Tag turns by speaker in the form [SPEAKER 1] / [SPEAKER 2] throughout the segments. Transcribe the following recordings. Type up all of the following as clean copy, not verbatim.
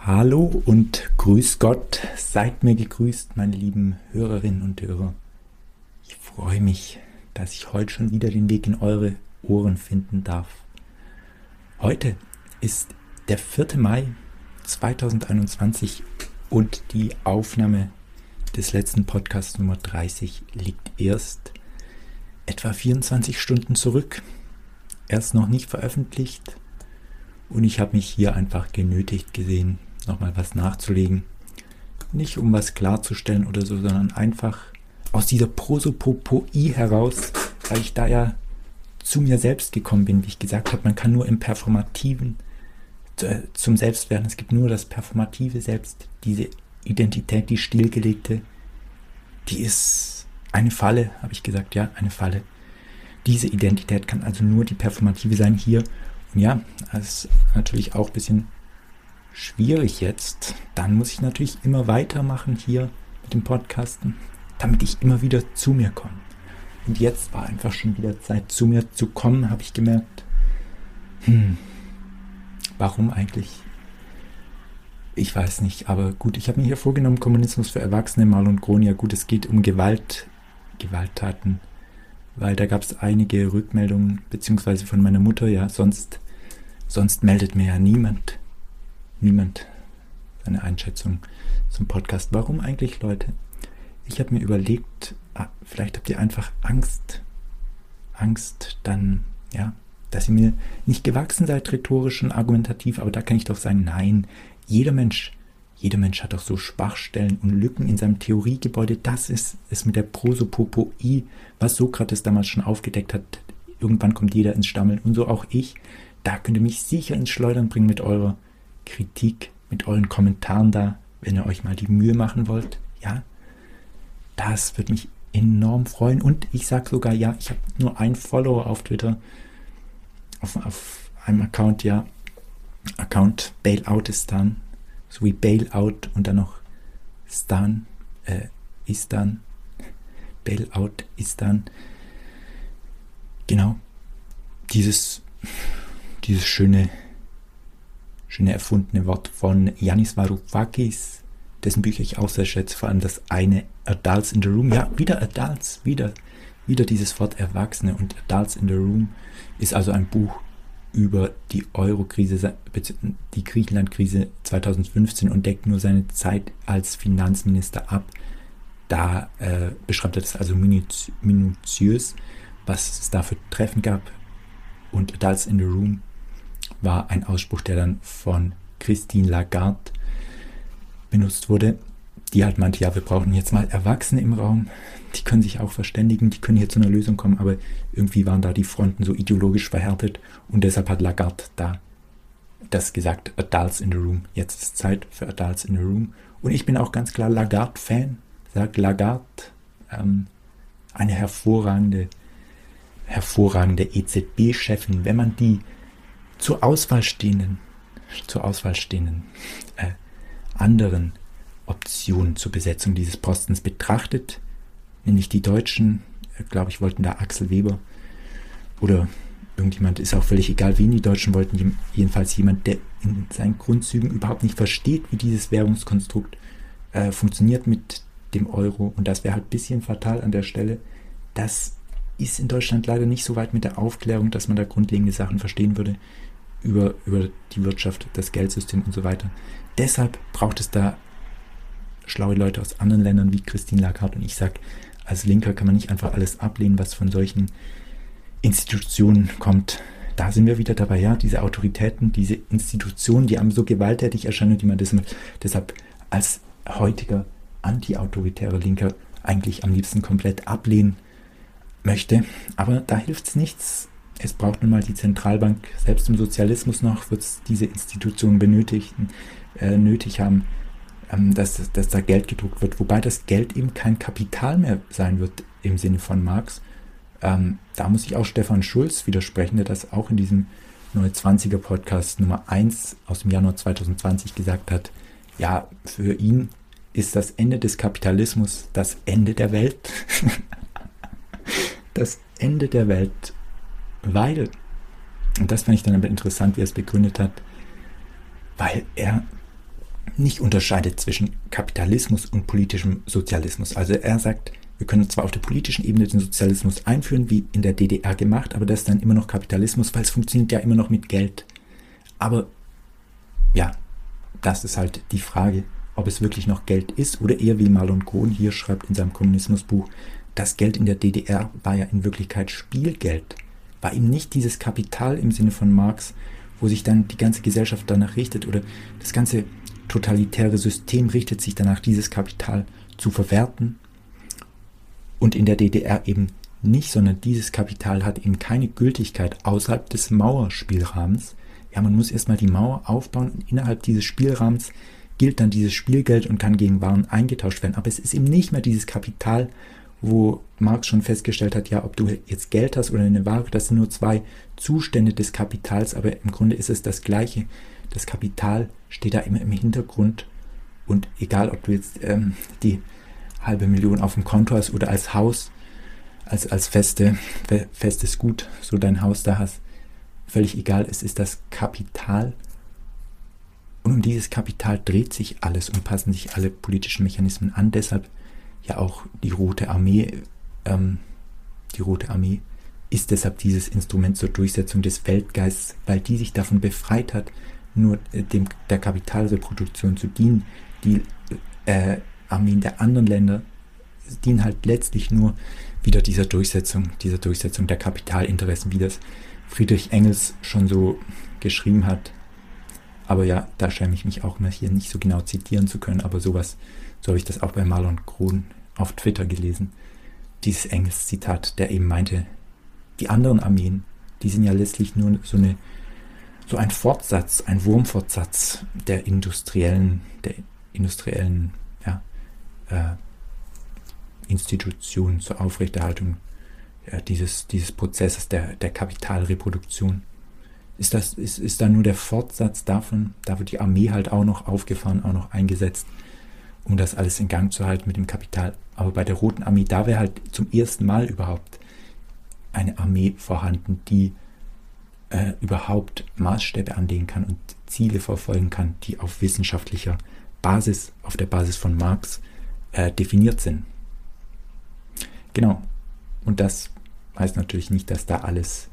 [SPEAKER 1] Hallo und grüß Gott, seid mir gegrüßt, meine lieben Hörerinnen und Hörer. Ich freue mich, dass ich heute schon wieder den Weg in eure Ohren finden darf. Heute ist der 4. Mai 2021 und die Aufnahme des letzten Podcasts Nummer 30 liegt erst etwa 24 Stunden zurück. Er ist noch nicht veröffentlicht und ich habe mich hier einfach genötigt gesehen, nochmal was nachzulegen. Nicht um was klarzustellen oder so, sondern einfach aus dieser Prosopopoi heraus, weil ich da ja zu mir selbst gekommen bin, wie ich gesagt habe, man kann nur im Performativen zum Selbst werden. Es gibt nur das performative Selbst, diese Identität, die stillgelegte, die ist eine Falle, habe ich gesagt, ja, eine Falle. Diese Identität kann also nur die performative sein hier. Und ja, das ist natürlich auch ein bisschen schwierig jetzt. Dann muss ich natürlich immer weitermachen hier mit dem Podcasten, damit ich immer wieder zu mir komme. Und jetzt war einfach schon wieder Zeit, zu mir zu kommen, habe ich gemerkt. Warum eigentlich? Ich weiß nicht, aber gut, ich habe mir hier vorgenommen, Kommunismus für Erwachsene, Mal und Kron, ja gut, es geht um Gewalttaten, weil da gab es einige Rückmeldungen, beziehungsweise von meiner Mutter, ja, sonst meldet mir ja niemand seine Einschätzung zum Podcast. Warum eigentlich, Leute? Ich habe mir überlegt, vielleicht habt ihr einfach Angst dann, ja, dass ihr mir nicht gewachsen seid, rhetorisch und argumentativ, aber da kann ich doch sagen, nein, jeder Mensch hat doch so Schwachstellen und Lücken in seinem Theoriegebäude. Das ist es mit der Prosopopoi, was Sokrates damals schon aufgedeckt hat. Irgendwann kommt jeder ins Stammeln und so auch ich. Da könnt ihr mich sicher ins Schleudern bringen mit eurer Kritik, mit euren Kommentaren da, wenn ihr euch mal die Mühe machen wollt. Ja, das würde mich enorm freuen. Und ich sage sogar, ja, ich habe nur einen Follower auf Twitter, auf einem Account, ja, Account Bailoutistan, so wie Bailout und dann noch Istan, Bailoutistan. Genau, dieses schöne erfundene Wort von Yanis Varoufakis, dessen Bücher ich auch sehr schätze, vor allem das eine Adults in the Room. Ja, wieder Adults, wieder dieses Wort Erwachsene, und Adults in the Room ist also ein Buch über die Euro-Krise, die Griechenland-Krise 2015 und deckt nur seine Zeit als Finanzminister ab. Da beschreibt er das also minutiös, was es da für Treffen gab. Und Adults in the Room war ein Ausspruch, der dann von Christine Lagarde benutzt wurde, die halt meinte, ja, wir brauchen jetzt mal Erwachsene im Raum, die können sich auch verständigen, die können hier zu einer Lösung kommen, aber irgendwie waren da die Fronten so ideologisch verhärtet und deshalb hat Lagarde da das gesagt, Adults in the Room. Jetzt ist Zeit für Adults in the Room. Und ich bin auch ganz klar Lagarde-Fan, sagt Lagarde, eine hervorragende EZB-Chefin. Wenn man die zur Auswahl stehenden anderen Optionen zur Besetzung dieses Postens betrachtet, nämlich die Deutschen, glaube ich, wollten da Axel Weber oder irgendjemand, ist auch völlig egal, wen die Deutschen wollten, jedenfalls jemand, der in seinen Grundzügen überhaupt nicht versteht, wie dieses Währungskonstrukt funktioniert mit dem Euro, und das wäre halt ein bisschen fatal an der Stelle. Das ist in Deutschland leider nicht so weit mit der Aufklärung, dass man da grundlegende Sachen verstehen würde über die Wirtschaft, das Geldsystem und so weiter. Deshalb braucht es da schlaue Leute aus anderen Ländern wie Christine Lagarde, und ich sage, als Linker kann man nicht einfach alles ablehnen, was von solchen Institutionen kommt. Da sind wir wieder dabei, ja, diese Autoritäten, diese Institutionen, die einem so gewalttätig erscheinen und die man deshalb als heutiger anti-autoritärer Linker eigentlich am liebsten komplett ablehnen möchte. Aber da hilft es nichts. Es braucht nun mal die Zentralbank. Selbst im Sozialismus noch wird es diese Institutionen nötig haben, dass da Geld gedruckt wird. Wobei das Geld eben kein Kapital mehr sein wird im Sinne von Marx. Da muss ich auch Stefan Schulz widersprechen, der das auch in diesem Neue-20er Podcast Nummer 1 aus dem Januar 2020 gesagt hat. Ja, für ihn ist das Ende des Kapitalismus das Ende der Welt. Das Ende der Welt, weil, und das fand ich dann aber interessant, wie er es begründet hat, weil er nicht unterscheidet zwischen Kapitalismus und politischem Sozialismus. Also er sagt, wir können zwar auf der politischen Ebene den Sozialismus einführen, wie in der DDR gemacht, aber das ist dann immer noch Kapitalismus, weil es funktioniert ja immer noch mit Geld. Aber ja, das ist halt die Frage, ob es wirklich noch Geld ist oder eher wie Marlon Kohn hier schreibt in seinem Kommunismusbuch, das Geld in der DDR war ja in Wirklichkeit Spielgeld, war eben nicht dieses Kapital im Sinne von Marx, wo sich dann die ganze Gesellschaft danach richtet oder das ganze totalitäre System richtet sich danach, dieses Kapital zu verwerten. Und in der DDR eben nicht, sondern dieses Kapital hat eben keine Gültigkeit außerhalb des Mauerspielrahmens. Ja, man muss erstmal die Mauer aufbauen und innerhalb dieses Spielrahmens gilt dann dieses Spielgeld und kann gegen Waren eingetauscht werden. Aber es ist eben nicht mehr dieses Kapital, wo Marx schon festgestellt hat, ja, ob du jetzt Geld hast oder eine Ware, das sind nur zwei Zustände des Kapitals, aber im Grunde ist es das Gleiche. Das Kapital steht da immer im Hintergrund und egal, ob du jetzt die 500.000 auf dem Konto hast oder als Haus, als festes Gut, so dein Haus da hast, völlig egal, es ist das Kapital und um dieses Kapital dreht sich alles und passen sich alle politischen Mechanismen an, deshalb ja auch die Rote Armee ist deshalb dieses Instrument zur Durchsetzung des Weltgeists, weil die sich davon befreit hat, nur der Kapitalreproduktion zu dienen. Die Armeen der anderen Länder dienen halt letztlich nur wieder dieser Durchsetzung der Kapitalinteressen, wie das Friedrich Engels schon so geschrieben hat. Aber ja, da schäme ich mich auch mal hier nicht so genau zitieren zu können, aber so habe ich das auch bei Marlon Kohn auf Twitter gelesen. Dieses Engels-Zitat, der eben meinte, die anderen Armeen, die sind ja letztlich nur so ein Fortsatz, ein Wurmfortsatz der industriellen Institutionen zur Aufrechterhaltung dieses Prozesses der Kapitalreproduktion. Ist da nur der Fortsatz davon, da wird die Armee halt auch noch aufgefahren, auch noch eingesetzt, um das alles in Gang zu halten mit dem Kapital. Aber bei der Roten Armee, da wäre halt zum ersten Mal überhaupt eine Armee vorhanden, die überhaupt Maßstäbe anlegen kann und Ziele verfolgen kann, die auf wissenschaftlicher Basis, auf der Basis von Marx definiert sind. Genau. Und das heißt natürlich nicht, dass da alles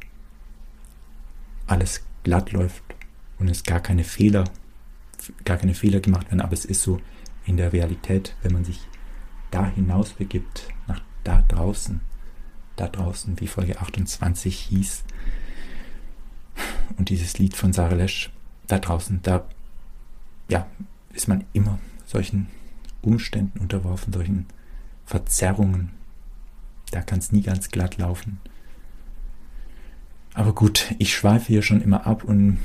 [SPEAKER 1] glatt läuft und es gar keine Fehler gemacht werden, aber es ist so in der Realität, wenn man sich da hinaus begibt, nach da draußen, wie Folge 28 hieß, und dieses Lied von Sarah Lesch, da draußen, da ist man immer solchen Umständen unterworfen, solchen Verzerrungen. Da kann es nie ganz glatt laufen. Aber gut, ich schweife hier schon immer ab und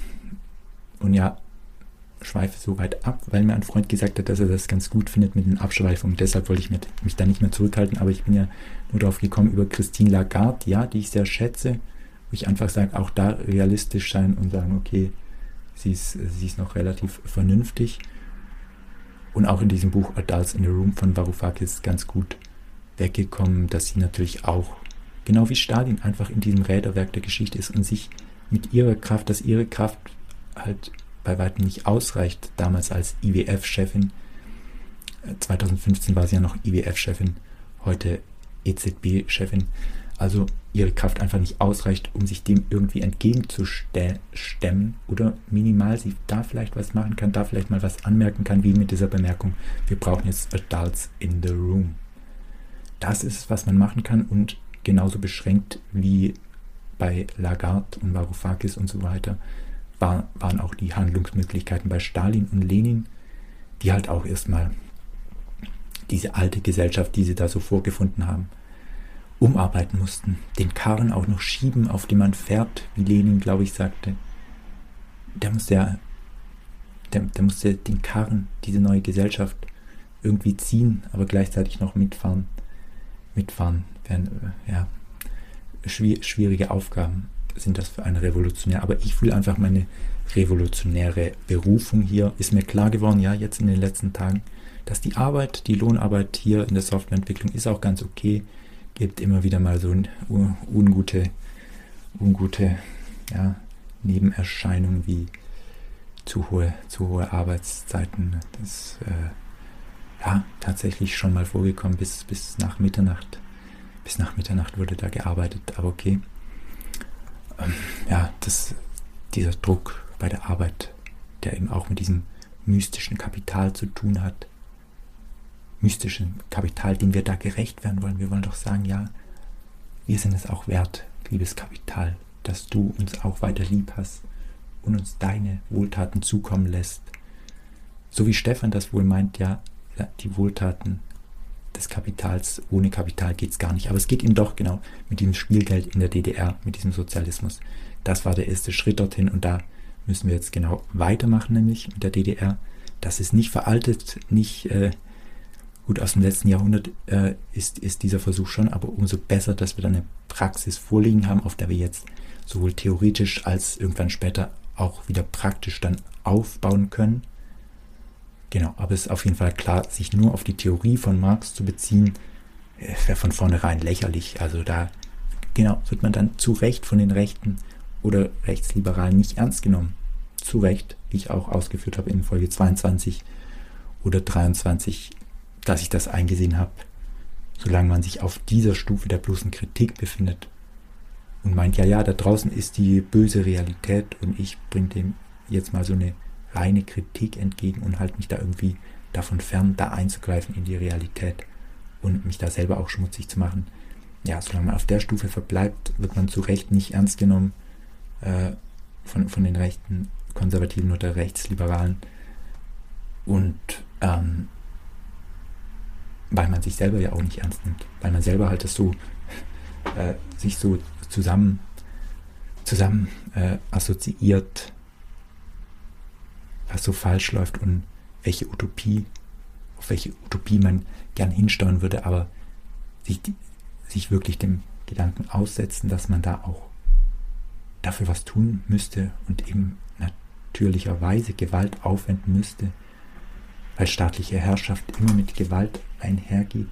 [SPEAKER 1] schweife so weit ab, weil mir ein Freund gesagt hat, dass er das ganz gut findet mit den Abschweifungen. Deshalb wollte ich mich da nicht mehr zurückhalten, aber ich bin ja nur drauf gekommen über Christine Lagarde, ja, die ich sehr schätze, wo ich einfach sage, auch da realistisch sein und sagen, okay, sie ist noch relativ vernünftig. Und auch in diesem Buch Adults in the Room von Varoufakis ganz gut weggekommen, dass sie natürlich auch, genau wie Stalin, einfach in diesem Räderwerk der Geschichte ist und sich mit ihrer Kraft, dass ihre Kraft halt bei weitem nicht ausreicht, damals als IWF-Chefin, 2015 war sie ja noch IWF-Chefin, heute EZB-Chefin, also ihre Kraft einfach nicht ausreicht, um sich dem irgendwie entgegenzustemmen oder minimal sie da vielleicht was machen kann, da vielleicht mal was anmerken kann, wie mit dieser Bemerkung, wir brauchen jetzt Adults in the Room. Das ist es, was man machen kann und genauso beschränkt wie bei Lagarde und Varoufakis und so weiter waren auch die Handlungsmöglichkeiten bei Stalin und Lenin, die halt auch erstmal diese alte Gesellschaft, die sie da so vorgefunden haben, umarbeiten mussten, den Karren auch noch schieben, auf dem man fährt, wie Lenin, glaube ich, sagte. Der musste den Karren, diese neue Gesellschaft irgendwie ziehen, aber gleichzeitig noch mitfahren. Schwierige Aufgaben sind das für einen Revolutionär. Aber ich fühle einfach meine revolutionäre Berufung hier. Ist mir klar geworden, ja, jetzt in den letzten Tagen, dass die Lohnarbeit hier in der Softwareentwicklung ist auch ganz okay. Gibt immer wieder mal so ungute Nebenerscheinungen wie zu hohe Arbeitszeiten. Das tatsächlich schon mal vorgekommen, bis nach Mitternacht. Bis nach Mitternacht wurde da gearbeitet, aber okay. Dieser Druck bei der Arbeit, der eben auch mit diesem mystischen Kapital zu tun hat. Mystischen Kapital, dem wir da gerecht werden wollen. Wir wollen doch sagen, ja, wir sind es auch wert, liebes Kapital, dass du uns auch weiter lieb hast und uns deine Wohltaten zukommen lässt. So wie Stefan das wohl meint, ja, die Wohltaten des Kapitals, ohne Kapital geht es gar nicht. Aber es geht ihm doch genau mit diesem Spielgeld in der DDR, mit diesem Sozialismus. Das war der erste Schritt dorthin und da müssen wir jetzt genau weitermachen, nämlich mit der DDR. Das ist nicht veraltet, nicht gut aus dem letzten Jahrhundert ist dieser Versuch schon, aber umso besser, dass wir dann eine Praxis vorliegen haben, auf der wir jetzt sowohl theoretisch als irgendwann später auch wieder praktisch dann aufbauen können. Genau, aber es ist auf jeden Fall klar, sich nur auf die Theorie von Marx zu beziehen, wäre von vornherein lächerlich. Also da wird man dann zu Recht von den Rechten oder Rechtsliberalen nicht ernst genommen. Zu Recht, wie ich auch ausgeführt habe in Folge 22 oder 23, dass ich das eingesehen habe, solange man sich auf dieser Stufe der bloßen Kritik befindet und meint, ja, da draußen ist die böse Realität und ich bringe dem jetzt mal so eine reine Kritik entgegen und halte mich da irgendwie davon fern, da einzugreifen in die Realität und mich da selber auch schmutzig zu machen. Ja, solange man auf der Stufe verbleibt, wird man zu Recht nicht ernst genommen von den rechten Konservativen oder Rechtsliberalen und weil man sich selber ja auch nicht ernst nimmt, weil man selber halt das so sich so zusammen assoziiert, was so falsch läuft und auf welche Utopie man gern hinsteuern würde, aber sich wirklich dem Gedanken aussetzen, dass man da auch dafür was tun müsste und eben natürlicherweise Gewalt aufwenden müsste, weil staatliche Herrschaft immer mit Gewalt einhergeht.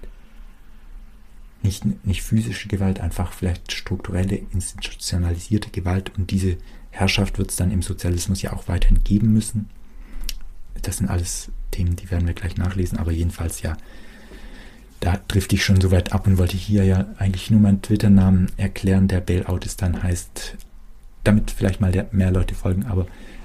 [SPEAKER 1] Nicht physische Gewalt, einfach vielleicht strukturelle, institutionalisierte Gewalt und diese Herrschaft wird es dann im Sozialismus ja auch weiterhin geben müssen. Das sind alles Themen, die werden wir gleich nachlesen, aber jedenfalls ja, da drifte ich schon so weit ab und wollte hier ja eigentlich nur meinen Twitter-Namen erklären, der Bailout ist dann heißt, damit vielleicht mal mehr Leute folgen, aber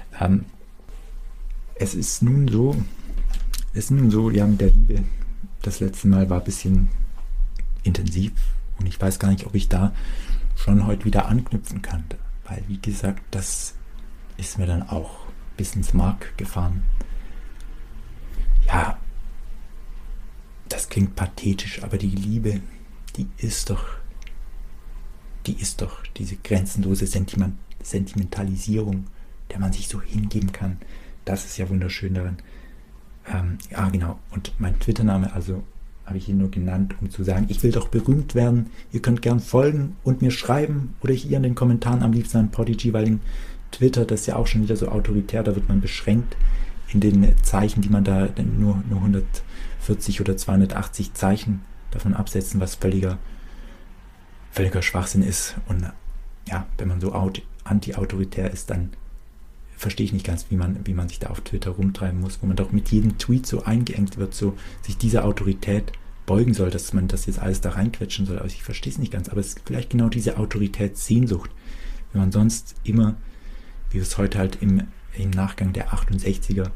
[SPEAKER 1] es ist nun so, ja, mit der Liebe, das letzte Mal war ein bisschen intensiv und ich weiß gar nicht, ob ich da schon heute wieder anknüpfen kann, weil wie gesagt, das ist mir dann auch bis ins Mark gefahren. Ja, das klingt pathetisch, aber die Liebe, die ist doch diese grenzenlose Sentimentalisierung, der man sich so hingeben kann. Das ist ja wunderschön daran. Genau. Und mein Twitter-Name, also habe ich ihn nur genannt, um zu sagen, ich will doch berühmt werden. Ihr könnt gern folgen und mir schreiben oder hier in den Kommentaren am liebsten an Podigy, weil in Twitter, das ist ja auch schon wieder so autoritär, da wird man beschränkt in den Zeichen, die man da nur 140 oder 280 Zeichen davon absetzen, was völliger Schwachsinn ist. Und ja, wenn man so anti-autoritär ist, dann verstehe ich nicht ganz, wie man sich da auf Twitter rumtreiben muss, wo man doch mit jedem Tweet so eingeengt wird, so sich dieser Autorität beugen soll, dass man das jetzt alles da reinquetschen soll. Also ich verstehe es nicht ganz, aber es ist vielleicht genau diese Autoritätssehnsucht, wenn man sonst immer, wie wir es heute halt im Nachgang der 68er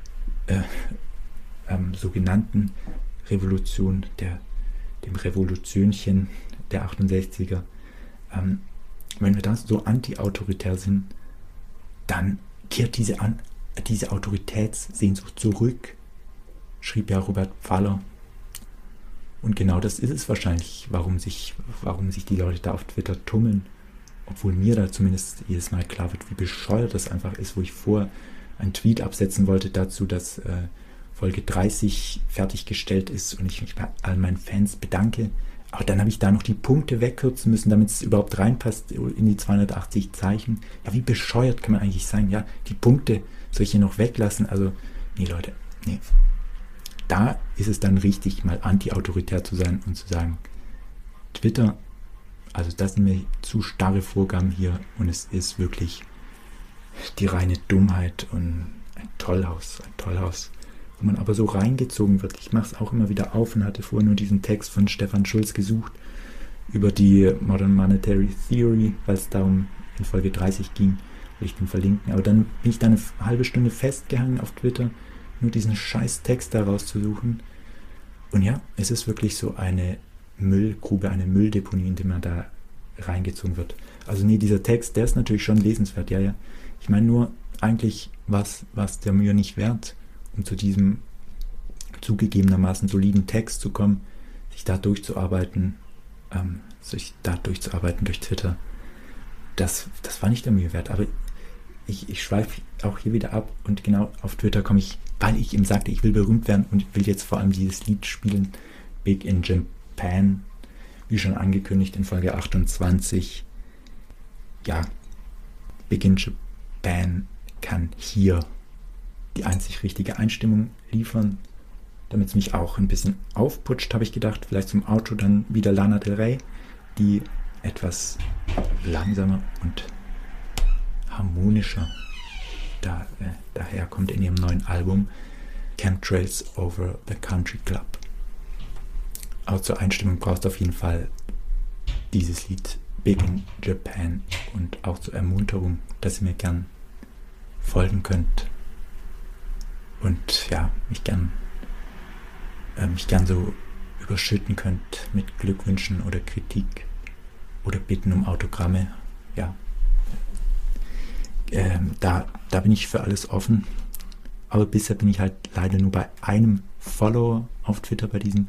[SPEAKER 1] sogenannten Revolution, dem Revolutionchen der 68er, wenn wir da so anti-autoritär sind, dann kehrt diese Autoritätssehnsucht zurück, schrieb ja Robert Pfaller. Und genau das ist es wahrscheinlich, warum sich die Leute da auf Twitter tummeln. Obwohl mir da zumindest jedes Mal klar wird, wie bescheuert das einfach ist, wo ich vorher einen Tweet absetzen wollte dazu, dass Folge 30 fertiggestellt ist und ich mich bei all meinen Fans bedanke. Aber dann habe ich da noch die Punkte wegkürzen müssen, damit es überhaupt reinpasst in die 280 Zeichen. Ja, wie bescheuert kann man eigentlich sein? Ja, die Punkte soll ich hier noch weglassen? Also, nee, Leute, nee. Da ist es dann richtig, mal anti-autoritär zu sein und zu sagen, Twitter, also das sind mir zu starre Vorgaben hier und es ist wirklich die reine Dummheit und ein Tollhaus, wo man aber so reingezogen wird. Ich mache es auch immer wieder auf und hatte vorher nur diesen Text von Stefan Schulz gesucht über die Modern Monetary Theory, weil es darum in Folge 30 ging, will ich den verlinken. Aber dann bin ich da eine halbe Stunde festgehangen auf Twitter, nur diesen scheiß Text da rauszusuchen. Und ja, es ist wirklich so eine Müllgrube, eine Mülldeponie, in die man da reingezogen wird. Also nee, dieser Text, der ist natürlich schon lesenswert, ja. Ich meine nur, eigentlich was der Mühe nicht wert, um zu diesem zugegebenermaßen soliden Text zu kommen, sich da durchzuarbeiten durch Twitter. Das war nicht der Mühe wert, aber ich schweife auch hier wieder ab und genau auf Twitter komme ich, weil ich ihm sagte, ich will berühmt werden und will jetzt vor allem dieses Lied spielen, Big in Japan, wie schon angekündigt in Folge 28. Ja, Big in Japan kann hier die einzig richtige Einstimmung liefern, damit es mich auch ein bisschen aufputscht, habe ich gedacht. Vielleicht zum Outro dann wieder Lana Del Rey, die etwas langsamer und harmonischer daherkommt in ihrem neuen Album Chemtrails Over the Country Club. Aber zur Einstimmung brauchst du auf jeden Fall dieses Lied Big in Japan und auch zur Ermunterung, dass ihr mir gern folgen könnt und ja, mich gern so überschütten könnt mit Glückwünschen oder Kritik oder Bitten um Autogramme. Ja, da bin ich für alles offen. Aber bisher bin ich halt leider nur bei einem Follower auf Twitter, bei diesem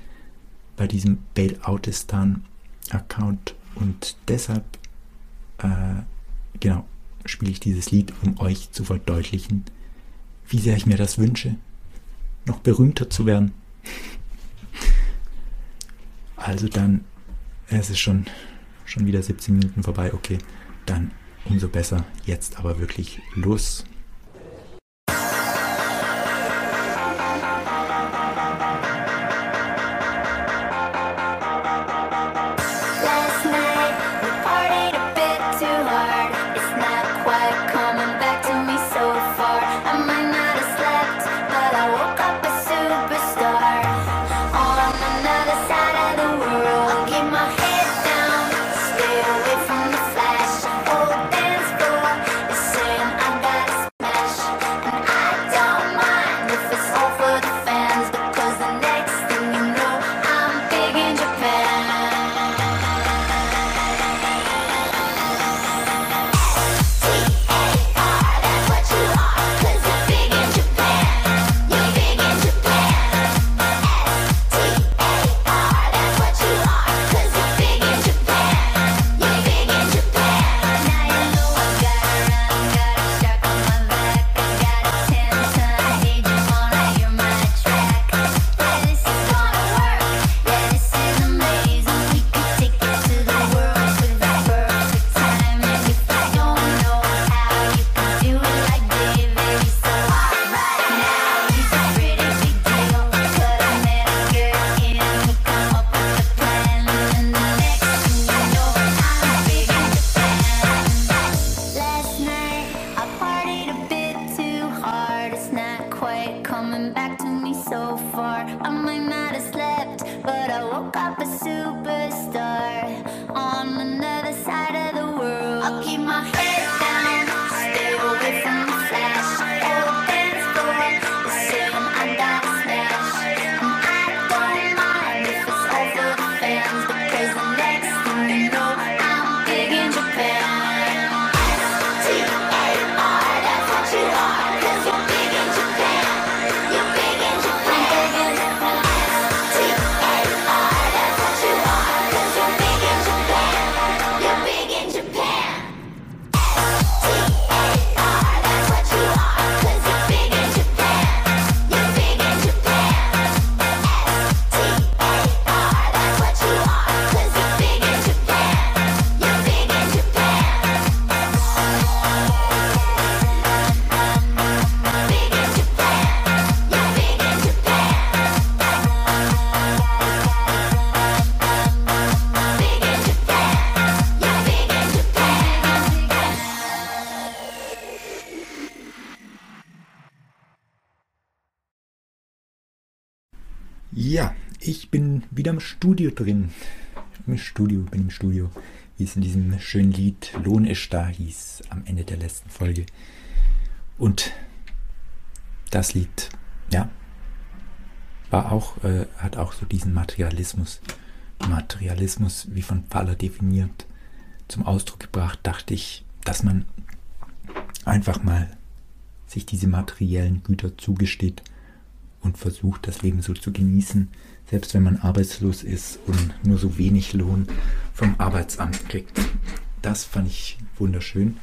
[SPEAKER 1] Bailoutistan-Account. Und deshalb, spiele ich dieses Lied, um euch zu verdeutlichen, wie sehr ich mir das wünsche, noch berühmter zu werden. Also dann, es ist schon wieder 17 Minuten vorbei, okay, dann umso besser, jetzt aber wirklich los. Ja, ich bin wieder im Studio drin. Bin im Studio, wie es in diesem schönen Lied Lohn ist da hieß, am Ende der letzten Folge. Und das Lied, ja, hat auch so diesen Materialismus wie von Faller definiert, zum Ausdruck gebracht, dachte ich, dass man einfach mal sich diese materiellen Güter zugesteht und versucht, das Leben so zu genießen, selbst wenn man arbeitslos ist und nur so wenig Lohn vom Arbeitsamt kriegt. Das fand ich wunderschön.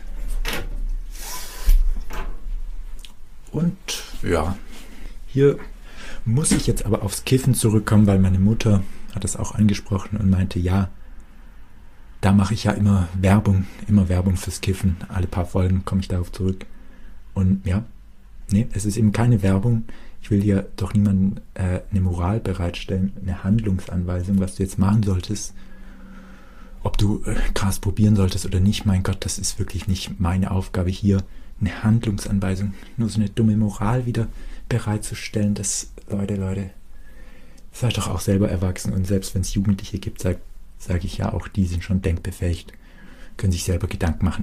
[SPEAKER 1] Und ja, hier muss ich jetzt aber aufs Kiffen zurückkommen, weil meine Mutter hat das auch angesprochen und meinte, ja, da mache ich ja immer Werbung fürs Kiffen. Alle paar Folgen komme ich darauf zurück. Und ja, nee, es ist eben keine Werbung. Ich will hier doch niemandem eine Moral bereitstellen, eine Handlungsanweisung, was du jetzt machen solltest. Ob du Gras probieren solltest oder nicht, mein Gott, das ist wirklich nicht meine Aufgabe hier, eine Handlungsanweisung, nur so eine dumme Moral wieder bereitzustellen. Leute, seid doch auch selber erwachsen und selbst wenn es Jugendliche gibt, sage ich ja auch, die sind schon denkbefähigt, können sich selber Gedanken machen.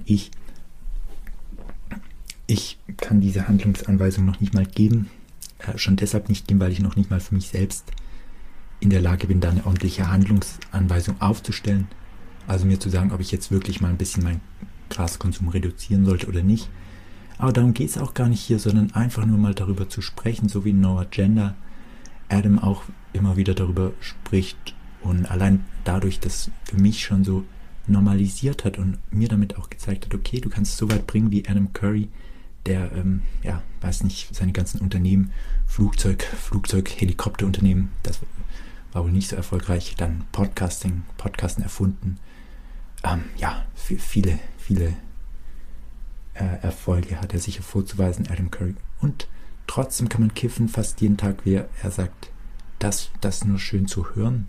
[SPEAKER 1] Ich kann diese Handlungsanweisung noch nicht mal geben, schon deshalb nicht geben, weil ich noch nicht mal für mich selbst in der Lage bin, da eine ordentliche Handlungsanweisung aufzustellen. Also mir zu sagen, ob ich jetzt wirklich mal ein bisschen meinen Graskonsum reduzieren sollte oder nicht. Aber darum geht es auch gar nicht hier, sondern einfach nur mal darüber zu sprechen, so wie No Agenda Adam auch immer wieder darüber spricht und allein dadurch das für mich schon so normalisiert hat und mir damit auch gezeigt hat, okay, du kannst es so weit bringen wie Adam Curry, der, weiß nicht, seine ganzen Unternehmen, Helikopterunternehmen, das war wohl nicht so erfolgreich, dann Podcasten erfunden. Viele Erfolge hat er sicher vorzuweisen, Adam Curry. Und trotzdem kann man kiffen fast jeden Tag, wie er sagt, das nur schön zu hören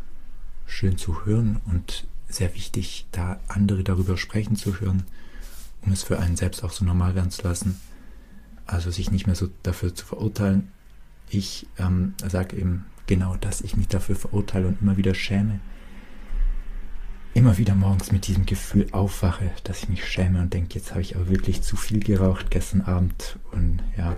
[SPEAKER 1] und sehr wichtig, da andere darüber sprechen zu hören, um es für einen selbst auch so normal werden zu lassen, also sich nicht mehr so dafür zu verurteilen. Ich sage eben genau, dass ich mich dafür verurteile und immer wieder schäme, immer wieder morgens mit diesem Gefühl aufwache, dass ich mich schäme und denke, jetzt habe ich aber wirklich zu viel geraucht gestern Abend. Und ja,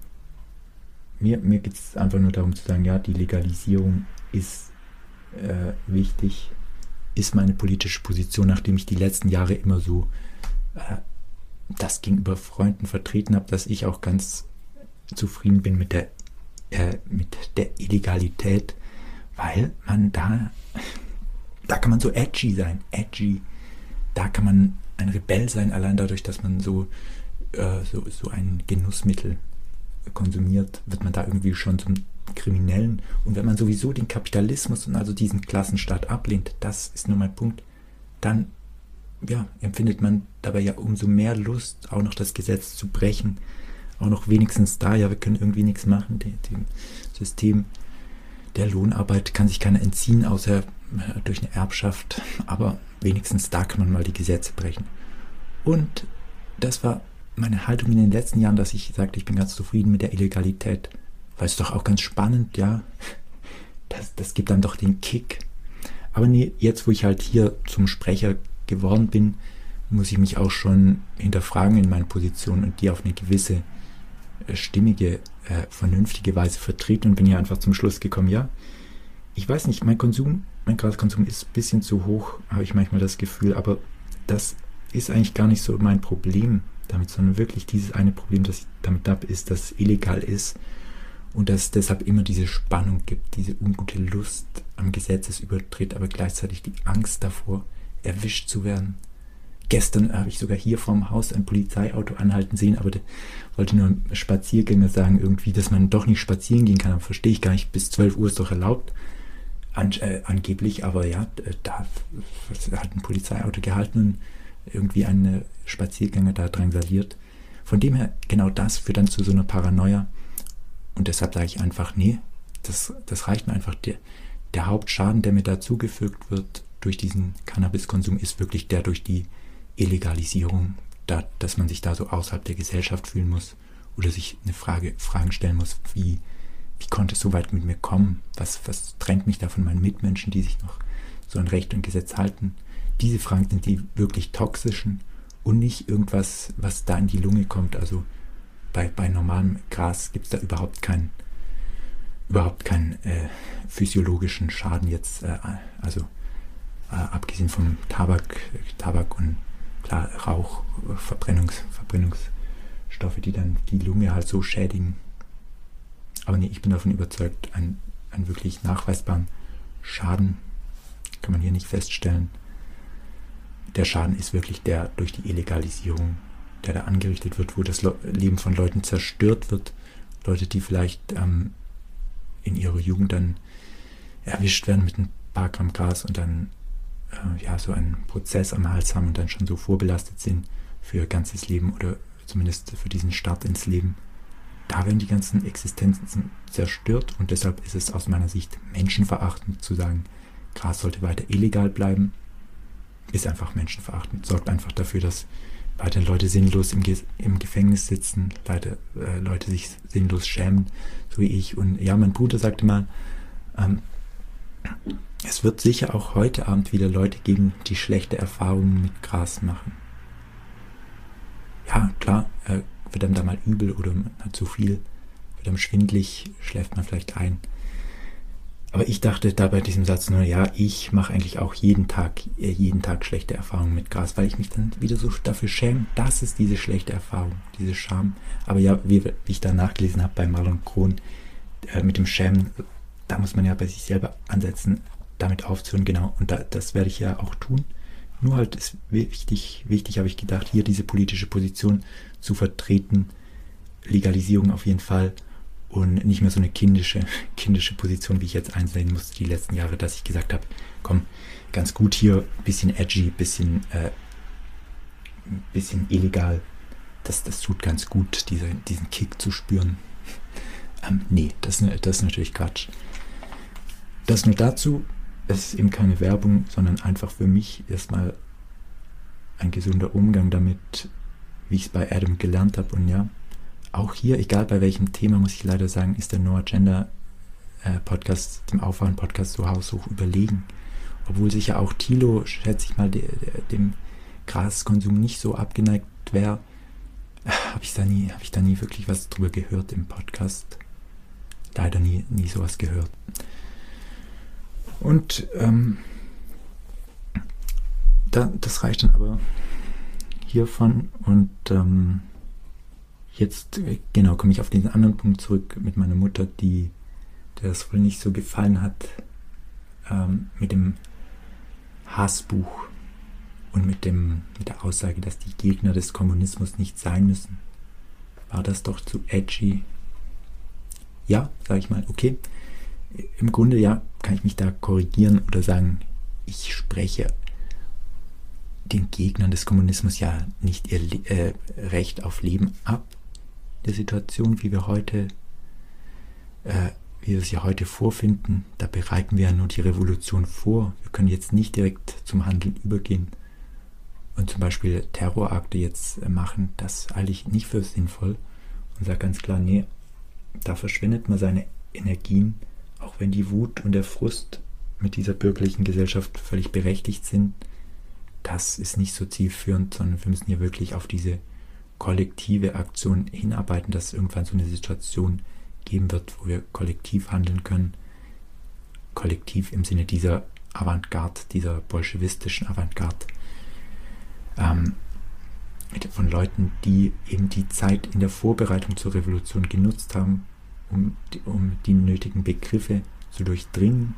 [SPEAKER 1] mir geht es einfach nur darum zu sagen, ja, die Legalisierung ist wichtig, ist meine politische Position, nachdem ich die letzten Jahre immer so das gegenüber Freunden vertreten habe, dass ich auch ganz zufrieden bin mit der Illegalität, weil man da kann man so edgy sein, da kann man ein Rebell sein, allein dadurch, dass man so ein Genussmittel konsumiert, wird man da irgendwie schon zum Kriminellen. Und wenn man sowieso den Kapitalismus und also diesen Klassenstaat ablehnt, das ist nur mein Punkt, dann empfindet man dabei ja umso mehr Lust, auch noch das Gesetz zu brechen, auch noch wenigstens da, wir können irgendwie nichts machen, dem System der Lohnarbeit kann sich keiner entziehen, außer durch eine Erbschaft, aber wenigstens da kann man mal die Gesetze brechen. Und das war meine Haltung in den letzten Jahren, dass ich sagte, ich bin ganz zufrieden mit der Illegalität, weil es doch auch ganz spannend, ja, das gibt dann doch den Kick. Aber nee, jetzt wo ich halt hier zum Sprecher geworden bin, muss ich mich auch schon hinterfragen in meinen Positionen und die auf eine gewisse stimmige, vernünftige Weise vertreten und bin hier einfach zum Schluss gekommen, ja, ich weiß nicht, mein Graskonsum ist ein bisschen zu hoch, habe ich manchmal das Gefühl, aber das ist eigentlich gar nicht so mein Problem damit, sondern wirklich dieses eine Problem, das ich damit habe, ist, dass es illegal ist und dass es deshalb immer diese Spannung gibt, diese ungute Lust am Gesetzesübertritt, aber gleichzeitig die Angst davor, erwischt zu werden. Gestern habe ich sogar hier vorm Haus ein Polizeiauto anhalten sehen, aber der wollte nur ein Spaziergänger sagen, irgendwie, dass man doch nicht spazieren gehen kann, aber verstehe ich gar nicht, bis 12 Uhr ist doch erlaubt, angeblich, aber ja, da hat ein Polizeiauto gehalten und irgendwie ein Spaziergänger da drangsaliert. Von dem her, genau das führt dann zu so einer Paranoia und deshalb sage ich einfach, nee, das reicht mir einfach. Der Hauptschaden, der mir da zugefügt wird durch diesen Cannabiskonsum, ist wirklich der durch die Illegalisierung, dass man sich da so außerhalb der Gesellschaft fühlen muss oder sich Fragen stellen muss, wie wie konnte es so weit mit mir kommen? Was trennt mich da von meinen Mitmenschen, die sich noch so an Recht und Gesetz halten? Diese Fragen sind die wirklich toxischen und nicht irgendwas, was da in die Lunge kommt. Also bei normalem Gras gibt es da überhaupt keinen physiologischen Schaden jetzt, abgesehen vom Tabak und klar Rauch, Verbrennungsstoffe, die dann die Lunge halt so schädigen. Aber nee, ich bin davon überzeugt, einen wirklich nachweisbaren Schaden kann man hier nicht feststellen. Der Schaden ist wirklich der durch die Illegalisierung, der da angerichtet wird, wo das Leben von Leuten zerstört wird. Leute, die vielleicht in ihrer Jugend dann erwischt werden mit ein paar Gramm Gras und dann so einen Prozess am Hals haben und dann schon so vorbelastet sind für ihr ganzes Leben oder zumindest für diesen Start ins Leben. Da werden die ganzen Existenzen zerstört und deshalb ist es aus meiner Sicht menschenverachtend zu sagen, Gras sollte weiter illegal bleiben. Ist einfach menschenverachtend. Sorgt einfach dafür, dass weiter Leute sinnlos im Gefängnis sitzen, Leute sich sinnlos schämen, so wie ich. Und ja, mein Bruder sagte mal, es wird sicher auch heute Abend wieder Leute geben, die schlechte Erfahrungen mit Gras machen. Ja, klar, wird einem da mal übel oder man hat zu viel, wird einem schwindelig, schläft man vielleicht ein. Aber ich dachte da bei diesem Satz nur, ja, ich mache eigentlich auch jeden Tag schlechte Erfahrungen mit Gras, weil ich mich dann wieder so dafür schäme, dass es diese schlechte Erfahrung, diese Scham. Aber ja, wie ich da nachgelesen habe bei Marlon Kron, mit dem Schämen, da muss man ja bei sich selber ansetzen, damit aufzuhören, genau. Und das werde ich ja auch tun. Nur halt ist wichtig habe ich gedacht, hier diese politische Position zu vertreten, Legalisierung auf jeden Fall. Und nicht mehr so eine kindische Position, wie ich jetzt einsehen musste die letzten Jahre, dass ich gesagt habe, komm, ganz gut hier, bisschen edgy, bisschen illegal. Das tut ganz gut, diesen Kick zu spüren. Nee, das ist natürlich Quatsch. Das nur dazu, es ist eben keine Werbung, sondern einfach für mich erstmal ein gesunder Umgang damit, wie ich es bei Adam gelernt habe. Und ja, auch hier, egal bei welchem Thema, muss ich leider sagen, ist der No Agenda Podcast, dem Aufwachen-Podcast so haushoch überlegen. Obwohl sicher auch Thilo, schätze ich mal, dem Graskonsum nicht so abgeneigt wäre, habe ich da nie wirklich was drüber gehört im Podcast. Leider nie sowas gehört. Und das reicht dann aber hiervon und jetzt, genau, komme ich auf diesen anderen Punkt zurück mit meiner Mutter, der das wohl nicht so gefallen hat mit dem Hassbuch und mit der Aussage, dass die Gegner des Kommunismus nicht sein müssen. War das doch zu edgy? Ja, sage ich mal, okay. Im Grunde, ja, kann ich mich da korrigieren oder sagen, ich spreche den Gegnern des Kommunismus ja nicht ihr Recht auf Leben ab. Der Situation, wie wir es ja heute vorfinden, da bereiten wir ja nur die Revolution vor. Wir können jetzt nicht direkt zum Handeln übergehen und zum Beispiel Terrorakte jetzt machen. Das halte ich nicht für sinnvoll und sage ganz klar, nee, da verschwendet man seine Energien, auch wenn die Wut und der Frust mit dieser bürgerlichen Gesellschaft völlig berechtigt sind. Das ist nicht so zielführend, sondern wir müssen hier wirklich auf diese kollektive Aktion hinarbeiten, dass es irgendwann so eine Situation geben wird, wo wir kollektiv handeln können. Kollektiv im Sinne dieser Avantgarde, dieser bolschewistischen Avantgarde. Von Leuten, die eben die Zeit in der Vorbereitung zur Revolution genutzt haben, um die nötigen Begriffe zu durchdringen,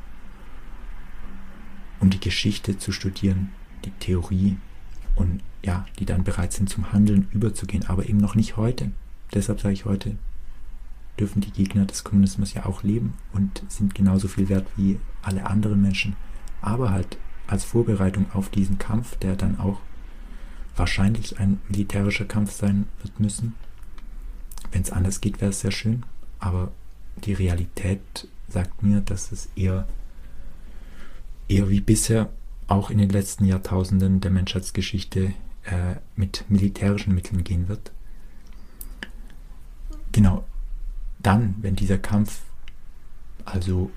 [SPEAKER 1] um die Geschichte zu studieren, die Theorie und ja, die dann bereit sind zum Handeln überzugehen, aber eben noch nicht heute. Deshalb sage ich heute, dürfen die Gegner des Kommunismus ja auch leben und sind genauso viel wert wie alle anderen Menschen, aber halt als Vorbereitung auf diesen Kampf, der dann auch wahrscheinlich ein militärischer Kampf sein wird müssen. Wenn es anders geht, wäre es sehr schön, aber die Realität sagt mir, dass es eher wie bisher auch in den letzten Jahrtausenden der Menschheitsgeschichte mit militärischen Mitteln gehen wird. Genau, dann, wenn dieser Kampf also,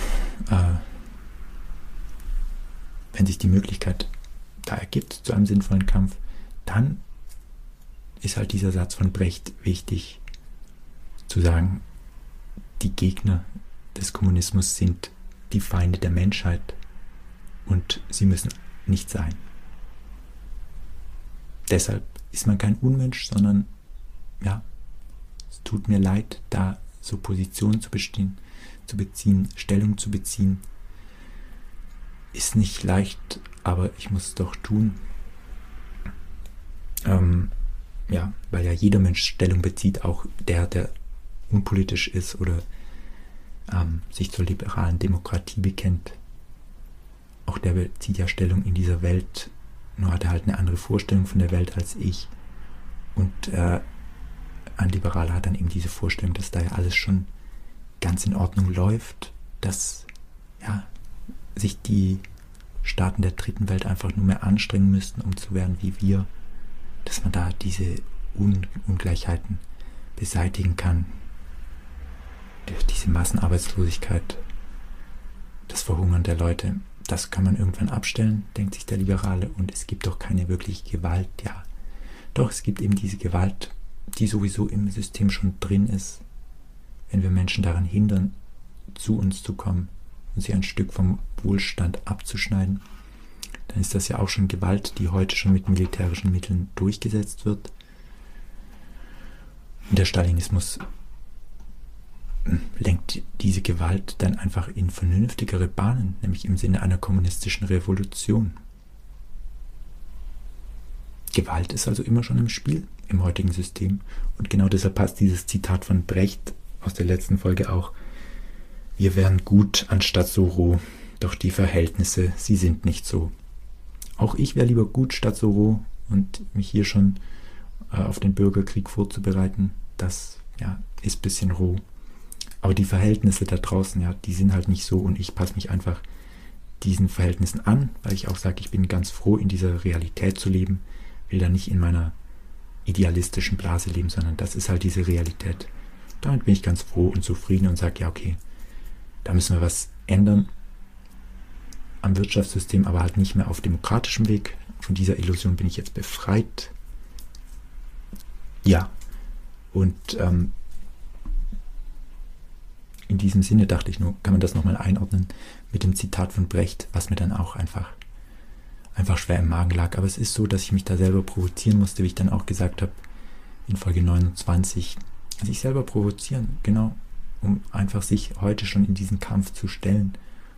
[SPEAKER 1] wenn sich die Möglichkeit da ergibt zu einem sinnvollen Kampf, dann ist halt dieser Satz von Brecht wichtig, zu sagen, die Gegner des Kommunismus sind die Feinde der Menschheit und sie müssen nicht sein. Deshalb ist man kein Unmensch, sondern ja, es tut mir leid, da so Positionen zu beziehen, Stellung zu beziehen. Ist nicht leicht, aber ich muss es doch tun. Weil ja jeder Mensch Stellung bezieht, auch der unpolitisch ist oder sich zur liberalen Demokratie bekennt. Auch der bezieht ja Stellung in dieser Welt, nur hat er halt eine andere Vorstellung von der Welt als ich. Und ein Liberaler hat dann eben diese Vorstellung, dass da ja alles schon ganz in Ordnung läuft, dass sich die Staaten der dritten Welt einfach nur mehr anstrengen müssten, um zu werden wie wir, dass man da diese Ungleichheiten beseitigen kann. Diese Massenarbeitslosigkeit, das Verhungern der Leute, das kann man irgendwann abstellen, denkt sich der Liberale, und es gibt doch keine wirkliche Gewalt. Ja, doch, es gibt eben diese Gewalt, die sowieso im System schon drin ist, wenn wir Menschen daran hindern, zu uns zu kommen und sie ein Stück vom Wohlstand abzuschneiden, dann ist das ja auch schon Gewalt, die heute schon mit militärischen Mitteln durchgesetzt wird. Und der Stalinismus lenkt diese Gewalt dann einfach in vernünftigere Bahnen, nämlich im Sinne einer kommunistischen Revolution. Gewalt ist also immer schon im Spiel im heutigen System, und genau deshalb passt dieses Zitat von Brecht aus der letzten Folge auch: Wir wären gut anstatt so roh, doch die Verhältnisse, sie sind nicht so. Auch ich wäre lieber gut statt so roh, und mich hier schon auf den Bürgerkrieg vorzubereiten, das ist ein bisschen roh. Aber die Verhältnisse da draußen, die sind halt nicht so, und ich passe mich einfach diesen Verhältnissen an, weil ich auch sage, ich bin ganz froh, in dieser Realität zu leben, will da nicht in meiner idealistischen Blase leben, sondern das ist halt diese Realität. Damit bin ich ganz froh und zufrieden und sage, okay, da müssen wir was ändern am Wirtschaftssystem, aber halt nicht mehr auf demokratischem Weg. Von dieser Illusion bin ich jetzt befreit. Ja, und in diesem Sinne dachte ich nur, kann man das nochmal einordnen mit dem Zitat von Brecht, was mir dann auch einfach schwer im Magen lag. Aber es ist so, dass ich mich da selber provozieren musste, wie ich dann auch gesagt habe in Folge 29. Sich selber provozieren, genau, um einfach sich heute schon in diesen Kampf zu stellen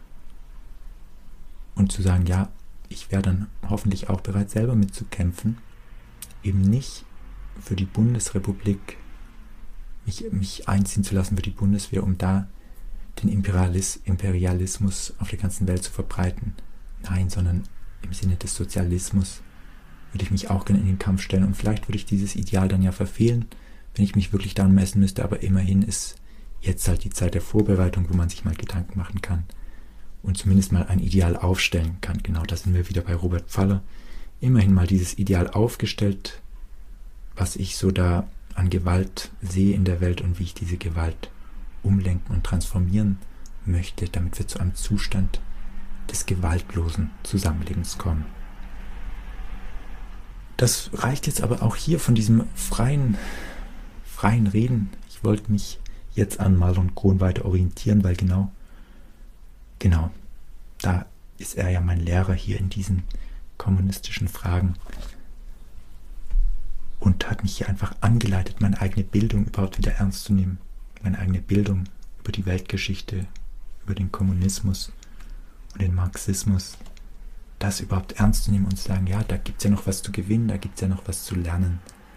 [SPEAKER 1] und zu sagen, ja, ich wäre dann hoffentlich auch bereit, selber mitzukämpfen, eben nicht für die Bundesrepublik, mich einziehen zu lassen für die Bundeswehr, um da den Imperialismus auf der ganzen Welt zu verbreiten. Nein, sondern im Sinne des Sozialismus würde ich mich auch gerne in den Kampf stellen, und vielleicht würde ich dieses Ideal dann ja verfehlen, wenn ich mich wirklich daran messen müsste, aber immerhin ist jetzt halt die Zeit der Vorbereitung, wo man sich mal Gedanken machen kann und zumindest mal ein Ideal aufstellen kann. Genau, da sind wir wieder bei Robert Pfaller. Immerhin mal dieses Ideal aufgestellt, was ich so da an Gewalt sehe in der Welt und wie ich diese Gewalt umlenken und transformieren möchte, damit wir zu einem Zustand des gewaltlosen Zusammenlebens kommen. Das reicht jetzt aber auch hier von diesem freien Reden. Ich wollte mich jetzt an Marlon Kohn weiter orientieren, weil genau, da ist er ja mein Lehrer hier in diesen kommunistischen Fragen und hat mich hier einfach angeleitet, meine eigene Bildung überhaupt wieder ernst zu nehmen. Meine eigene Bildung über die Weltgeschichte, über den Kommunismus und den Marxismus, das überhaupt ernst zu nehmen und zu sagen, ja, da gibt es ja noch was zu gewinnen, da gibt es ja noch was zu lernen.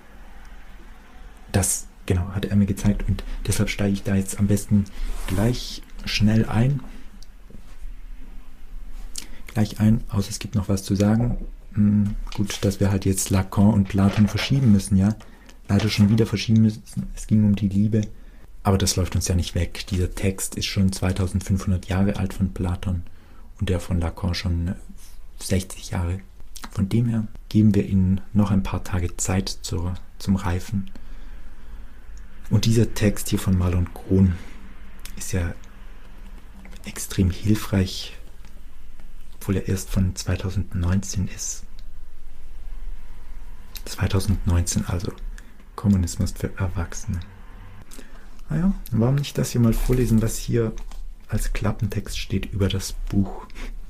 [SPEAKER 1] Das, hat er mir gezeigt, und deshalb steige ich da jetzt am besten gleich schnell ein. Außer es gibt noch was zu sagen. Gut, dass wir halt jetzt Lacan und Platon verschieben müssen, ja. Leider schon wieder verschieben müssen. Es ging um die Liebe. Aber das läuft uns ja nicht weg. Dieser Text ist schon 2500 Jahre alt von Platon und der von Lacan schon 60 Jahre. Von dem her geben wir ihnen noch ein paar Tage Zeit zum Reifen. Und dieser Text hier von Marlon Krohn ist ja extrem hilfreich, obwohl er erst von 2019 ist. 2019 also. Kommunismus für Erwachsene. Naja, warum nicht das hier mal vorlesen, was hier als Klappentext steht über das Buch.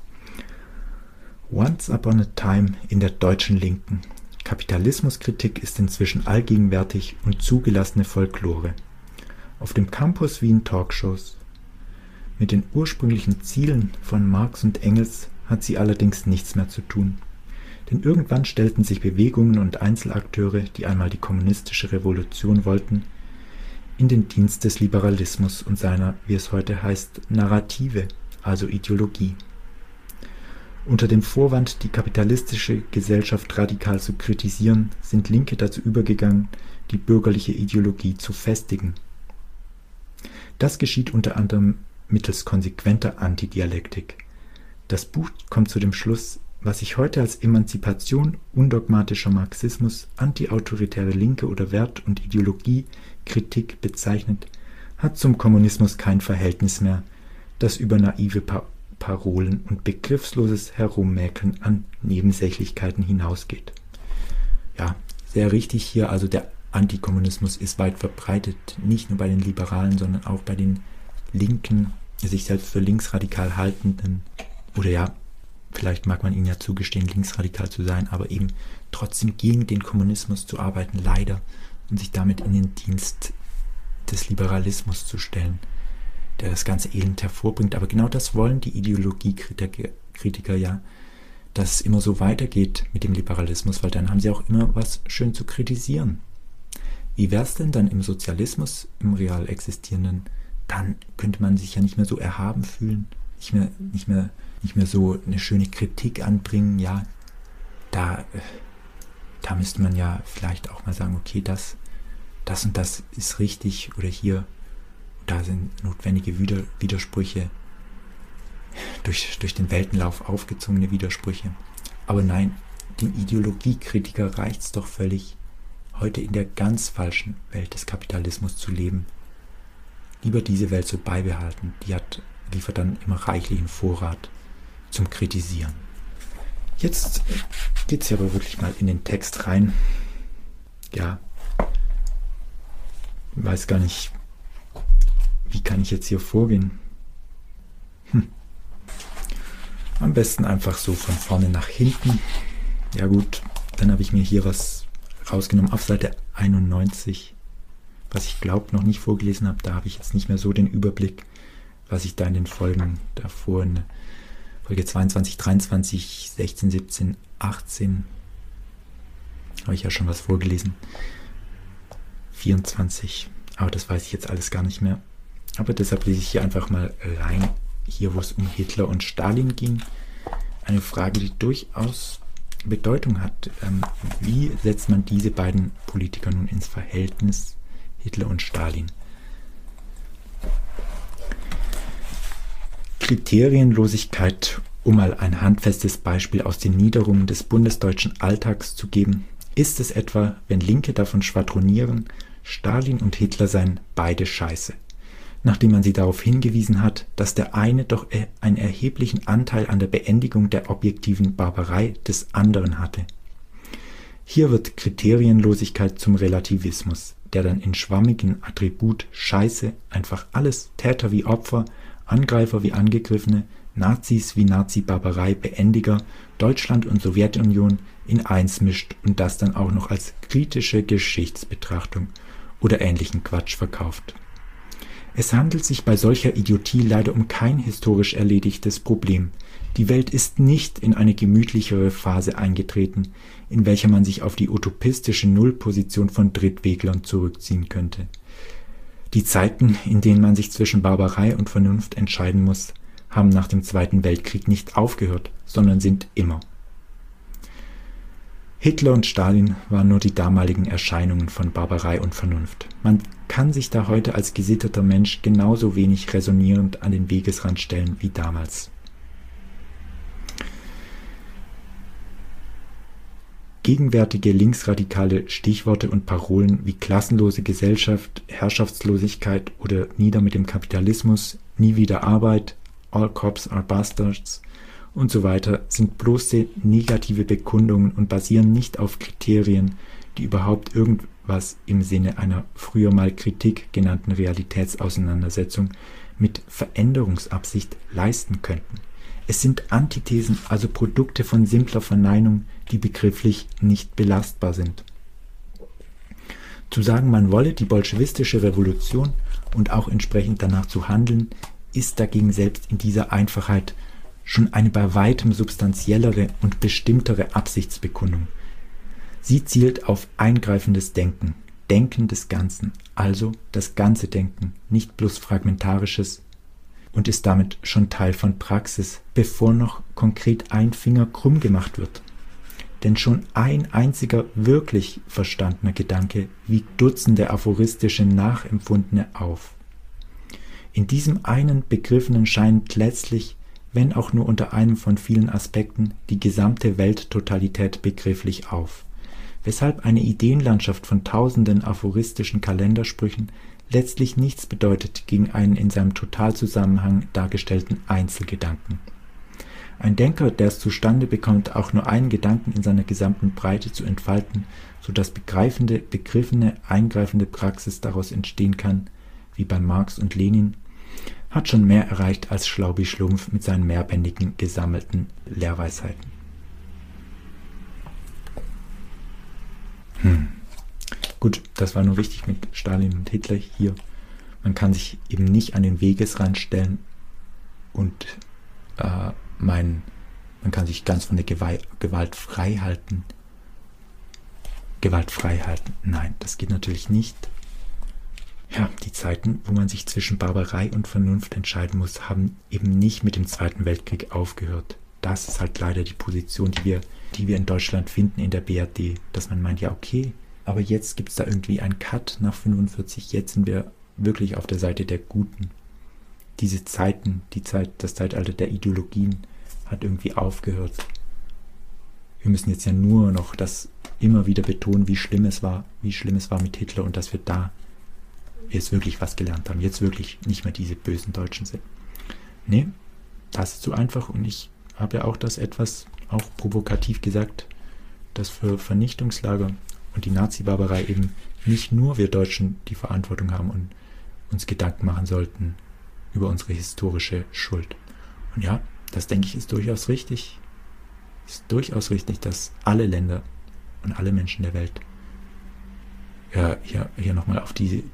[SPEAKER 1] Once upon a time in der deutschen Linken. Kapitalismuskritik ist inzwischen allgegenwärtig und zugelassene Folklore. Auf dem Campus wie in Talkshows. Mit den ursprünglichen Zielen von Marx und Engels hat sie allerdings nichts mehr zu tun. Denn irgendwann stellten sich Bewegungen und Einzelakteure, die einmal die kommunistische Revolution wollten, in den Dienst des Liberalismus und seiner, wie es heute heißt, Narrative, also Ideologie. Unter dem Vorwand, die kapitalistische Gesellschaft radikal zu kritisieren, sind Linke dazu übergegangen, die bürgerliche Ideologie zu festigen. Das geschieht unter anderem mittels konsequenter Antidialektik. Das Buch kommt zu dem Schluss, was sich heute als Emanzipation, undogmatischer Marxismus, antiautoritäre Linke oder Wert- und Ideologiekritik bezeichnet, hat zum Kommunismus kein Verhältnis mehr, das über naive Parolen und begriffsloses Herummäkeln an Nebensächlichkeiten hinausgeht. Ja, sehr richtig hier, also der Antikommunismus ist weit verbreitet, nicht nur bei den Liberalen, sondern auch bei den Linken, sich selbst für linksradikal haltenden, oder ja, vielleicht mag man ihnen ja zugestehen, linksradikal zu sein, aber eben trotzdem gegen den Kommunismus zu arbeiten, leider, und sich damit in den Dienst des Liberalismus zu stellen, der das ganze Elend hervorbringt. Aber genau das wollen die Ideologiekritiker ja, dass es immer so weitergeht mit dem Liberalismus, weil dann haben sie auch immer was schön zu kritisieren. Wie wäre es denn dann im Sozialismus, im real existierenden? Dann könnte man sich ja nicht mehr so erhaben fühlen, nicht mehr so eine schöne Kritik anbringen. Ja, da müsste man ja vielleicht auch mal sagen, okay, das und das ist richtig, oder hier, da sind notwendige Widersprüche, durch den Weltenlauf aufgezwungene Widersprüche. Aber nein, dem Ideologiekritiker reicht es doch völlig, heute in der ganz falschen Welt des Kapitalismus zu leben. Lieber diese Welt so beibehalten, liefert dann immer reichlichen Vorrat zum Kritisieren. Jetzt geht es ja aber wirklich mal in den Text rein. Ja, ich weiß gar nicht, wie kann ich jetzt hier vorgehen? Am besten einfach so von vorne nach hinten. Ja gut, dann habe ich mir hier was rausgenommen auf Seite 91, was ich glaube noch nicht vorgelesen habe. Da habe ich jetzt nicht mehr so den Überblick, was ich da in den Folgen davor, in Folge 22, 23, 16, 17, 18, habe ich ja schon was vorgelesen. 24, aber das weiß ich jetzt alles gar nicht mehr. Aber deshalb lese ich hier einfach mal rein, hier wo es um Hitler und Stalin ging. Eine Frage, die durchaus Bedeutung hat. Wie setzt man diese beiden Politiker nun ins Verhältnis, Hitler und Stalin? Kriterienlosigkeit, um mal ein handfestes Beispiel aus den Niederungen des bundesdeutschen Alltags zu geben, ist es etwa, wenn Linke davon schwadronieren, Stalin und Hitler seien beide Scheiße, nachdem man sie darauf hingewiesen hat, dass der eine doch einen erheblichen Anteil an der Beendigung der objektiven Barbarei des anderen hatte. Hier wird Kriterienlosigkeit zum Relativismus, der dann in schwammigen Attribut Scheiße einfach alles, Täter wie Opfer, Angreifer wie Angegriffene, Nazis wie Nazi-Barbarei, Beendiger, Deutschland und Sowjetunion in eins mischt und das dann auch noch als kritische Geschichtsbetrachtung oder ähnlichen Quatsch verkauft. Es handelt sich bei solcher Idiotie leider um kein historisch erledigtes Problem. Die Welt ist nicht in eine gemütlichere Phase eingetreten, in welcher man sich auf die utopistische Nullposition von Drittweglern zurückziehen könnte. Die Zeiten, in denen man sich zwischen Barbarei und Vernunft entscheiden muss, haben nach dem Zweiten Weltkrieg nicht aufgehört, sondern sind immer. Hitler und Stalin waren nur die damaligen Erscheinungen von Barbarei und Vernunft. Man kann sich da heute als gesitteter Mensch genauso wenig resonierend an den Wegesrand stellen wie damals. Gegenwärtige linksradikale Stichworte und Parolen wie klassenlose Gesellschaft, Herrschaftslosigkeit oder nieder mit dem Kapitalismus, nie wieder Arbeit, all cops are bastards und so weiter sind bloße negative Bekundungen und basieren nicht auf Kriterien, die überhaupt irgendwas im Sinne einer früher mal Kritik genannten Realitätsauseinandersetzung mit Veränderungsabsicht leisten könnten. Es sind Antithesen, also Produkte von simpler Verneinung, die begrifflich nicht belastbar sind. Zu sagen, man wolle die bolschewistische Revolution und auch entsprechend danach zu handeln, ist dagegen selbst in dieser Einfachheit schon eine bei weitem substanziellere und bestimmtere Absichtsbekundung. Sie zielt auf eingreifendes Denken, Denken des Ganzen, also das ganze Denken, nicht bloß fragmentarisches, und ist damit schon Teil von Praxis, bevor noch konkret ein Finger krumm gemacht wird. Denn schon ein einziger wirklich verstandener Gedanke wiegt Dutzende aphoristische Nachempfundene auf. In diesem einen Begriffenen scheint letztlich, wenn auch nur unter einem von vielen Aspekten, die gesamte Welttotalität begrifflich auf, weshalb eine Ideenlandschaft von tausenden aphoristischen Kalendersprüchen letztlich nichts bedeutet gegen einen in seinem Totalzusammenhang dargestellten Einzelgedanken. Ein Denker, der es zustande bekommt, auch nur einen Gedanken in seiner gesamten Breite zu entfalten, sodass begriffene, eingreifende Praxis daraus entstehen kann, wie bei Marx und Lenin, hat schon mehr erreicht als Schlaubi-Schlumpf mit seinen mehrbändigen gesammelten Lehrweisheiten. Gut, das war nur wichtig mit Stalin und Hitler hier. Man kann sich eben nicht an den Wegesrand stellen und man kann sich ganz von der Gewalt frei halten. Nein, das geht natürlich nicht. Ja, die Zeiten, wo man sich zwischen Barbarei und Vernunft entscheiden muss, haben eben nicht mit dem Zweiten Weltkrieg aufgehört. Das ist halt leider die Position, die wir in Deutschland finden in der BRD, dass man meint, ja okay, aber jetzt gibt es da irgendwie einen Cut nach 45, jetzt sind wir wirklich auf der Seite der Guten. Diese Zeiten, das Zeitalter der Ideologien hat irgendwie aufgehört. Wir müssen jetzt ja nur noch das immer wieder betonen, wie schlimm es war mit Hitler und dass wir da jetzt wirklich was gelernt haben, jetzt wirklich nicht mehr diese bösen Deutschen sind. Nee, das ist zu einfach und ich habe ja auch das etwas auch provokativ gesagt, dass für Vernichtungslager und die Nazi-Barbarei eben nicht nur wir Deutschen die Verantwortung haben und uns Gedanken machen sollten über unsere historische Schuld. Und ja, das denke ich ist durchaus richtig. Ist durchaus richtig, dass alle Länder und alle Menschen der Welt hier nochmal auf diese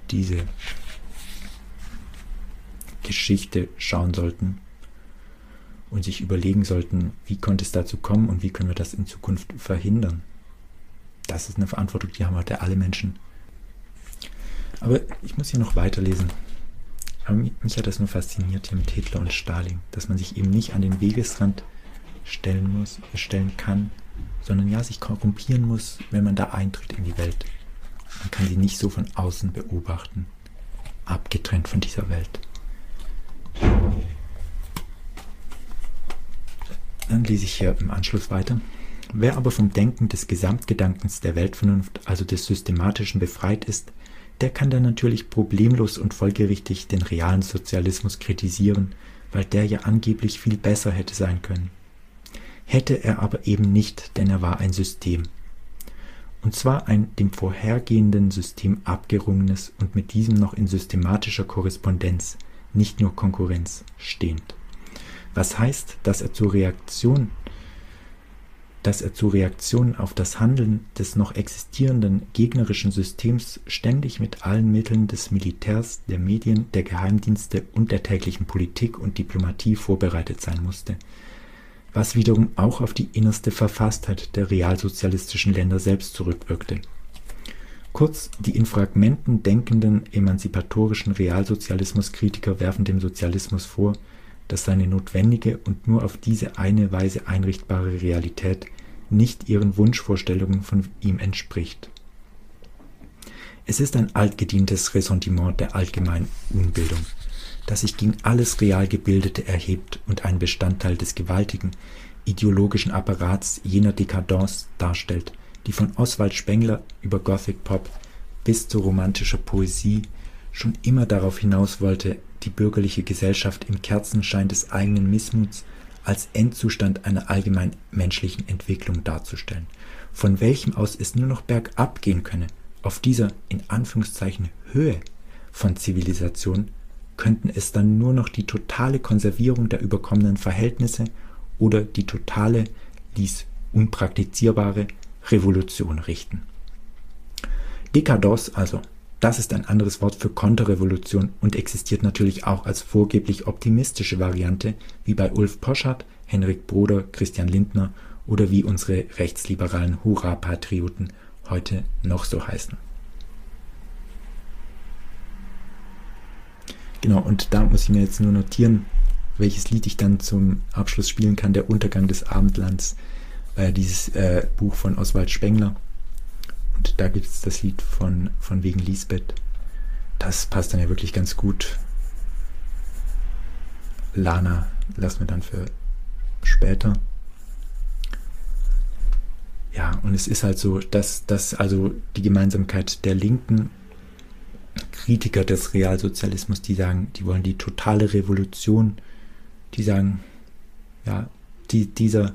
[SPEAKER 1] Geschichte schauen sollten und sich überlegen sollten, wie konnte es dazu kommen und wie können wir das in Zukunft verhindern. Das ist eine Verantwortung, die haben heute alle Menschen. Aber ich muss hier noch weiterlesen. Aber mich hat das nur fasziniert hier mit Hitler und Stalin, dass man sich eben nicht an den Wegesrand stellen kann, sondern ja, sich korrumpieren muss, wenn man da eintritt in die Welt. Man kann sie nicht so von außen beobachten, abgetrennt von dieser Welt. Dann lese ich hier im Anschluss weiter. Wer aber vom Denken des Gesamtgedankens der Weltvernunft, also des Systematischen, befreit ist, der kann dann natürlich problemlos und folgerichtig den realen Sozialismus kritisieren, weil der ja angeblich viel besser hätte sein können. Hätte er aber eben nicht, denn er war ein System. Und zwar ein dem vorhergehenden System abgerungenes und mit diesem noch in systematischer Korrespondenz, nicht nur Konkurrenz, stehend. Was heißt, dass er zur Reaktion auf das Handeln des noch existierenden gegnerischen Systems ständig mit allen Mitteln des Militärs, der Medien, der Geheimdienste und der täglichen Politik und Diplomatie vorbereitet sein musste, was wiederum auch auf die innerste Verfasstheit der realsozialistischen Länder selbst zurückwirkte. Kurz, die in Fragmenten denkenden emanzipatorischen Realsozialismuskritiker werfen dem Sozialismus vor, dass seine notwendige und nur auf diese eine Weise einrichtbare Realität nicht ihren Wunschvorstellungen von ihm entspricht. Es ist ein altgedientes Ressentiment der allgemeinen Unbildung, das sich gegen alles real Gebildete erhebt und einen Bestandteil des gewaltigen, ideologischen Apparats jener Dekadence darstellt, die von Oswald Spengler über Gothic Pop bis zu romantischer Poesie schon immer darauf hinaus wollte, die bürgerliche Gesellschaft im Kerzenschein des eigenen Missmuts als Endzustand einer allgemein menschlichen Entwicklung darzustellen, von welchem aus es nur noch bergab gehen könne. Auf dieser, in Anführungszeichen, Höhe von Zivilisation könnten es dann nur noch die totale Konservierung der überkommenen Verhältnisse oder die totale, dies unpraktizierbare Revolution richten. Décadence also, das ist ein anderes Wort für Konterrevolution und existiert natürlich auch als vorgeblich optimistische Variante, wie bei Ulf Poschardt, Henrik Broder, Christian Lindner oder wie unsere rechtsliberalen Hurra-Patrioten heute noch so heißen. Genau, und da muss ich mir jetzt nur notieren, welches Lied ich dann zum Abschluss spielen kann. Der Untergang des Abendlands, dieses Buch von Oswald Spengler. Und da gibt es das Lied von wegen Lisbeth. Das passt dann ja wirklich ganz gut. Lana lassen wir dann für später. Ja, und es ist halt so, dass also die Gemeinsamkeit der Linken, Kritiker des Realsozialismus, die sagen, die wollen die totale Revolution, die sagen, ja, diese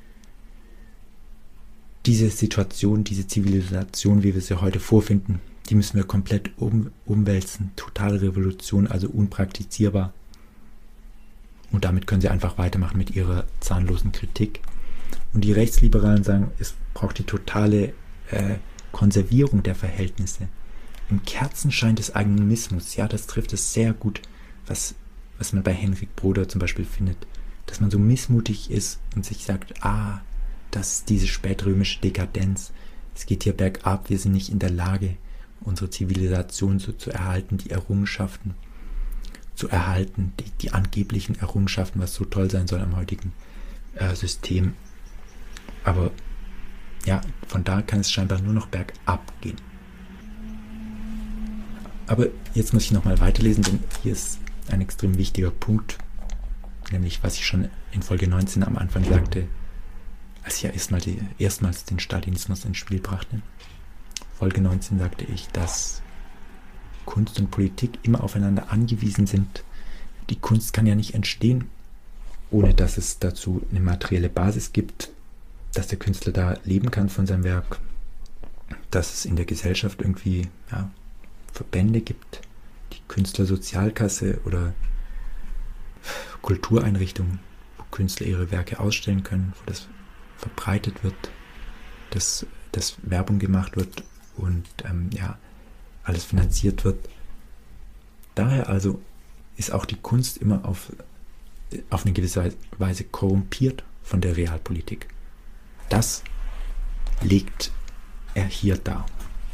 [SPEAKER 1] Situation, diese Zivilisation, wie wir sie heute vorfinden, die müssen wir komplett umwälzen. Totale Revolution, also unpraktizierbar. Und damit können sie einfach weitermachen mit ihrer zahnlosen Kritik. Und die Rechtsliberalen sagen, es braucht die totale Konservierung der Verhältnisse. Im Kerzenschein des eigenen Missmuts, ja, das trifft es sehr gut, was man bei Henrik Broder zum Beispiel findet. Dass man so missmutig ist und sich sagt, das ist diese spätrömische Dekadenz. Es geht hier bergab, wir sind nicht in der Lage, unsere Zivilisation so zu erhalten, die Errungenschaften zu erhalten, die angeblichen Errungenschaften, was so toll sein soll am heutigen System. Aber ja, von da kann es scheinbar nur noch bergab gehen. Aber jetzt muss ich nochmal weiterlesen, denn hier ist ein extrem wichtiger Punkt, nämlich was ich schon in Folge 19 am Anfang sagte, als ich ja erstmals den Stalinismus ins Spiel brachte. Folge 19 sagte ich, dass Kunst und Politik immer aufeinander angewiesen sind. Die Kunst kann ja nicht entstehen, ohne dass es dazu eine materielle Basis gibt, dass der Künstler da leben kann von seinem Werk, dass es in der Gesellschaft irgendwie Verbände gibt, die Künstlersozialkasse oder Kultureinrichtungen, wo Künstler ihre Werke ausstellen können, wo das verbreitet wird, dass Werbung gemacht wird und alles finanziert wird. Daher also ist auch die Kunst immer auf eine gewisse Weise korrumpiert von der Realpolitik. Das legt er hier dar.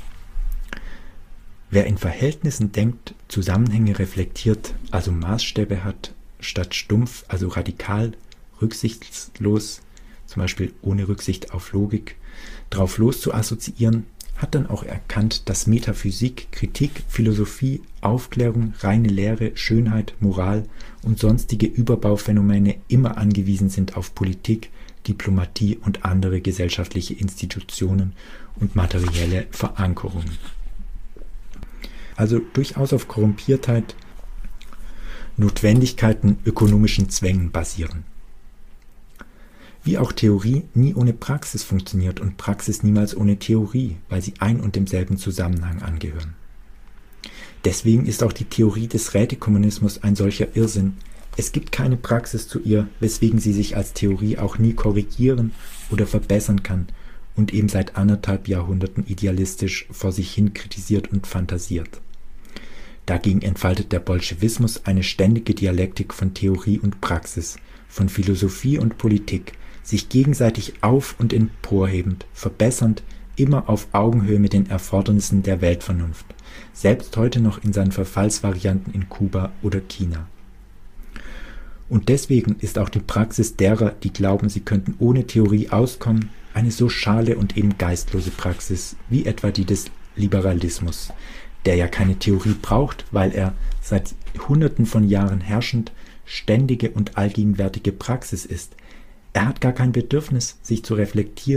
[SPEAKER 1] Wer in Verhältnissen denkt, Zusammenhänge reflektiert, also Maßstäbe hat, statt stumpf, also radikal, rücksichtslos, zum Beispiel ohne Rücksicht auf Logik, drauf los zu assoziieren, hat dann auch erkannt, dass Metaphysik, Kritik, Philosophie, Aufklärung, reine Lehre, Schönheit, Moral und sonstige Überbauphänomene immer angewiesen sind auf Politik, Diplomatie und andere gesellschaftliche Institutionen und materielle Verankerungen. Also durchaus auf Korrumpiertheit, Notwendigkeiten, ökonomischen Zwängen basieren. Wie auch Theorie nie ohne Praxis funktioniert und Praxis niemals ohne Theorie, weil sie ein und demselben Zusammenhang angehören. Deswegen ist auch die Theorie des Rätekommunismus ein solcher Irrsinn. Es gibt keine Praxis zu ihr, weswegen sie sich als Theorie auch nie korrigieren oder verbessern kann und eben seit 1,5 Jahrhunderten idealistisch vor sich hin kritisiert und fantasiert. Dagegen entfaltet der Bolschewismus eine ständige Dialektik von Theorie und Praxis, von Philosophie und Politik, sich gegenseitig auf- und emporhebend, verbessernd, immer auf Augenhöhe mit den Erfordernissen der Weltvernunft, selbst heute noch in seinen Verfallsvarianten in Kuba oder China. Und deswegen ist auch die Praxis derer, die glauben, sie könnten ohne Theorie auskommen, eine so schale und eben geistlose Praxis, wie etwa die des Liberalismus, der ja keine Theorie braucht, weil er seit Hunderten von Jahren herrschend, ständige und allgegenwärtige Praxis ist. Er hat gar kein Bedürfnis, sich zu reflektieren,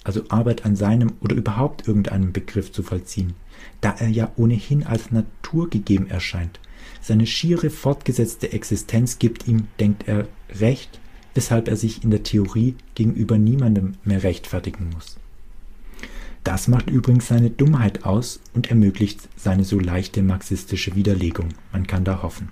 [SPEAKER 1] also Arbeit an seinem oder überhaupt irgendeinem Begriff zu vollziehen, da er ja ohnehin als naturgegeben erscheint. Seine schiere fortgesetzte Existenz gibt ihm, denkt er, Recht, weshalb er sich in der Theorie gegenüber niemandem mehr rechtfertigen muss. Das macht übrigens seine Dummheit aus und ermöglicht seine so leichte marxistische Widerlegung. Man kann da hoffen.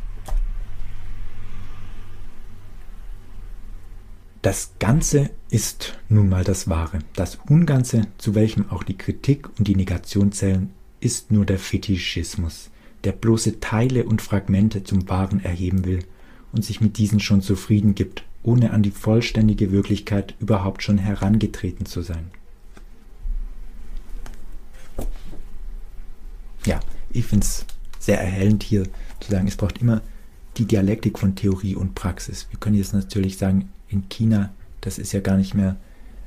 [SPEAKER 1] Das Ganze ist nun mal das Wahre. Das Unganze, zu welchem auch die Kritik und die Negation zählen, ist nur der Fetischismus, der bloße Teile und Fragmente zum Wahren erheben will und sich mit diesen schon zufrieden gibt, ohne an die vollständige Wirklichkeit überhaupt schon herangetreten zu sein. Ja, ich finde es sehr erhellend hier zu sagen, es braucht immer die Dialektik von Theorie und Praxis. Wir können jetzt natürlich sagen, in China, das ist ja gar nicht mehr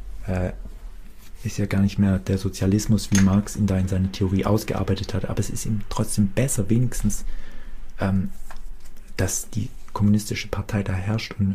[SPEAKER 1] der Sozialismus, wie Marx ihn da in seiner Theorie ausgearbeitet hat, aber es ist ihm trotzdem besser, wenigstens, dass die kommunistische Partei da herrscht und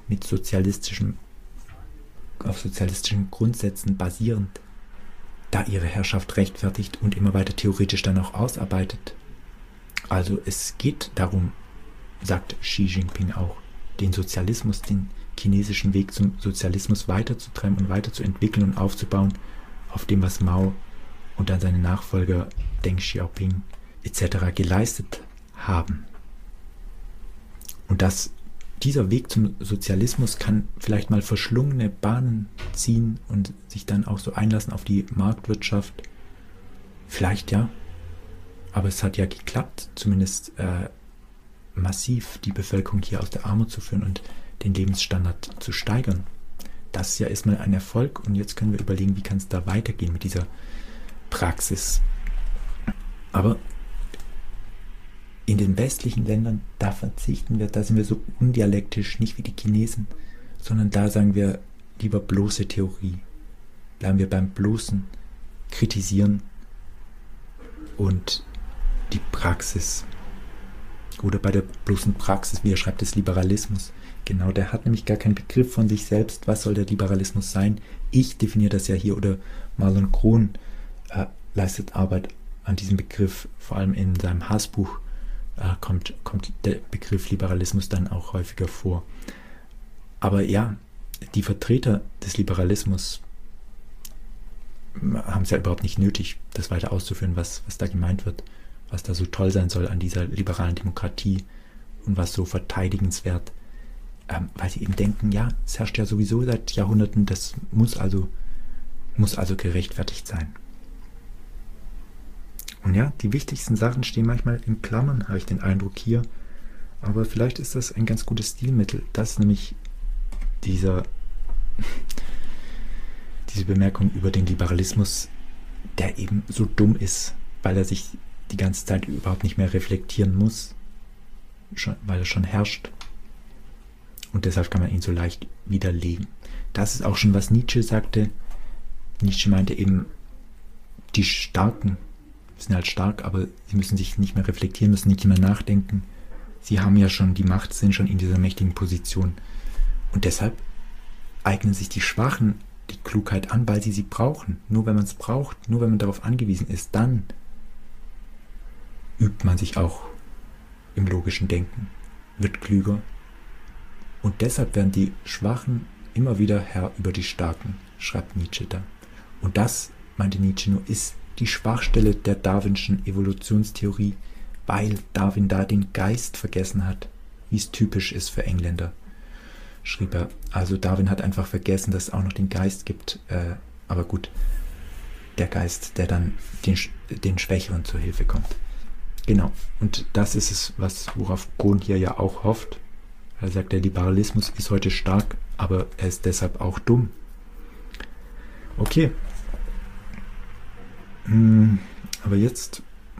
[SPEAKER 1] auf sozialistischen Grundsätzen basierend da ihre Herrschaft rechtfertigt und immer weiter theoretisch dann auch ausarbeitet. Also es geht darum, sagt Xi Jinping auch, den Sozialismus, den chinesischen Weg zum Sozialismus weiterzutreiben und weiterzuentwickeln und aufzubauen auf dem, was Mao und dann seine Nachfolger Deng Xiaoping etc. geleistet haben. Und dieser Weg zum Sozialismus kann vielleicht mal verschlungene Bahnen ziehen und sich dann auch so einlassen auf die Marktwirtschaft. Vielleicht ja, aber es hat ja geklappt, zumindest massiv die Bevölkerung hier aus der Armut zu führen und den Lebensstandard zu steigern. Das ist ja erstmal ein Erfolg und jetzt können wir überlegen, wie kann es da weitergehen mit dieser Praxis. Aber in den westlichen Ländern, da verzichten wir, da sind wir so undialektisch, nicht wie die Chinesen, sondern da sagen wir lieber bloße Theorie. Bleiben wir beim bloßen Kritisieren und die Praxis. Oder bei der bloßen Praxis, wie er schreibt, des Liberalismus. Genau, der hat nämlich gar keinen Begriff von sich selbst. Was soll der Liberalismus sein? Ich definiere das ja hier, oder Marlon Krohn leistet Arbeit an diesem Begriff, vor allem in seinem Hassbuch kommt der Begriff Liberalismus dann auch häufiger vor. Aber ja, die Vertreter des Liberalismus haben es ja überhaupt nicht nötig, das weiter auszuführen, was da gemeint wird, was da so toll sein soll an dieser liberalen Demokratie und was so verteidigenswert, weil sie eben denken, ja, es herrscht ja sowieso seit Jahrhunderten, das muss also gerechtfertigt sein. Und ja, die wichtigsten Sachen stehen manchmal in Klammern, habe ich den Eindruck hier, aber vielleicht ist das ein ganz gutes Stilmittel, dass nämlich diese Bemerkung über den Liberalismus, der eben so dumm ist, weil er sich die ganze Zeit überhaupt nicht mehr reflektieren muss, weil er schon herrscht. Und deshalb kann man ihn so leicht widerlegen. Das ist auch schon, was Nietzsche sagte. Nietzsche meinte eben, die Starken sind halt stark, aber sie müssen sich nicht mehr reflektieren, müssen nicht mehr nachdenken. Sie haben ja schon die Macht, sind schon in dieser mächtigen Position. Und deshalb eignen sich die Schwachen die Klugheit an, weil sie brauchen. Nur wenn man es braucht, nur wenn man darauf angewiesen ist, dann übt man sich auch im logischen Denken, wird klüger. Und deshalb werden die Schwachen immer wieder Herr über die Starken, schreibt Nietzsche da. Und das, meinte Nietzsche nur, ist die Schwachstelle der Darwinschen Evolutionstheorie, weil Darwin da den Geist vergessen hat, wie es typisch ist für Engländer, schrieb er. Also Darwin hat einfach vergessen, dass es auch noch den Geist gibt, aber gut, der Geist, der dann den Schwächeren zur Hilfe kommt. Genau, und das ist es, worauf Kohn hier ja auch hofft. Er sagt, der Liberalismus ist heute stark, aber er ist deshalb auch dumm. Okay. Aber jetzt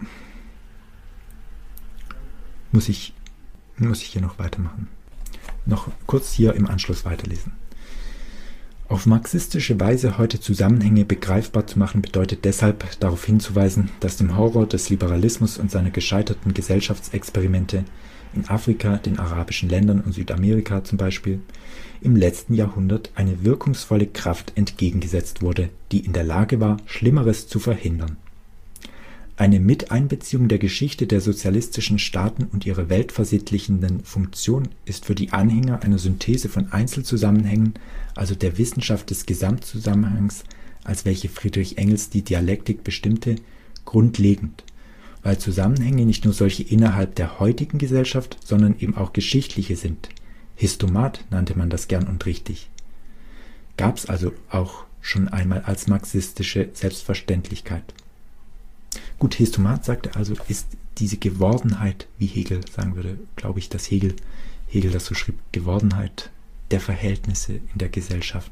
[SPEAKER 1] muss ich hier noch weitermachen. Noch kurz hier im Anschluss weiterlesen. Auf marxistische Weise heute Zusammenhänge begreifbar zu machen, bedeutet deshalb darauf hinzuweisen, dass dem Horror des Liberalismus und seiner gescheiterten Gesellschaftsexperimente in Afrika, den arabischen Ländern und Südamerika zum Beispiel, im letzten Jahrhundert eine wirkungsvolle Kraft entgegengesetzt wurde, die in der Lage war, Schlimmeres zu verhindern. Eine Miteinbeziehung der Geschichte der sozialistischen Staaten und ihrer weltversittlichenden Funktion ist für die Anhänger einer Synthese von Einzelzusammenhängen, also der Wissenschaft des Gesamtzusammenhangs, als welche Friedrich Engels die Dialektik bestimmte, grundlegend, weil Zusammenhänge nicht nur solche innerhalb der heutigen Gesellschaft, sondern eben auch geschichtliche sind. Histomat nannte man das gern und richtig. Gab es also auch schon einmal als marxistische Selbstverständlichkeit. Gut, Histomat, sagte also, ist diese Gewordenheit, wie Hegel sagen würde, glaube ich, dass Hegel das so schrieb, Gewordenheit der Verhältnisse in der Gesellschaft.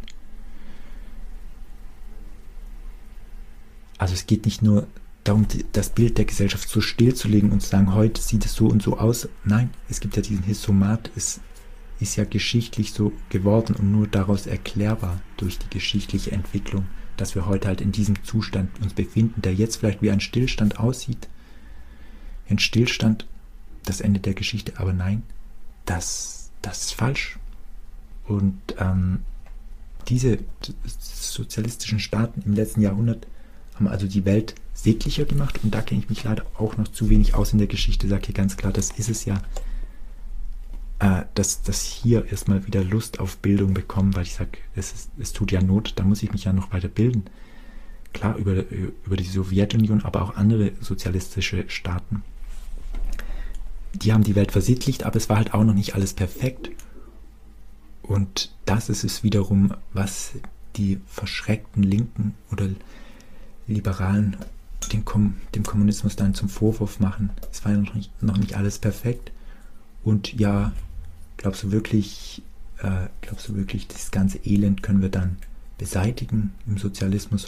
[SPEAKER 1] Also es geht nicht nur darum, das Bild der Gesellschaft so stillzulegen und zu sagen, heute sieht es so und so aus. Nein, es gibt ja diesen Histomat, es ist ja geschichtlich so geworden und nur daraus erklärbar durch die geschichtliche Entwicklung, dass wir heute halt in diesem Zustand uns befinden, der jetzt vielleicht wie ein Stillstand aussieht. Ein Stillstand, das Ende der Geschichte, aber nein, das ist falsch. Und diese sozialistischen Staaten im letzten Jahrhundert haben also die Welt sittlicher gemacht und da kenne ich mich leider auch noch zu wenig aus in der Geschichte, sage hier ganz klar, das ist es ja, dass hier erstmal wieder Lust auf Bildung bekommen, weil ich sage, es tut ja Not, da muss ich mich ja noch weiter bilden. Klar, über die Sowjetunion, aber auch andere sozialistische Staaten. Die haben die Welt versittlicht, aber es war halt auch noch nicht alles perfekt. Und das ist es wiederum, was die verschreckten Linken oder Liberalen dem Kommunismus dann zum Vorwurf machen. Es war ja noch nicht alles perfekt. Und ja, glaubst du wirklich, das ganze Elend können wir dann beseitigen? Im Sozialismus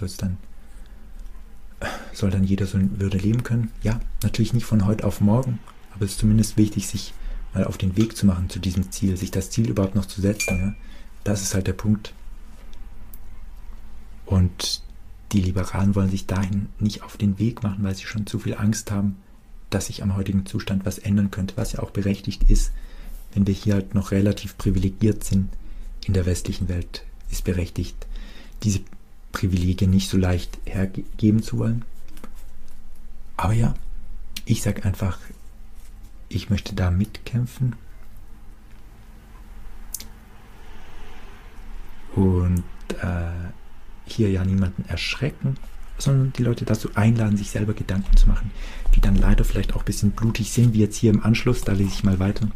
[SPEAKER 1] soll dann jeder so in Würde leben können? Ja, natürlich nicht von heute auf morgen, aber es ist zumindest wichtig, sich mal auf den Weg zu machen zu diesem Ziel, sich das Ziel überhaupt noch zu setzen. Ja? Das ist halt der Punkt. Und die Liberalen wollen sich dahin nicht auf den Weg machen, weil sie schon zu viel Angst haben, dass sich am heutigen Zustand was ändern könnte, was ja auch berechtigt ist, wenn wir hier halt noch relativ privilegiert sind in der westlichen Welt, ist berechtigt, diese Privilegien nicht so leicht hergeben zu wollen. Aber ja, ich sage einfach, ich möchte da mitkämpfen und hier ja niemanden erschrecken, sondern die Leute dazu einladen, sich selber Gedanken zu machen, die dann leider vielleicht auch ein bisschen blutig sind, wie jetzt hier im Anschluss, da lese ich mal weiter.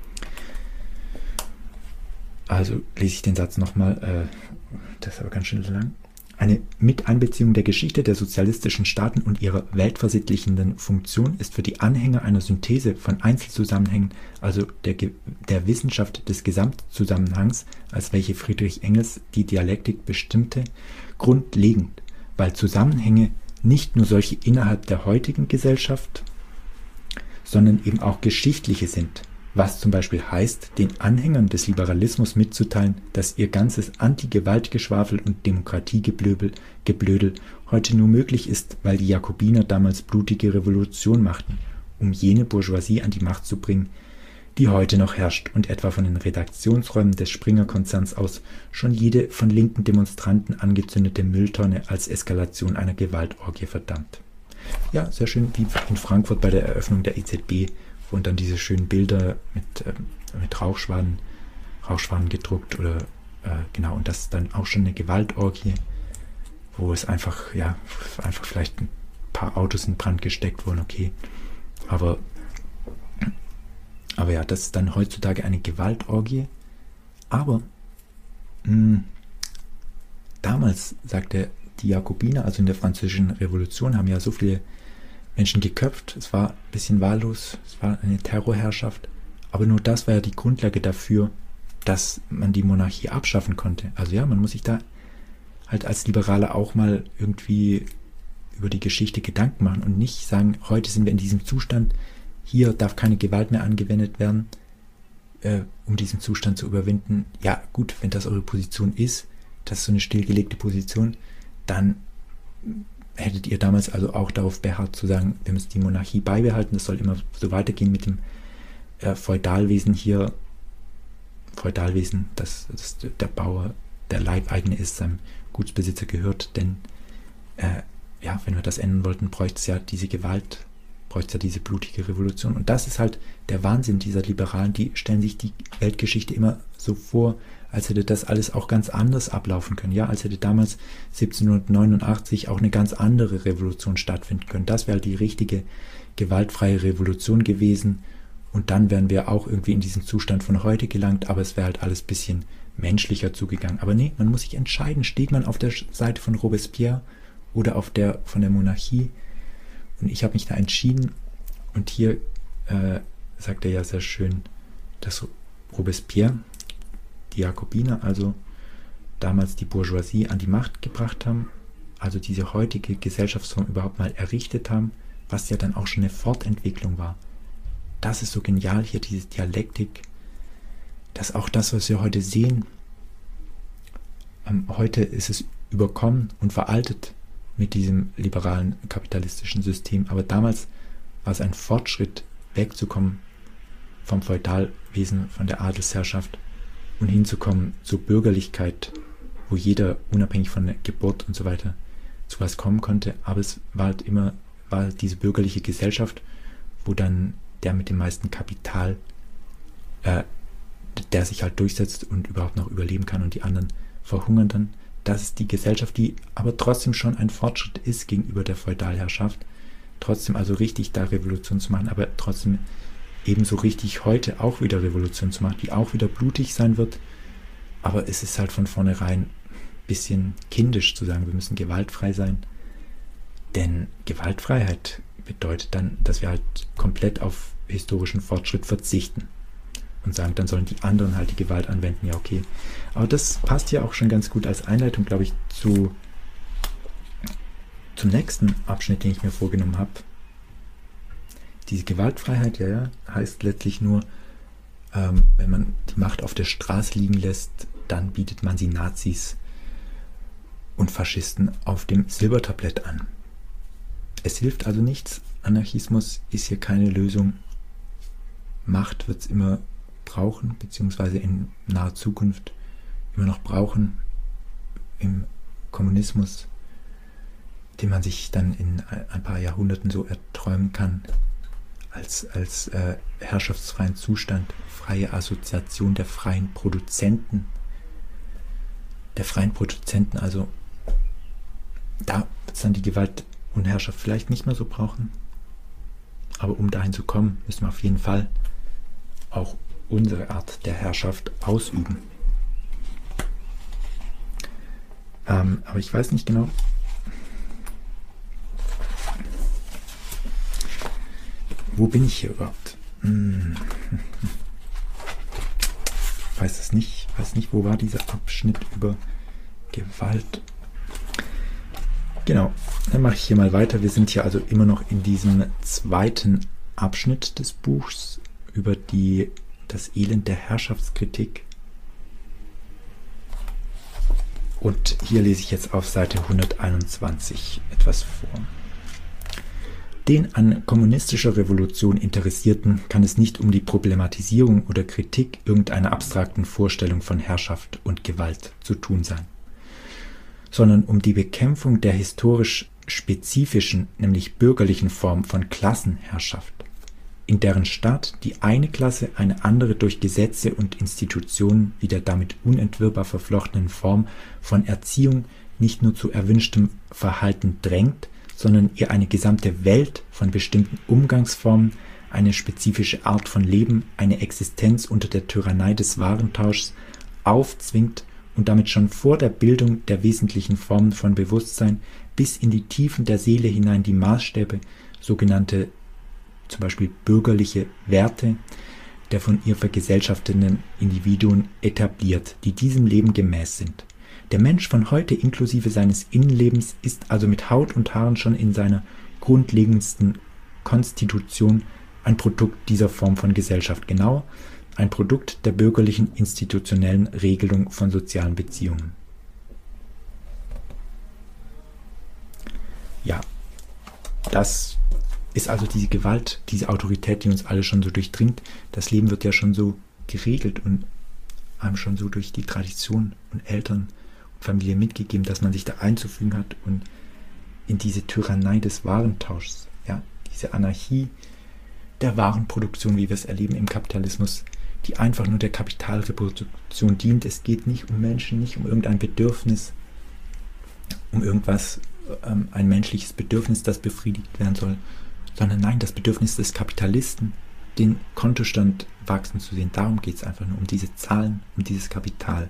[SPEAKER 1] Also lese ich den Satz nochmal, das ist aber ganz schön lang. Eine Miteinbeziehung der Geschichte der sozialistischen Staaten und ihrer weltversittlichenden Funktion ist für die Anhänger einer Synthese von Einzelzusammenhängen, also der Wissenschaft des Gesamtzusammenhangs, als welche Friedrich Engels die Dialektik bestimmte, grundlegend, weil Zusammenhänge nicht nur solche innerhalb der heutigen Gesellschaft, sondern eben auch geschichtliche sind, was zum Beispiel heißt, den Anhängern des Liberalismus mitzuteilen, dass ihr ganzes Anti-Gewalt-Geschwafel und Demokratiegeblödel heute nur möglich ist, weil die Jakobiner damals blutige Revolution machten, um jene Bourgeoisie an die Macht zu bringen, die heute noch herrscht und etwa von den Redaktionsräumen des Springer-Konzerns aus schon jede von linken Demonstranten angezündete Mülltonne als Eskalation einer Gewaltorgie verdammt. Ja, sehr schön, wie in Frankfurt bei der Eröffnung der EZB, wo dann diese schönen Bilder mit Rauchschwaden gedruckt oder genau, und das ist dann auch schon eine Gewaltorgie, wo es einfach vielleicht ein paar Autos in Brand gesteckt wurden, okay, aber ja, das ist dann heutzutage eine Gewaltorgie, aber damals, sagte die Jakobiner, also in der Französischen Revolution, haben ja so viele Menschen geköpft, es war ein bisschen wahllos, es war eine Terrorherrschaft, aber nur das war ja die Grundlage dafür, dass man die Monarchie abschaffen konnte. Also ja, man muss sich da halt als Liberaler auch mal irgendwie über die Geschichte Gedanken machen und nicht sagen, heute sind wir in diesem Zustand, hier darf keine Gewalt mehr angewendet werden, um diesen Zustand zu überwinden. Ja gut, wenn das eure Position ist, das ist so eine stillgelegte Position, dann hättet ihr damals also auch darauf beharrt zu sagen, wir müssen die Monarchie beibehalten, das soll immer so weitergehen mit dem Feudalwesen hier, Feudalwesen, dass der Bauer der Leibeigene ist, seinem Gutsbesitzer gehört, denn wenn wir das ändern wollten, bräuchte es ja diese Gewalt, bräuchte es ja diese blutige Revolution. Und das ist halt der Wahnsinn dieser Liberalen, die stellen sich die Weltgeschichte immer so vor, als hätte das alles auch ganz anders ablaufen können. Ja, als hätte damals 1789 auch eine ganz andere Revolution stattfinden können. Das wäre halt die richtige gewaltfreie Revolution gewesen. Und dann wären wir auch irgendwie in diesen Zustand von heute gelangt, aber es wäre halt alles ein bisschen menschlicher zugegangen. Aber nee, man muss sich entscheiden, steht man auf der Seite von Robespierre oder auf der von der Monarchie. Und ich habe mich da entschieden. Und hier sagt er ja sehr schön, dass Robespierre, die Jakobiner, also damals die Bourgeoisie an die Macht gebracht haben, also diese heutige Gesellschaftsform überhaupt mal errichtet haben, was ja dann auch schon eine Fortentwicklung war. Das ist so genial hier, diese Dialektik, dass auch das, was wir heute sehen, heute ist es überkommen und veraltet mit diesem liberalen kapitalistischen System, aber damals war es ein Fortschritt, wegzukommen vom Feudalwesen, von der Adelsherrschaft und hinzukommen zur Bürgerlichkeit, wo jeder unabhängig von der Geburt und so weiter zu was kommen konnte, aber es war halt diese bürgerliche Gesellschaft, wo dann der mit dem meisten Kapital, der sich halt durchsetzt und überhaupt noch überleben kann und die anderen verhungern dann. Das ist die Gesellschaft, die aber trotzdem schon ein Fortschritt ist gegenüber der Feudalherrschaft. Trotzdem also richtig da Revolution zu machen, aber trotzdem ebenso richtig heute auch wieder Revolution zu machen, die auch wieder blutig sein wird. Aber es ist halt von vornherein ein bisschen kindisch zu sagen, wir müssen gewaltfrei sein. Denn Gewaltfreiheit bedeutet dann, dass wir halt komplett auf historischen Fortschritt verzichten und sagen, dann sollen die anderen halt die Gewalt anwenden. Ja, okay. Aber das passt ja auch schon ganz gut als Einleitung, glaube ich, zum nächsten Abschnitt, den ich mir vorgenommen habe. Diese Gewaltfreiheit, heißt letztlich nur, wenn man die Macht auf der Straße liegen lässt, dann bietet man sie Nazis und Faschisten auf dem Silbertablett an. Es hilft also nichts. Anarchismus ist hier keine Lösung. Macht wird es immer brauchen, beziehungsweise in naher Zukunft immer noch brauchen. Im Kommunismus, den man sich dann in ein paar Jahrhunderten so erträumen kann, als herrschaftsfreien Zustand, freie Assoziation der freien Produzenten. Also da wird es dann die Gewalt und Herrschaft vielleicht nicht mehr so brauchen. Aber um dahin zu kommen, müssen wir auf jeden Fall auch unsere Art der Herrschaft ausüben. Aber ich weiß nicht genau, wo bin ich hier überhaupt? Weiß nicht, wo war dieser Abschnitt über Gewalt? Genau, dann mache ich hier mal weiter. Wir sind hier also immer noch in diesem zweiten Abschnitt des Buchs über das Elend der Herrschaftskritik. Und hier lese ich jetzt auf Seite 121 etwas vor. Den an kommunistischer Revolution Interessierten kann es nicht um die Problematisierung oder Kritik irgendeiner abstrakten Vorstellung von Herrschaft und Gewalt zu tun sein, sondern um die Bekämpfung der historisch spezifischen, nämlich bürgerlichen Form von Klassenherrschaft, in deren Staat die eine Klasse eine andere durch Gesetze und Institutionen wie der damit unentwirrbar verflochtenen Form von Erziehung nicht nur zu erwünschtem Verhalten drängt, sondern ihr eine gesamte Welt von bestimmten Umgangsformen, eine spezifische Art von Leben, eine Existenz unter der Tyrannei des Warentauschs aufzwingt und damit schon vor der Bildung der wesentlichen Formen von Bewusstsein bis in die Tiefen der Seele hinein die Maßstäbe, sogenannte zum Beispiel bürgerliche Werte, der von ihr vergesellschafteten Individuen etabliert, die diesem Leben gemäß sind. Der Mensch von heute inklusive seines Innenlebens ist also mit Haut und Haaren schon in seiner grundlegendsten Konstitution ein Produkt dieser Form von Gesellschaft, genau ein Produkt der bürgerlichen institutionellen Regelung von sozialen Beziehungen. Ja, das ist also diese Gewalt, diese Autorität, die uns alle schon so durchdringt. Das Leben wird ja schon so geregelt und einem schon so durch die Tradition und Eltern und Familie mitgegeben, dass man sich da einzufügen hat und in diese Tyrannei des Warentauschs, ja, diese Anarchie der Warenproduktion, wie wir es erleben im Kapitalismus, die einfach nur der Kapitalreproduktion dient. Es geht nicht um Menschen, nicht um irgendein Bedürfnis, um irgendwas, ein menschliches Bedürfnis, das befriedigt werden soll, sondern nein, das Bedürfnis des Kapitalisten, den Kontostand wachsen zu sehen. Darum geht es einfach nur, um diese Zahlen, um dieses Kapital.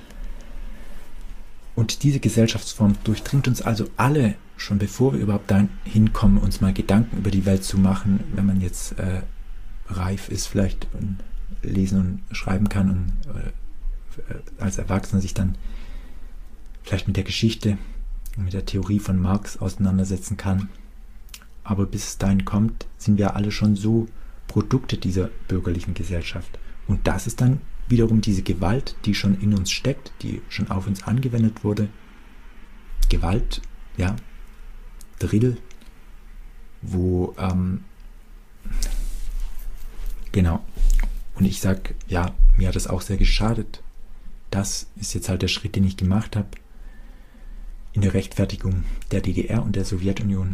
[SPEAKER 1] Und diese Gesellschaftsform durchdringt uns also alle, schon bevor wir überhaupt dahin kommen, uns mal Gedanken über die Welt zu machen, wenn man jetzt reif ist vielleicht und lesen und schreiben kann und als Erwachsener sich dann vielleicht mit der Geschichte und mit der Theorie von Marx auseinandersetzen kann. Aber bis es dahin kommt, sind wir alle schon so Produkte dieser bürgerlichen Gesellschaft. Und das ist dann wiederum diese Gewalt, die schon in uns steckt, die schon auf uns angewendet wurde. Gewalt, ja, Drill, wo, genau. Und ich sage, ja, mir hat das auch sehr geschadet. Das ist jetzt halt der Schritt, den ich gemacht habe in der Rechtfertigung der DDR und der Sowjetunion.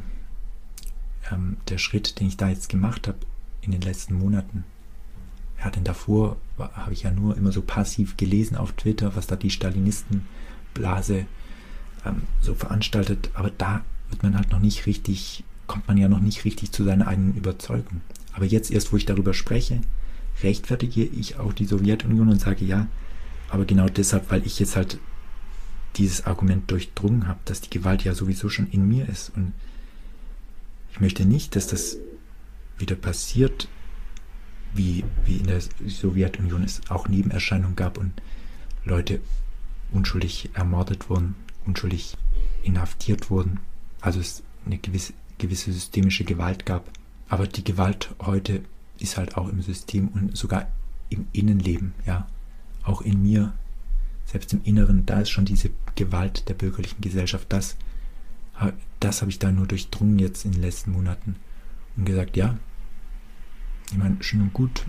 [SPEAKER 1] Der Schritt, den ich da jetzt gemacht habe in den letzten Monaten. Ja, denn davor habe ich ja nur immer so passiv gelesen auf Twitter, was da die Stalinistenblase so veranstaltet. Aber da wird man halt noch nicht richtig, kommt man ja noch nicht richtig zu seiner eigenen Überzeugung. Aber jetzt erst, wo ich darüber spreche, rechtfertige ich auch die Sowjetunion und sage ja, aber genau deshalb, weil ich jetzt halt dieses Argument durchdrungen habe, dass die Gewalt ja sowieso schon in mir ist. Und ich möchte nicht, dass das wieder passiert, wie in der Sowjetunion es auch Nebenerscheinungen gab und Leute unschuldig ermordet wurden, unschuldig inhaftiert wurden. Also es eine gewisse systemische Gewalt gab. Aber die Gewalt heute ist halt auch im System und sogar im Innenleben, ja. Auch in mir, selbst im Inneren, da ist schon diese Gewalt der bürgerlichen Gesellschaft. Das habe ich da nur durchdrungen jetzt in den letzten Monaten und gesagt, ja, ich meine, schön und gut.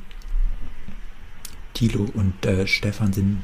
[SPEAKER 1] Thilo und Stefan sind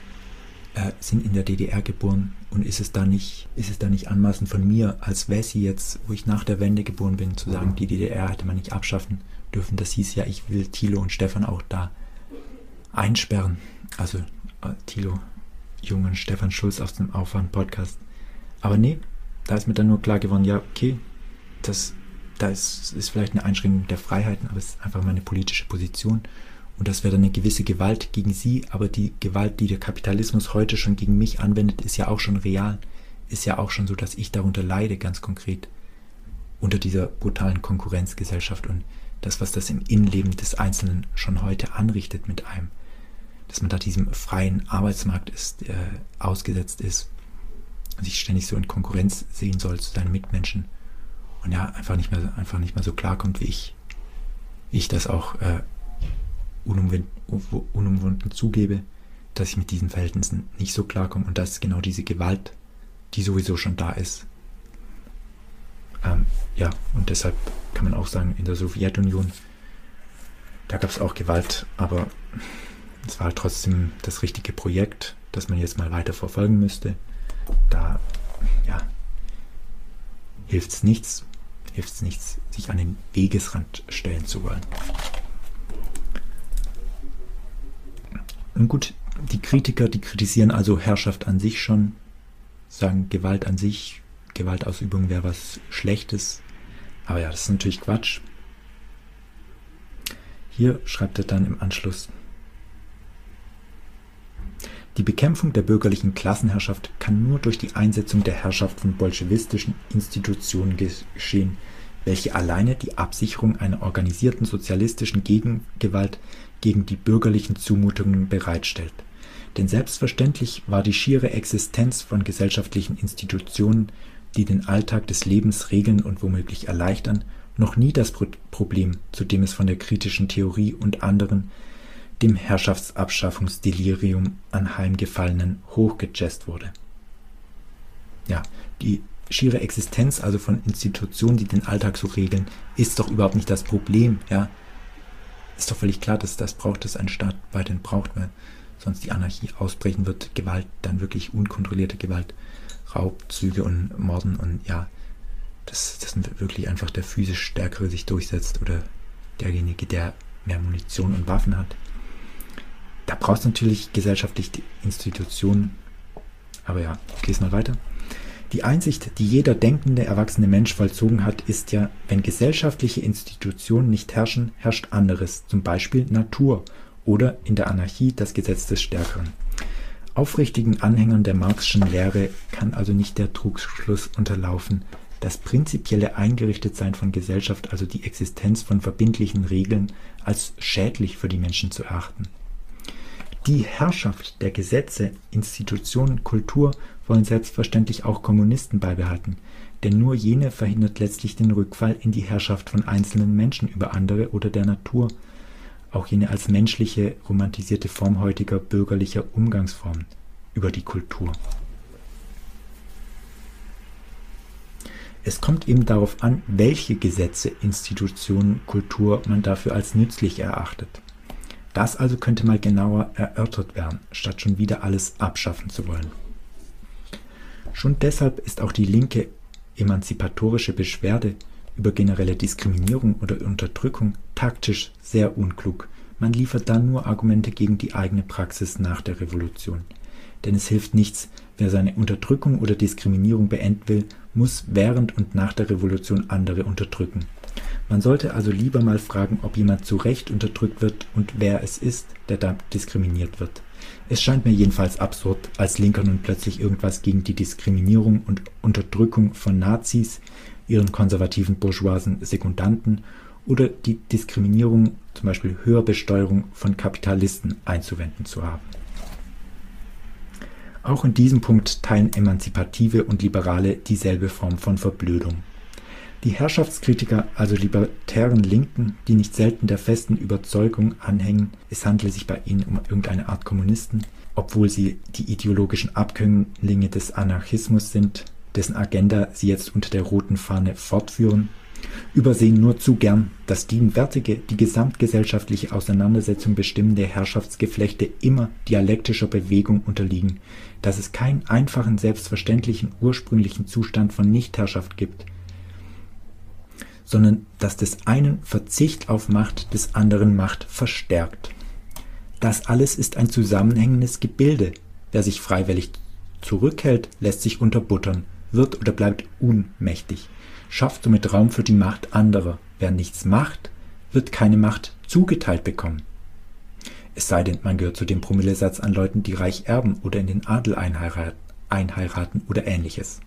[SPEAKER 1] in der DDR geboren und ist es da nicht anmaßend von mir, als Wessi jetzt, wo ich nach der Wende geboren bin, zu sagen, die DDR hätte man nicht abschaffen dürfen. Das hieß ja, ich will Thilo und Stefan auch da einsperren. Also Thilo Jung und Stefan Schulz aus dem Aufwand-Podcast. Aber nee, da ist mir dann nur klar geworden, ja, okay, das ist vielleicht eine Einschränkung der Freiheiten, aber es ist einfach meine politische Position. Und das wäre dann eine gewisse Gewalt gegen sie, aber die Gewalt, die der Kapitalismus heute schon gegen mich anwendet, ist ja auch schon real. Ist ja auch schon so, dass ich darunter leide, ganz konkret. Unter dieser brutalen Konkurrenzgesellschaft und das, was das im Innenleben des Einzelnen schon heute anrichtet mit einem. Dass man da diesem freien Arbeitsmarkt ausgesetzt ist, sich ständig so in Konkurrenz sehen soll zu seinen Mitmenschen und ja, einfach nicht mehr so klarkommt, wie ich das auch unumwunden zugebe, dass ich mit diesen Verhältnissen nicht so klarkomme und das ist genau diese Gewalt, die sowieso schon da ist. Ja, und deshalb kann man auch sagen, in der Sowjetunion, da gab es auch Gewalt, aber es war halt trotzdem das richtige Projekt, das man jetzt mal weiter verfolgen müsste. Da, ja, hilft es nichts, sich an den Wegesrand stellen zu wollen. Und gut, die Kritiker, die kritisieren also Herrschaft an sich schon, sagen Gewalt an sich, Gewaltausübung wäre was Schlechtes. Aber ja, das ist natürlich Quatsch. Hier schreibt er dann im Anschluss: Die Bekämpfung der bürgerlichen Klassenherrschaft kann nur durch die Einsetzung der Herrschaft von bolschewistischen Institutionen geschehen, welche alleine die Absicherung einer organisierten sozialistischen Gegengewalt gegen die bürgerlichen Zumutungen bereitstellt. Denn selbstverständlich war die schiere Existenz von gesellschaftlichen Institutionen, die den Alltag des Lebens regeln und womöglich erleichtern, noch nie das Problem, zu dem es von der kritischen Theorie und anderen dem Herrschaftsabschaffungsdelirium anheimgefallenen hochgejazzt wurde. Ja, die schiere Existenz, also von Institutionen, die den Alltag so regeln, ist doch überhaupt nicht das Problem. Ja? Ist doch völlig klar, dass ein Staat weiterhin braucht, weil sonst die Anarchie ausbrechen wird, Gewalt, dann wirklich unkontrollierte Gewalt, Raubzüge und Morden und ja, dass wirklich einfach der physisch Stärkere sich durchsetzt oder derjenige, der mehr Munition und Waffen hat. Da brauchst du natürlich gesellschaftlich die Institutionen. Aber ja, ich lese mal weiter. Die Einsicht, die jeder denkende, erwachsene Mensch vollzogen hat, ist ja, wenn gesellschaftliche Institutionen nicht herrschen, herrscht anderes, zum Beispiel Natur oder in der Anarchie das Gesetz des Stärkeren. Aufrichtigen Anhängern der Marxischen Lehre kann also nicht der Trugschluss unterlaufen, das prinzipielle Eingerichtetsein von Gesellschaft, also die Existenz von verbindlichen Regeln, als schädlich für die Menschen zu erachten. Die Herrschaft der Gesetze, Institutionen, Kultur wollen selbstverständlich auch Kommunisten beibehalten, denn nur jene verhindert letztlich den Rückfall in die Herrschaft von einzelnen Menschen über andere oder der Natur, auch jene als menschliche, romantisierte Form heutiger bürgerlicher Umgangsformen über die Kultur. Es kommt eben darauf an, welche Gesetze, Institutionen, Kultur man dafür als nützlich erachtet. Das also könnte mal genauer erörtert werden, statt schon wieder alles abschaffen zu wollen. Schon deshalb ist auch die linke emanzipatorische Beschwerde über generelle Diskriminierung oder Unterdrückung taktisch sehr unklug. Man liefert dann nur Argumente gegen die eigene Praxis nach der Revolution. Denn es hilft nichts, wer seine Unterdrückung oder Diskriminierung beenden will, muss während und nach der Revolution andere unterdrücken. Man sollte also lieber mal fragen, ob jemand zu Recht unterdrückt wird und wer es ist, der da diskriminiert wird. Es scheint mir jedenfalls absurd, als Linker nun plötzlich irgendwas gegen die Diskriminierung und Unterdrückung von Nazis, ihren konservativen bourgeoisen Sekundanten oder die Diskriminierung, zum Beispiel Höherbesteuerung von Kapitalisten einzuwenden zu haben. Auch in diesem Punkt teilen Emanzipative und Liberale dieselbe Form von Verblödung. Die Herrschaftskritiker, also libertären Linken, die nicht selten der festen Überzeugung anhängen, es handle sich bei ihnen um irgendeine Art Kommunisten, obwohl sie die ideologischen Abkömmlinge des Anarchismus sind, dessen Agenda sie jetzt unter der roten Fahne fortführen, übersehen nur zu gern, dass gegenwärtige, die gesamtgesellschaftliche Auseinandersetzung bestimmende Herrschaftsgeflechte immer dialektischer Bewegung unterliegen, dass es keinen einfachen, selbstverständlichen, ursprünglichen Zustand von Nichtherrschaft gibt, sondern dass des einen Verzicht auf Macht des anderen Macht verstärkt. Das alles ist ein zusammenhängendes Gebilde. Wer sich freiwillig zurückhält, lässt sich unterbuttern, wird oder bleibt ohnmächtig, schafft somit Raum für die Macht anderer. Wer nichts macht, wird keine Macht zugeteilt bekommen. Es sei denn, man gehört zu dem Promillesatz an Leuten, die reich erben oder in den Adel einheiraten oder ähnliches.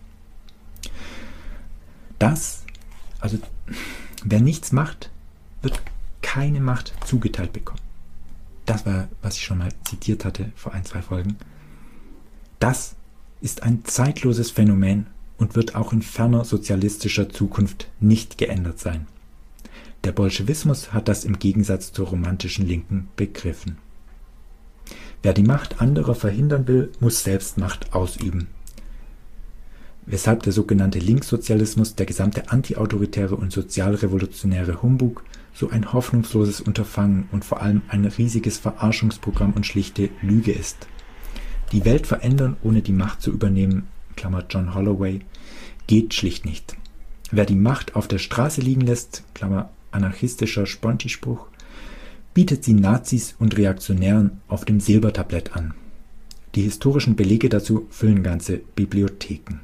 [SPEAKER 1] Wer nichts macht, wird keine Macht zugeteilt bekommen. Das war, was ich schon mal zitiert hatte vor 1-2 Folgen. Das ist ein zeitloses Phänomen und wird auch in ferner sozialistischer Zukunft nicht geändert sein. Der Bolschewismus hat das im Gegensatz zur romantischen Linken begriffen. Wer die Macht anderer verhindern will, muss selbst Macht ausüben. Weshalb der sogenannte Linkssozialismus, der gesamte antiautoritäre und sozialrevolutionäre Humbug, so ein hoffnungsloses Unterfangen und vor allem ein riesiges Verarschungsprogramm und schlichte Lüge ist. Die Welt verändern, ohne die Macht zu übernehmen, Klammer John Holloway, geht schlicht nicht. Wer die Macht auf der Straße liegen lässt, Klammer anarchistischer Sponti-Spruch, bietet sie Nazis und Reaktionären auf dem Silbertablett an. Die historischen Belege dazu füllen ganze Bibliotheken.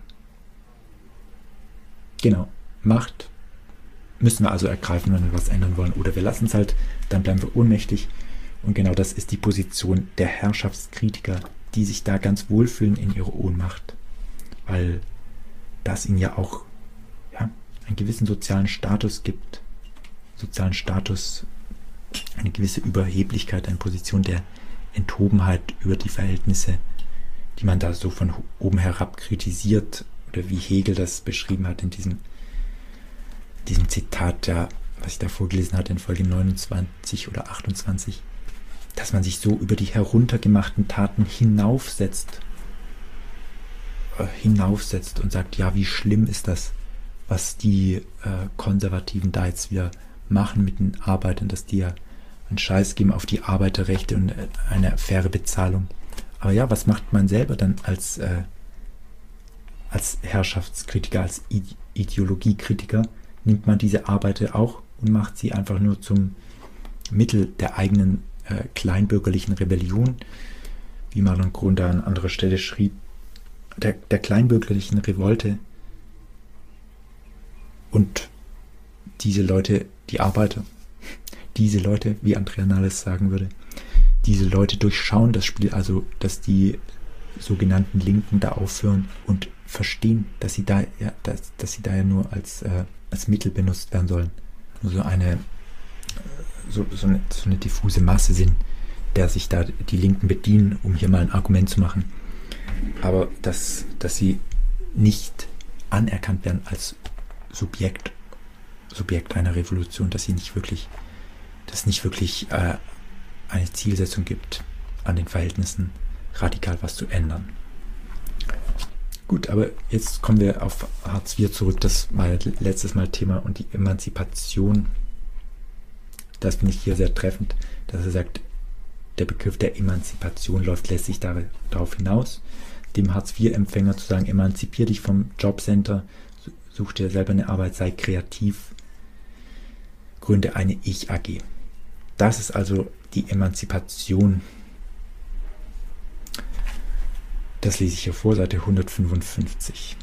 [SPEAKER 1] Genau, Macht müssen wir also ergreifen, wenn wir was ändern wollen. Oder wir lassen es halt, dann bleiben wir ohnmächtig. Und genau das ist die Position der Herrschaftskritiker, die sich da ganz wohlfühlen in ihrer Ohnmacht. Weil das ihnen ja auch einen gewissen sozialen Status gibt. Sozialen Status, eine gewisse Überheblichkeit, eine Position der Enthobenheit über die Verhältnisse, die man da so von oben herab kritisiert, oder wie Hegel das beschrieben hat in diesem Zitat, was ich da vorgelesen hatte in Folge 29 oder 28, dass man sich so über die heruntergemachten Taten hinaufsetzt. hinaufsetzt und sagt, ja, wie schlimm ist das, was die Konservativen da jetzt wieder machen mit den Arbeitern, dass die ja einen Scheiß geben auf die Arbeiterrechte und eine faire Bezahlung. Aber ja, was macht man selber dann als Herrschaftskritiker, als Ideologiekritiker? Nimmt man diese Arbeiter auch und macht sie einfach nur zum Mittel der eigenen kleinbürgerlichen Rebellion, wie Marlon Grun da an anderer Stelle schrieb, der kleinbürgerlichen Revolte. Und diese Leute, die Arbeiter, diese Leute, wie Andrea Nahles sagen würde, diese Leute durchschauen das Spiel, also dass die sogenannten Linken da aufhören und verstehen, dass sie da ja nur als Mittel benutzt werden sollen. Nur so eine diffuse Masse sind, der sich da die Linken bedienen, um hier mal ein Argument zu machen. Aber dass sie nicht anerkannt werden als Subjekt einer Revolution, dass es nicht wirklich eine Zielsetzung gibt, an den Verhältnissen radikal was zu ändern. Gut, aber jetzt kommen wir auf Hartz IV zurück. Das war ja letztes Mal Thema und die Emanzipation. Das finde ich hier sehr treffend, dass er sagt, der Begriff der Emanzipation lässt sich darauf hinaus, dem Hartz-IV-Empfänger zu sagen, emanzipier dich vom Jobcenter, such dir selber eine Arbeit, sei kreativ, gründe eine Ich-AG. Das ist also die Emanzipation. Das lese ich hier vor, Seite 155.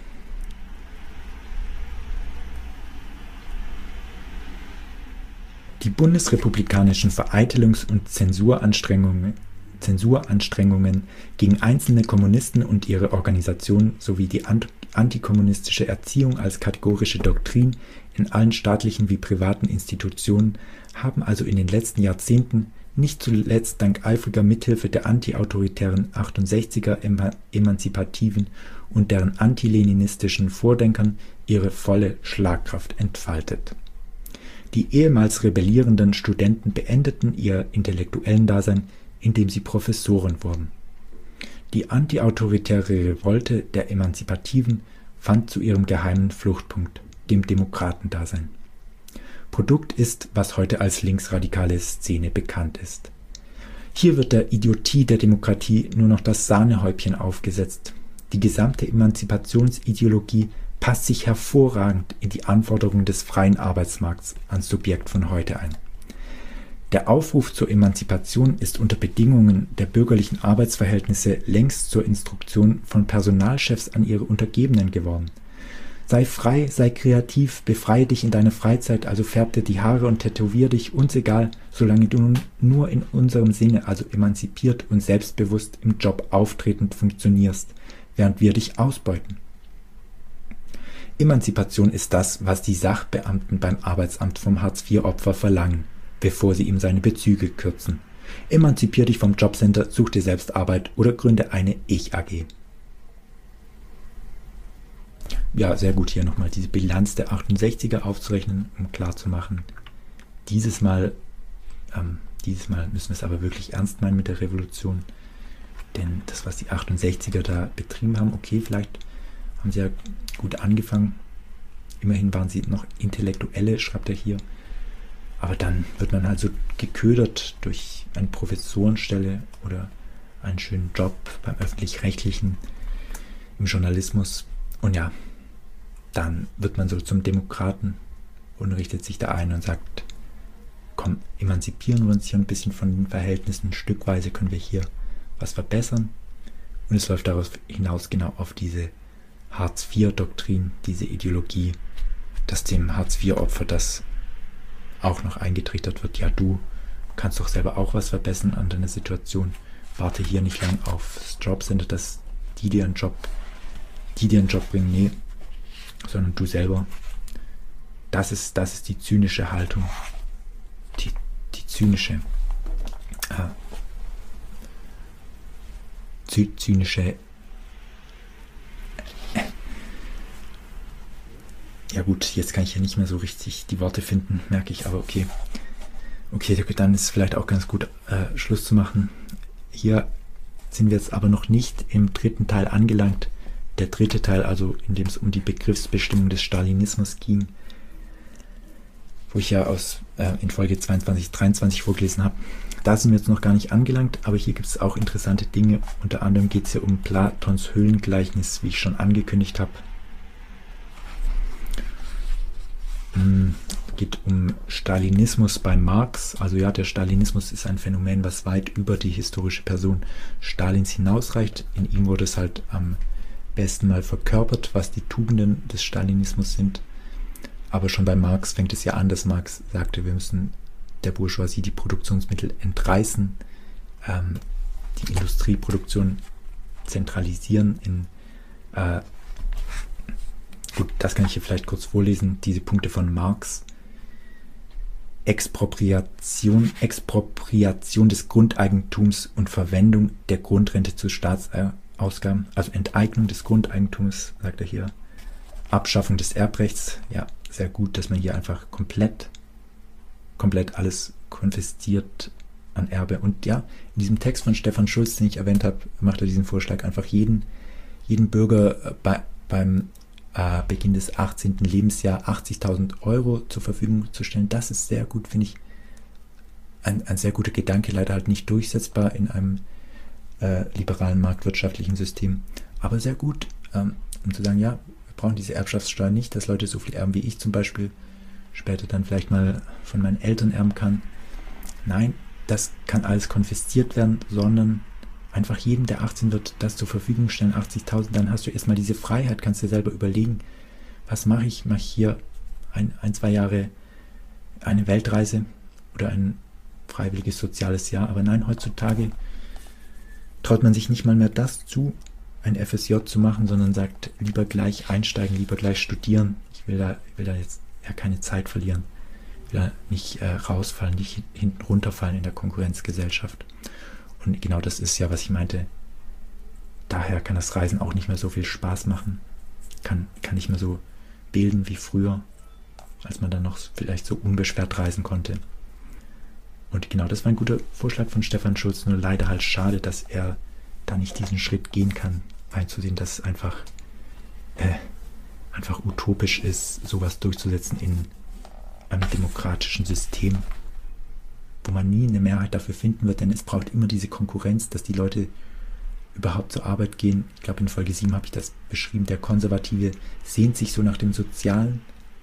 [SPEAKER 1] Die bundesrepublikanischen Vereitelungs- und Zensuranstrengungen gegen einzelne Kommunisten und ihre Organisation sowie die antikommunistische Erziehung als kategorische Doktrin in allen staatlichen wie privaten Institutionen haben also in den letzten Jahrzehnten, nicht zuletzt dank eifriger Mithilfe der antiautoritären 68er Emanzipativen und deren antileninistischen Vordenkern, ihre volle Schlagkraft entfaltet. Die ehemals rebellierenden Studenten beendeten ihr intellektuellen Dasein, indem sie Professoren wurden. Die antiautoritäre Revolte der Emanzipativen fand zu ihrem geheimen Fluchtpunkt, dem Demokratendasein. Produkt ist, was heute als linksradikale Szene bekannt ist. Hier wird der Idiotie der Demokratie nur noch das Sahnehäubchen aufgesetzt. Die gesamte Emanzipationsideologie passt sich hervorragend in die Anforderungen des freien Arbeitsmarkts ans Subjekt von heute ein. Der Aufruf zur Emanzipation ist unter Bedingungen der bürgerlichen Arbeitsverhältnisse längst zur Instruktion von Personalchefs an ihre Untergebenen geworden. Sei frei, sei kreativ, befreie dich in deiner Freizeit, also färb dir die Haare und tätowier dich, uns egal, solange du nur in unserem Sinne, also emanzipiert und selbstbewusst im Job auftretend funktionierst, während wir dich ausbeuten. Emanzipation ist das, was die Sachbeamten beim Arbeitsamt vom Hartz-IV-Opfer verlangen, bevor sie ihm seine Bezüge kürzen. Emanzipier dich vom Jobcenter, such dir selbst Arbeit oder gründe eine Ich-AG. Ja, sehr gut, hier nochmal diese Bilanz der 68er aufzurechnen, um klarzumachen, dieses Mal müssen wir es aber wirklich ernst meinen mit der Revolution, denn das, was die 68er da betrieben haben, okay, vielleicht haben sie ja gut angefangen, immerhin waren sie noch Intellektuelle, schreibt er hier, aber dann wird man halt so geködert durch eine Professorenstelle oder einen schönen Job beim Öffentlich-Rechtlichen, im Journalismus und ja, dann wird man so zum Demokraten und richtet sich da ein und sagt, komm, emanzipieren wir uns hier ein bisschen von den Verhältnissen, stückweise können wir hier was verbessern. Und es läuft darauf hinaus genau auf diese Hartz-IV-Doktrin, diese Ideologie, dass dem Hartz-IV-Opfer das auch noch eingetrichtert wird, ja, du kannst doch selber auch was verbessern an deiner Situation, warte hier nicht lang aufs Jobcenter, dass die dir einen Job bringen, nee, sondern du selber. Das ist die zynische Haltung. Die zynische ja gut, jetzt kann ich hier nicht mehr so richtig die Worte finden, merke ich, aber okay. Okay, dann ist es vielleicht auch ganz gut, Schluss zu machen. Hier sind wir jetzt aber noch nicht im dritten Teil angelangt, der dritte Teil, also in dem es um die Begriffsbestimmung des Stalinismus ging, wo ich ja in Folge 22, 23 vorgelesen habe. Da sind wir jetzt noch gar nicht angelangt, aber hier gibt es auch interessante Dinge. Unter anderem geht es hier um Platons Höhlengleichnis, wie ich schon angekündigt habe. Geht um Stalinismus bei Marx. Also ja, der Stalinismus ist ein Phänomen, was weit über die historische Person Stalins hinausreicht. In ihm wurde es halt am besten mal verkörpert, was die Tugenden des Stalinismus sind. Aber schon bei Marx fängt es ja an, dass Marx sagte, wir müssen der Bourgeoisie die Produktionsmittel entreißen, die Industrieproduktion zentralisieren gut, das kann ich hier vielleicht kurz vorlesen, diese Punkte von Marx. Expropriation des Grundeigentums und Verwendung der Grundrente zu Staatsausgaben, also Enteignung des Grundeigentums, sagt er hier. Abschaffung des Erbrechts, ja, sehr gut, dass man hier einfach komplett alles konfisziert an Erbe. Und ja, in diesem Text von Stefan Schulz, den ich erwähnt habe, macht er diesen Vorschlag, einfach jeden Bürger beim Beginn des 18. Lebensjahr 80.000 Euro zur Verfügung zu stellen. Das ist sehr gut, finde ich. Ein sehr guter Gedanke, leider halt nicht durchsetzbar in einem liberalen marktwirtschaftlichen System, aber sehr gut, um zu sagen, ja, wir brauchen diese Erbschaftssteuer nicht, dass Leute so viel erben wie ich zum Beispiel später dann vielleicht mal von meinen Eltern erben kann. Nein, das kann alles konfisziert werden, sondern einfach jedem, der 18 wird, das zur Verfügung stellen, 80.000, dann hast du erstmal diese Freiheit, kannst dir selber überlegen, was mache ich? Mache ich hier 2 Jahre eine Weltreise oder ein freiwilliges soziales Jahr? Aber nein, heutzutage traut man sich nicht mal mehr das zu, ein FSJ zu machen, sondern sagt, lieber gleich einsteigen, lieber gleich studieren. Ich will da jetzt ja keine Zeit verlieren. Ich will da nicht rausfallen, nicht hinten runterfallen in der Konkurrenzgesellschaft. Und genau das ist ja, was ich meinte. Daher kann das Reisen auch nicht mehr so viel Spaß machen. Kann nicht mehr so bilden wie früher, als man dann noch vielleicht so unbeschwert reisen konnte. Und genau, das war ein guter Vorschlag von Stefan Schulz, nur leider halt schade, dass er da nicht diesen Schritt gehen kann, einzusehen, dass es einfach utopisch ist, sowas durchzusetzen in einem demokratischen System, wo man nie eine Mehrheit dafür finden wird, denn es braucht immer diese Konkurrenz, dass die Leute überhaupt zur Arbeit gehen. Ich glaube, in Folge 7 habe ich das beschrieben. Der Konservative sehnt sich so nach dem Sozialen,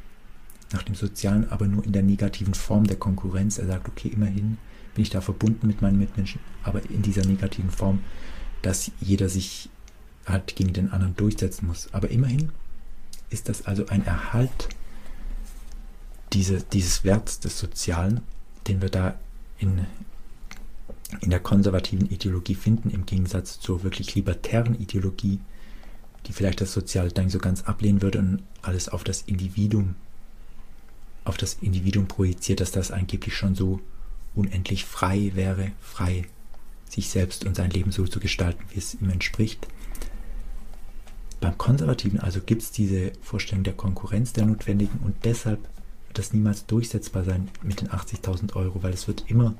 [SPEAKER 1] aber nur in der negativen Form der Konkurrenz. Er sagt, okay, immerhin bin ich da verbunden mit meinen Mitmenschen, aber in dieser negativen Form, dass jeder sich halt gegen den anderen durchsetzen muss. Aber immerhin ist das also ein Erhalt dieses Werts des Sozialen, den wir da in der konservativen Ideologie finden, im Gegensatz zur wirklich libertären Ideologie, die vielleicht das Soziale dann so ganz ablehnen würde und alles auf das Individuum projiziert, dass das angeblich schon so unendlich frei wäre, frei sich selbst und sein Leben so zu gestalten, wie es ihm entspricht. Beim Konservativen also gibt es diese Vorstellung der Konkurrenz der Notwendigen und deshalb wird das niemals durchsetzbar sein mit den 80.000 Euro, weil es wird immer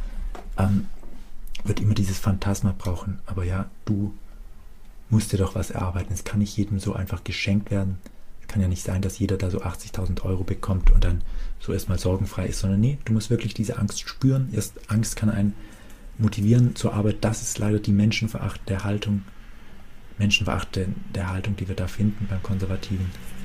[SPEAKER 1] dieses Phantasma brauchen. Aber ja, du musst dir doch was erarbeiten. Es kann nicht jedem so einfach geschenkt werden. Es kann ja nicht sein, dass jeder da so 80.000 Euro bekommt und dann so erstmal sorgenfrei ist, sondern nee, du musst wirklich diese Angst spüren. Erst Angst kann einen motivieren zur Arbeit. Das ist leider die menschenverachtende Haltung, die wir da finden beim Konservativen.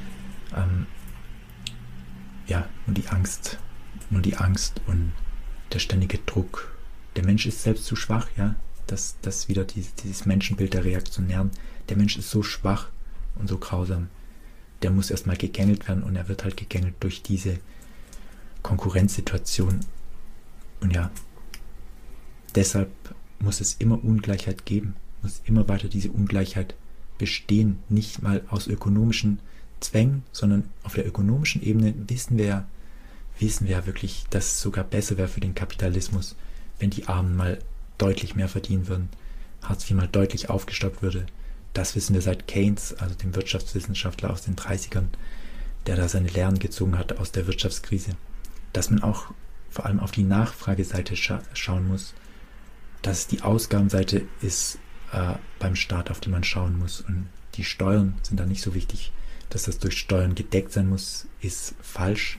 [SPEAKER 1] Ja, nur die Angst und der ständige Druck. Der Mensch ist selbst zu schwach, ja. Das wieder dieses Menschenbild der Reaktionären. Der Mensch ist so schwach und so grausam. Der muss erstmal gegängelt werden und er wird halt gegängelt durch diese Konkurrenzsituation. Und ja, deshalb muss es immer Ungleichheit geben, muss immer weiter diese Ungleichheit bestehen. Nicht mal aus ökonomischen Zwängen, sondern auf der ökonomischen Ebene wissen wir ja wirklich, dass es sogar besser wäre für den Kapitalismus, wenn die Armen mal deutlich mehr verdienen würden, Hartz IV mal deutlich aufgestockt würde. Das wissen wir seit Keynes, also dem Wirtschaftswissenschaftler aus den 30ern, der da seine Lehren gezogen hat aus der Wirtschaftskrise. Dass man auch vor allem auf die Nachfrageseite schauen muss, dass es die Ausgabenseite ist beim Staat, auf die man schauen muss und die Steuern sind da nicht so wichtig. Dass das durch Steuern gedeckt sein muss, ist falsch.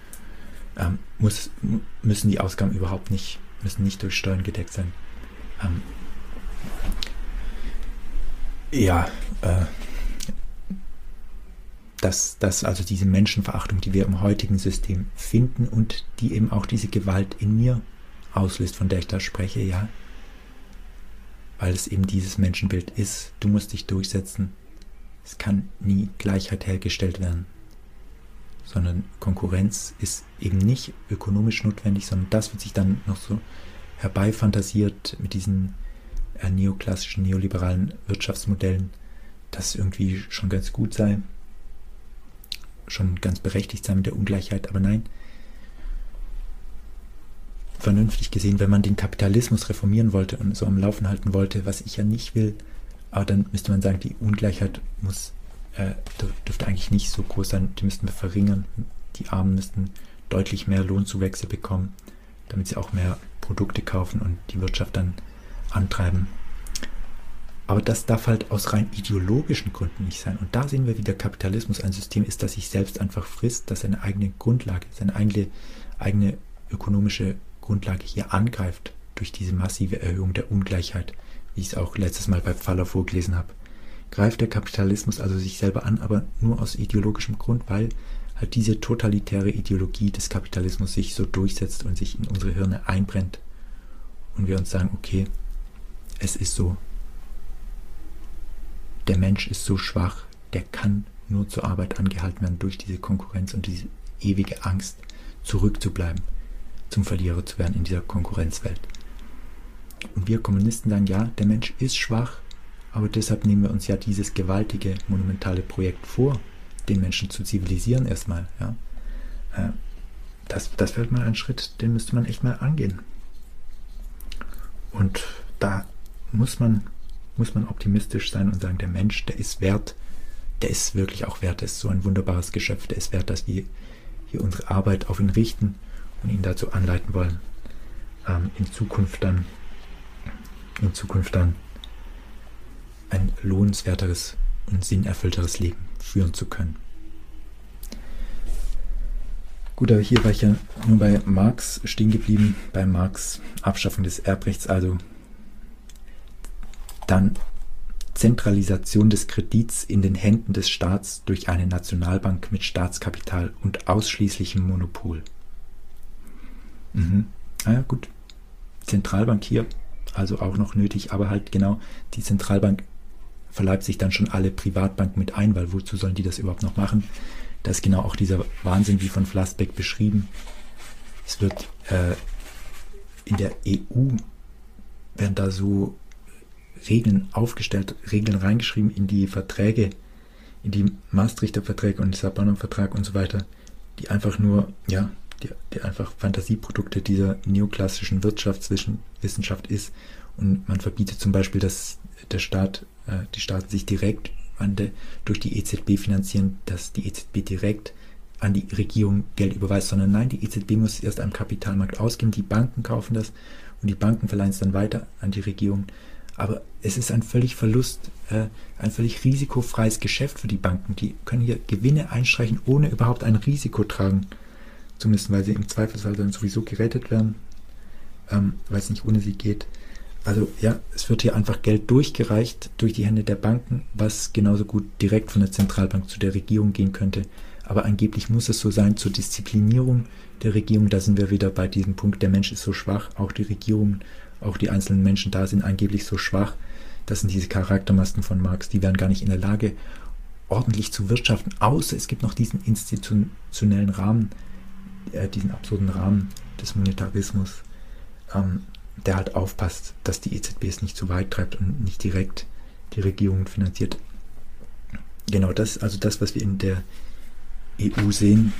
[SPEAKER 1] Müssen die Ausgaben überhaupt nicht, müssen nicht durch Steuern gedeckt sein. Dass also diese Menschenverachtung, die wir im heutigen System finden und die eben auch diese Gewalt in mir auslöst, von der ich da spreche, ja, weil es eben dieses Menschenbild ist. Du musst dich durchsetzen. Es kann nie Gleichheit hergestellt werden, sondern Konkurrenz ist eben nicht ökonomisch notwendig, sondern das wird sich dann noch so herbeifantasiert mit diesen neoklassischen, neoliberalen Wirtschaftsmodellen, dass irgendwie schon ganz gut sei, schon ganz berechtigt sei mit der Ungleichheit, aber nein, vernünftig gesehen, wenn man den Kapitalismus reformieren wollte und so am Laufen halten wollte, was ich ja nicht will, aber dann müsste man sagen, die Ungleichheit dürfte eigentlich nicht so groß sein, die müssten wir verringern, die Armen müssten deutlich mehr Lohnzuwächse bekommen, damit sie auch mehr Produkte kaufen und die Wirtschaft dann antreiben. Aber das darf halt aus rein ideologischen Gründen nicht sein. Und da sehen wir, wie der Kapitalismus ein System ist, das sich selbst einfach frisst, das seine eigene Grundlage, seine eigene ökonomische Grundlage hier angreift durch diese massive Erhöhung der Ungleichheit, wie ich es auch letztes Mal bei Pfaller vorgelesen habe. Greift der Kapitalismus also sich selber an, aber nur aus ideologischem Grund, weil halt diese totalitäre Ideologie des Kapitalismus sich so durchsetzt und sich in unsere Hirne einbrennt und wir uns sagen, okay, es ist so. Der Mensch ist so schwach, der kann nur zur Arbeit angehalten werden durch diese Konkurrenz und diese ewige Angst, zurückzubleiben, zum Verlierer zu werden in dieser Konkurrenzwelt. Und wir Kommunisten sagen, ja, der Mensch ist schwach, aber deshalb nehmen wir uns ja dieses gewaltige, monumentale Projekt vor, den Menschen zu zivilisieren erstmal. Ja. Das wäre mal ein Schritt, den müsste man echt mal angehen. Und da muss man optimistisch sein und sagen, der Mensch, der ist wert, der ist wirklich auch wert, der ist so ein wunderbares Geschöpf, der ist wert, dass wir hier unsere Arbeit auf ihn richten und ihn dazu anleiten wollen, in Zukunft dann ein lohnenswerteres und sinnerfüllteres Leben führen zu können. Gut, aber hier war ich ja nur bei Marx stehen geblieben, bei Marx Abschaffung des Erbrechts, also dann Zentralisation des Kredits in den Händen des Staats durch eine Nationalbank mit Staatskapital und ausschließlichem Monopol. Ja gut, Zentralbank hier, also auch noch nötig, aber halt genau, die Zentralbank verleibt sich dann schon alle Privatbanken mit ein, weil wozu sollen die das überhaupt noch machen? Da ist genau auch dieser Wahnsinn wie von Flassbeck beschrieben. Es wird in der EU werden da so Regeln aufgestellt, Regeln reingeschrieben in die Verträge, in die Maastrichter Verträge und Lissabonner Vertrag und so weiter, die einfach nur, ja, die einfach Fantasieprodukte dieser neoklassischen Wirtschaftswissenschaft ist. Und man verbietet zum Beispiel, dass die Staaten sich direkt durch die EZB finanzieren, dass die EZB direkt an die Regierung Geld überweist, sondern nein, die EZB muss es erst am Kapitalmarkt ausgeben, die Banken kaufen das und die Banken verleihen es dann weiter an die Regierung. Aber es ist ein völlig ein völlig risikofreies Geschäft für die Banken. Die können hier Gewinne einstreichen, ohne überhaupt ein Risiko tragen zu müssen, weil sie im Zweifelsfall dann sowieso gerettet werden, weil es nicht ohne sie geht. Also ja, es wird hier einfach Geld durchgereicht durch die Hände der Banken, was genauso gut direkt von der Zentralbank zu der Regierung gehen könnte. Aber angeblich muss es so sein, zur Disziplinierung der Regierung, da sind wir wieder bei diesem Punkt, der Mensch ist so schwach, auch die Regierungen, auch die einzelnen Menschen da sind angeblich so schwach. Das sind diese Charaktermasken von Marx, die wären gar nicht in der Lage, ordentlich zu wirtschaften, außer es gibt noch diesen institutionellen Rahmen, diesen absurden Rahmen des Monetarismus, der halt aufpasst, dass die EZB es nicht zu weit treibt und nicht direkt die Regierung finanziert. Genau, das ist also das, was wir in der EU sehen,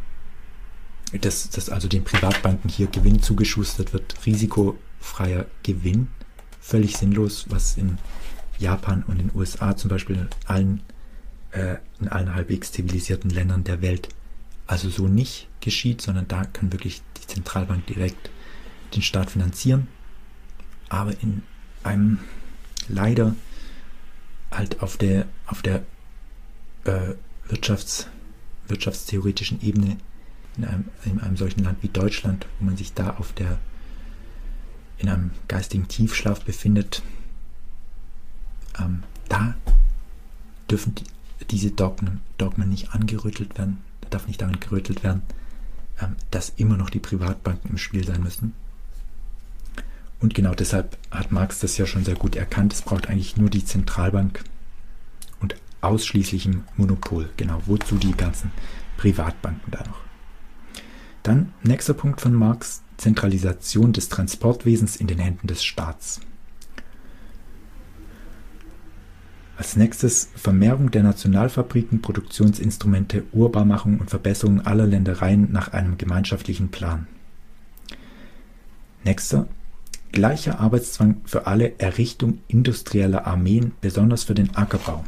[SPEAKER 1] dass also den Privatbanken hier Gewinn zugeschustert wird, risikofreier Gewinn, völlig sinnlos, was in Japan und in den USA zum Beispiel in allen halbwegs zivilisierten Ländern der Welt also so nicht geschieht, sondern da kann wirklich die Zentralbank direkt den Staat finanzieren, aber in einem leider halt auf der wirtschaftstheoretischen Ebene in einem solchen Land wie Deutschland, wo man sich da in einem geistigen Tiefschlaf befindet, da dürfen diese Dogmen nicht angerüttelt werden. Da darf nicht daran gerüttelt werden, dass immer noch die Privatbanken im Spiel sein müssen. Und genau deshalb hat Marx das ja schon sehr gut erkannt. Es braucht eigentlich nur die Zentralbank und ausschließlich ein Monopol. Genau, wozu die ganzen Privatbanken da noch? Dann nächster Punkt von Marx: Zentralisation des Transportwesens in den Händen des Staats. Als nächstes Vermehrung der Nationalfabriken, Produktionsinstrumente, Urbarmachung und Verbesserung aller Ländereien nach einem gemeinschaftlichen Plan. Nächster: gleicher Arbeitszwang für alle, Errichtung industrieller Armeen, besonders für den Ackerbau.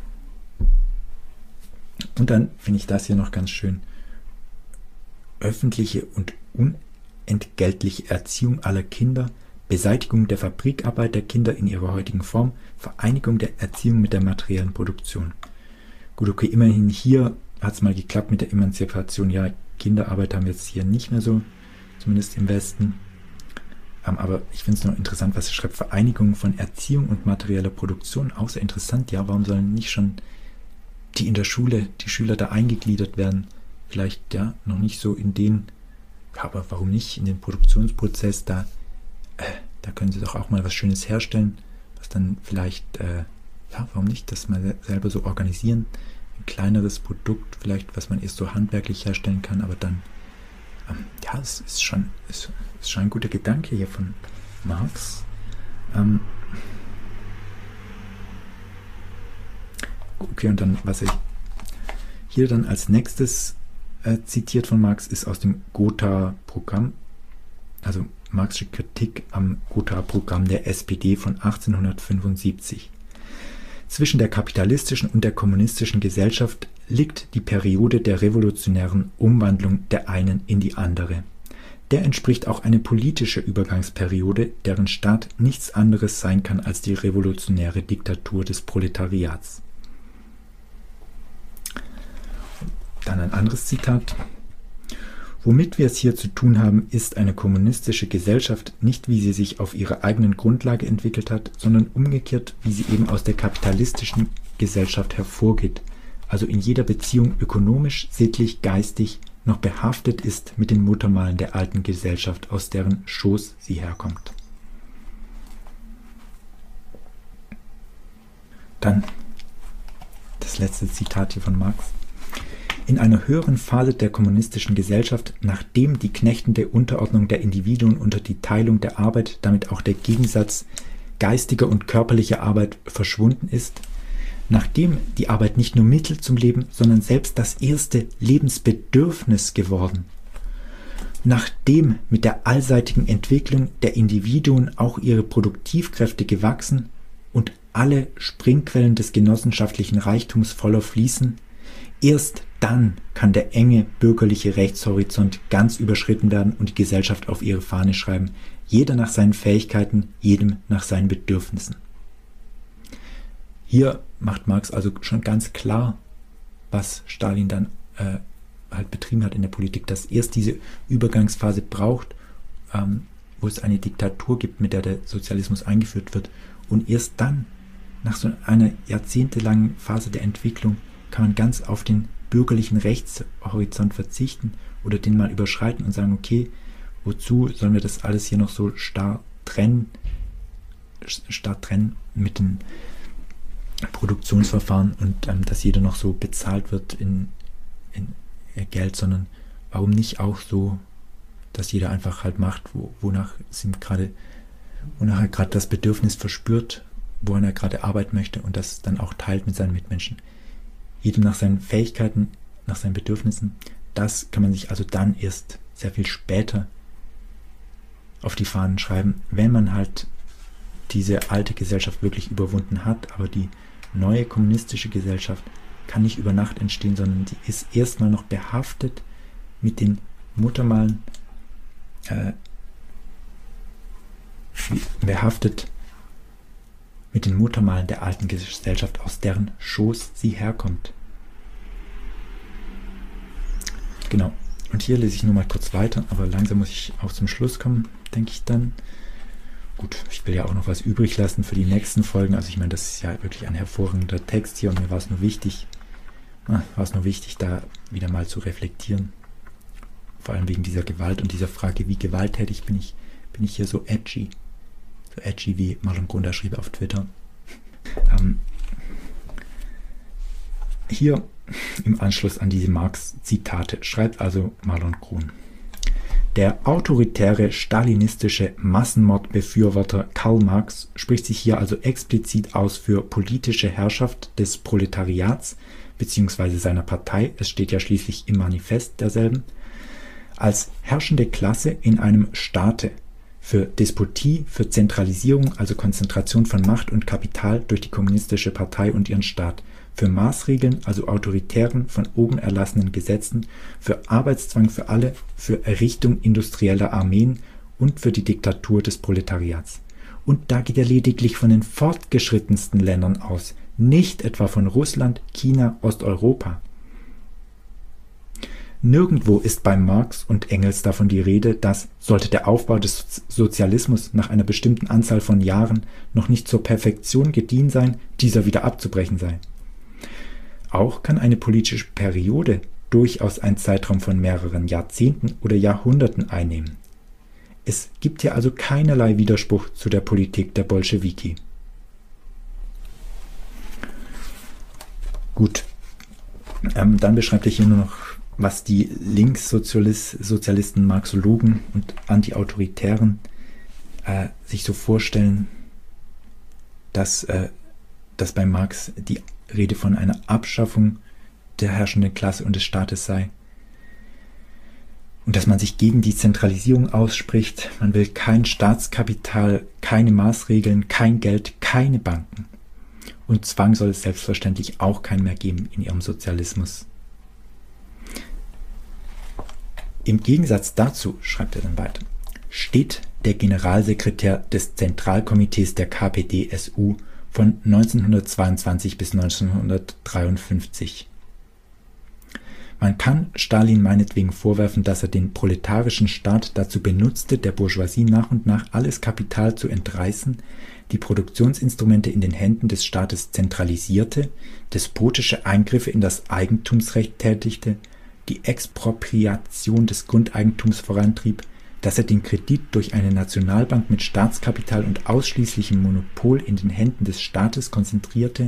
[SPEAKER 1] Und dann finde ich das hier noch ganz schön: öffentliche und unentgeltliche Erziehung aller Kinder, Beseitigung der Fabrikarbeit der Kinder in ihrer heutigen Form, Vereinigung der Erziehung mit der materiellen Produktion. Gut, okay, immerhin hier hat es mal geklappt mit der Emanzipation. Ja, Kinderarbeit haben wir jetzt hier nicht mehr so, zumindest im Westen. Aber ich finde es noch interessant, was er schreibt: Vereinigung von Erziehung und materieller Produktion. Auch sehr interessant, ja, warum sollen nicht schon die in der Schule, die Schüler da eingegliedert werden? Vielleicht, ja, noch nicht so in den, aber warum nicht in den Produktionsprozess, da können sie doch auch mal was Schönes herstellen, was dann vielleicht, ja, warum nicht, das mal selber so organisieren, ein kleineres Produkt vielleicht, was man erst so handwerklich herstellen kann, aber dann, ja, es ist schon ein guter Gedanke hier von Marx. Okay, und dann, was ich hier dann als nächstes zitiert von Marx, ist aus dem Gotha-Programm, also Marxische Kritik am Gotha-Programm der SPD von 1875. Zwischen der kapitalistischen und der kommunistischen Gesellschaft liegt die Periode der revolutionären Umwandlung der einen in die andere. Der entspricht auch eine politische Übergangsperiode, deren Start nichts anderes sein kann als die revolutionäre Diktatur des Proletariats. Dann ein anderes Zitat: Womit wir es hier zu tun haben, ist eine kommunistische Gesellschaft, nicht wie sie sich auf ihrer eigenen Grundlage entwickelt hat, sondern umgekehrt, wie sie eben aus der kapitalistischen Gesellschaft hervorgeht, also in jeder Beziehung ökonomisch, sittlich, geistig noch behaftet ist mit den Muttermalen der alten Gesellschaft, aus deren Schoß sie herkommt. Dann das letzte Zitat hier von Marx: In einer höheren Phase der kommunistischen Gesellschaft, nachdem die knechtende Unterordnung der Individuen unter die Teilung der Arbeit, damit auch der Gegensatz geistiger und körperlicher Arbeit verschwunden ist, nachdem die Arbeit nicht nur Mittel zum Leben, sondern selbst das erste Lebensbedürfnis geworden, nachdem mit der allseitigen Entwicklung der Individuen auch ihre Produktivkräfte gewachsen und alle Springquellen des genossenschaftlichen Reichtums voller fließen, erst dann kann der enge bürgerliche Rechtshorizont ganz überschritten werden und die Gesellschaft auf ihre Fahne schreiben: Jeder nach seinen Fähigkeiten, jedem nach seinen Bedürfnissen. Hier macht Marx also schon ganz klar, was Stalin dann halt betrieben hat in der Politik, dass erst diese Übergangsphase braucht, wo es eine Diktatur gibt, mit der der Sozialismus eingeführt wird, und erst dann, nach so einer jahrzehntelangen Phase der Entwicklung, kann man ganz auf den bürgerlichen Rechtshorizont verzichten oder den mal überschreiten und sagen: Okay, wozu sollen wir das alles hier noch so starr trennen mit den Produktionsverfahren und dass jeder noch so bezahlt wird in Geld, sondern warum nicht auch so, dass jeder einfach halt macht, wonach er gerade das Bedürfnis verspürt, woran er gerade arbeiten möchte, und das dann auch teilt mit seinen Mitmenschen. Jedem nach seinen Fähigkeiten, nach seinen Bedürfnissen. Das kann man sich also dann erst sehr viel später auf die Fahnen schreiben, wenn man halt diese alte Gesellschaft wirklich überwunden hat. Aber die neue kommunistische Gesellschaft kann nicht über Nacht entstehen, sondern die ist erstmal noch behaftet mit den Muttermalen, mit den Muttermalen der alten Gesellschaft, aus deren Schoß sie herkommt. Genau. Und hier lese ich nur mal kurz weiter, aber langsam muss ich auch zum Schluss kommen, denke ich dann. Gut, ich will ja auch noch was übrig lassen für die nächsten Folgen. Also ich meine, das ist ja wirklich ein hervorragender Text hier und mir war es nur wichtig, da wieder mal zu reflektieren. Vor allem wegen dieser Gewalt und dieser Frage, wie gewalttätig bin ich hier so edgy. So edgy, wie Marlon Grunda schrieb auf Twitter. Hier im Anschluss an diese Marx-Zitate schreibt also Marlon Grun: Der autoritäre stalinistische Massenmordbefürworter Karl Marx spricht sich hier also explizit aus für politische Herrschaft des Proletariats bzw. seiner Partei, es steht ja schließlich im Manifest derselben, als herrschende Klasse in einem Staate, für Despotie, für Zentralisierung, also Konzentration von Macht und Kapital durch die kommunistische Partei und ihren Staat, für Maßregeln, also autoritären, von oben erlassenen Gesetzen, für Arbeitszwang für alle, für Errichtung industrieller Armeen und für die Diktatur des Proletariats. Und da geht er lediglich von den fortgeschrittensten Ländern aus, nicht etwa von Russland, China, Osteuropa. Nirgendwo ist bei Marx und Engels davon die Rede, dass, sollte der Aufbau des Sozialismus nach einer bestimmten Anzahl von Jahren noch nicht zur Perfektion gediehen sein, dieser wieder abzubrechen sei. Auch kann eine politische Periode durchaus einen Zeitraum von mehreren Jahrzehnten oder Jahrhunderten einnehmen. Es gibt hier also keinerlei Widerspruch zu der Politik der Bolschewiki. Gut, dann beschreibt er hier nur noch, was die Linkssozialisten, Marxologen und Antiautoritären sich so vorstellen, dass bei Marx die Rede von einer Abschaffung der herrschenden Klasse und des Staates sei und dass man sich gegen die Zentralisierung ausspricht. Man will kein Staatskapital, keine Maßregeln, kein Geld, keine Banken. Und Zwang soll es selbstverständlich auch keinen mehr geben in ihrem Sozialismus. Im Gegensatz dazu, schreibt er dann weiter, steht der Generalsekretär des Zentralkomitees der KPD-SU von 1922 bis 1953. Man kann Stalin meinetwegen vorwerfen, dass er den proletarischen Staat dazu benutzte, der Bourgeoisie nach und nach alles Kapital zu entreißen, die Produktionsinstrumente in den Händen des Staates zentralisierte, despotische Eingriffe in das Eigentumsrecht tätigte, die Expropriation des Grundeigentums vorantrieb, dass er den Kredit durch eine Nationalbank mit Staatskapital und ausschließlichem Monopol in den Händen des Staates konzentrierte,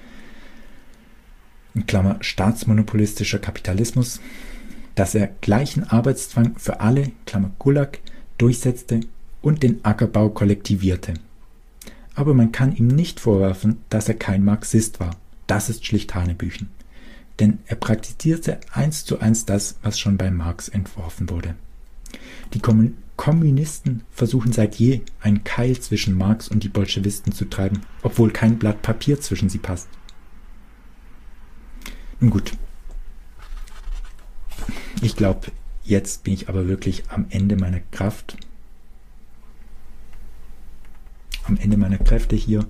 [SPEAKER 1] in Klammer staatsmonopolistischer Kapitalismus, dass er gleichen Arbeitszwang für alle, Klammer Gulag, durchsetzte und den Ackerbau kollektivierte. Aber man kann ihm nicht vorwerfen, dass er kein Marxist war. Das ist schlicht Hanebüchen. Denn er praktizierte 1:1 das, was schon bei Marx entworfen wurde. Die Kommunisten versuchen seit je, einen Keil zwischen Marx und die Bolschewisten zu treiben, obwohl kein Blatt Papier zwischen sie passt. Nun gut, ich glaube, jetzt bin ich aber wirklich am Ende meiner Kraft, am Ende meiner Kräfte hier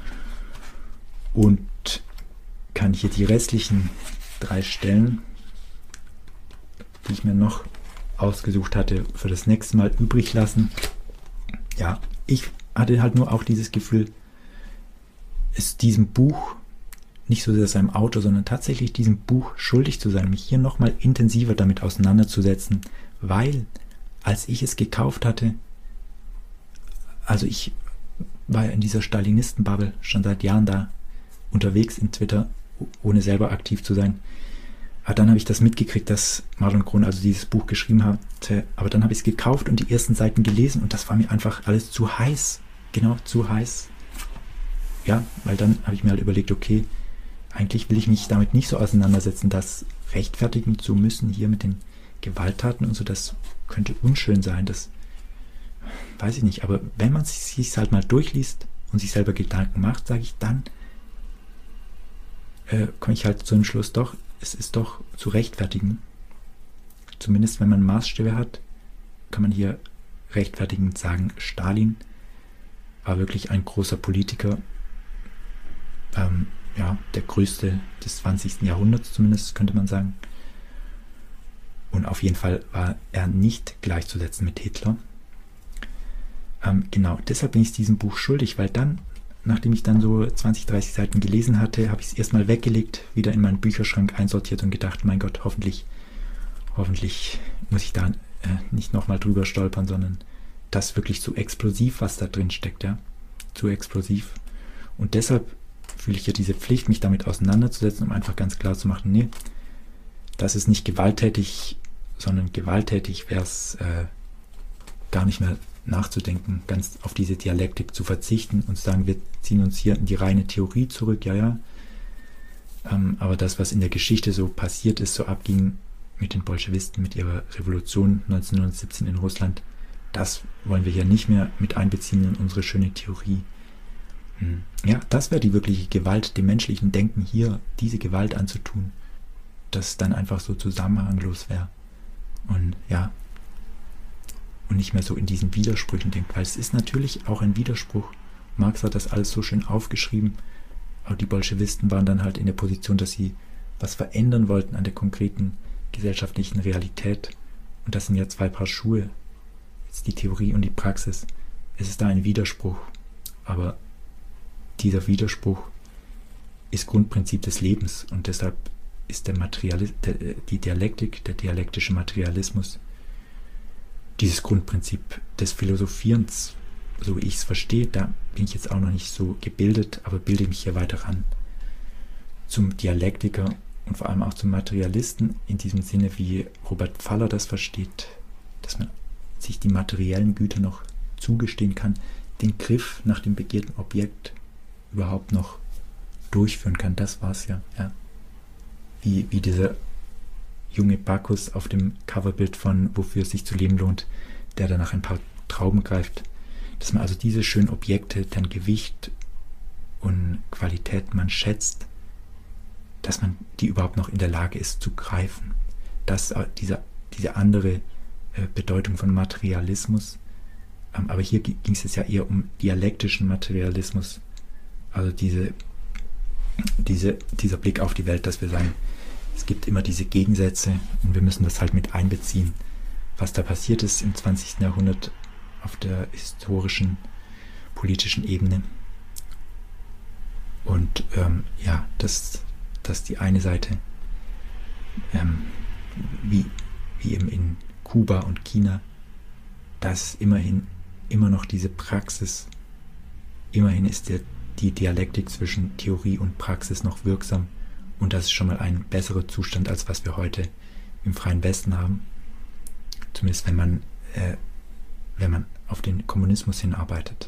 [SPEAKER 1] und kann hier die restlichen 3 Stellen, die ich mir noch ausgesucht hatte, für das nächste Mal übrig lassen. Ja, ich hatte halt nur auch dieses Gefühl, es diesem Buch, nicht so sehr seinem Autor, sondern tatsächlich diesem Buch schuldig zu sein, mich hier nochmal intensiver damit auseinanderzusetzen, weil, als ich es gekauft hatte, also ich war ja in dieser Stalinisten-Bubble schon seit Jahren da unterwegs in Twitter, ohne selber aktiv zu sein. Aber dann habe ich das mitgekriegt, dass Marlon Grun also dieses Buch geschrieben hatte. Aber dann habe ich es gekauft und die ersten Seiten gelesen und das war mir einfach alles zu heiß. Genau, zu heiß. Ja, weil dann habe ich mir halt überlegt, okay, eigentlich will ich mich damit nicht so auseinandersetzen, das rechtfertigen zu müssen hier mit den Gewalttaten und so. Das könnte unschön sein, das weiß ich nicht. Aber wenn man sich halt mal durchliest und sich selber Gedanken macht, sage ich, dann komme ich halt zu dem Schluss, doch, es ist doch zu rechtfertigen. Zumindest wenn man Maßstäbe hat, kann man hier rechtfertigend sagen, Stalin war wirklich ein großer Politiker der größte des 20. Jahrhunderts zumindest, könnte man sagen. Und auf jeden Fall war er nicht gleichzusetzen mit Hitler. Genau, deshalb bin ich diesem Buch schuldig, weil dann, nachdem ich dann so 20, 30 Seiten gelesen hatte, habe ich es erstmal weggelegt, wieder in meinen Bücherschrank einsortiert und gedacht, mein Gott, hoffentlich muss ich da nicht nochmal drüber stolpern, sondern das wirklich so explosiv, was da drin steckt, ja, zu explosiv. Und deshalb fühle ich ja diese Pflicht, mich damit auseinanderzusetzen, um einfach ganz klar zu machen, nee, das ist nicht gewalttätig, sondern gewalttätig wäre es gar nicht mehr nachzudenken, ganz auf diese Dialektik zu verzichten und zu sagen, wir ziehen uns hier in die reine Theorie zurück, aber das, was in der Geschichte so passiert ist, so abging mit den Bolschewisten, mit ihrer Revolution 1917 in Russland, das wollen wir hier nicht mehr mit einbeziehen in unsere schöne Theorie. Ja, das wäre die wirkliche Gewalt, dem menschlichen Denken hier diese Gewalt anzutun, das dann einfach so zusammenhanglos wäre. Und ja, und nicht mehr so in diesen Widersprüchen denkt, weil es ist natürlich auch ein Widerspruch. Marx hat das alles so schön aufgeschrieben, aber die Bolschewisten waren dann halt in der Position, dass sie was verändern wollten an der konkreten gesellschaftlichen Realität. Und das sind ja zwei Paar Schuhe, jetzt die Theorie und die Praxis. Es ist da ein Widerspruch, aber dieser Widerspruch ist Grundprinzip des Lebens und deshalb ist die Dialektik, der dialektische Materialismus, dieses Grundprinzip des Philosophierens, so wie ich es verstehe. Da bin ich jetzt auch noch nicht so gebildet, aber bilde mich hier weiter ran. Zum Dialektiker und vor allem auch zum Materialisten in diesem Sinne, wie Robert Pfaller das versteht, dass man sich die materiellen Güter noch zugestehen kann, den Griff nach dem begehrten Objekt überhaupt noch durchführen kann. Das war's ja. Wie dieser junge Bacchus auf dem Coverbild von Wofür es sich zu leben lohnt, der dann nach ein paar Trauben greift. Dass man also diese schönen Objekte, deren Gewicht und Qualität man schätzt, dass man die überhaupt noch in der Lage ist zu greifen. Das diese andere Bedeutung von Materialismus. Aber hier ging es jetzt ja eher um dialektischen Materialismus. Also dieser Blick auf die Welt, dass wir sagen, es gibt immer diese Gegensätze und wir müssen das halt mit einbeziehen, was da passiert ist im 20. Jahrhundert auf der historischen, politischen Ebene. Und dass die eine Seite, wie eben in Kuba und China, dass immerhin immer noch diese Praxis, immerhin ist die Dialektik zwischen Theorie und Praxis noch wirksam. Und das ist schon mal ein besserer Zustand, als was wir heute im freien Westen haben. Zumindest wenn man auf den Kommunismus hinarbeitet.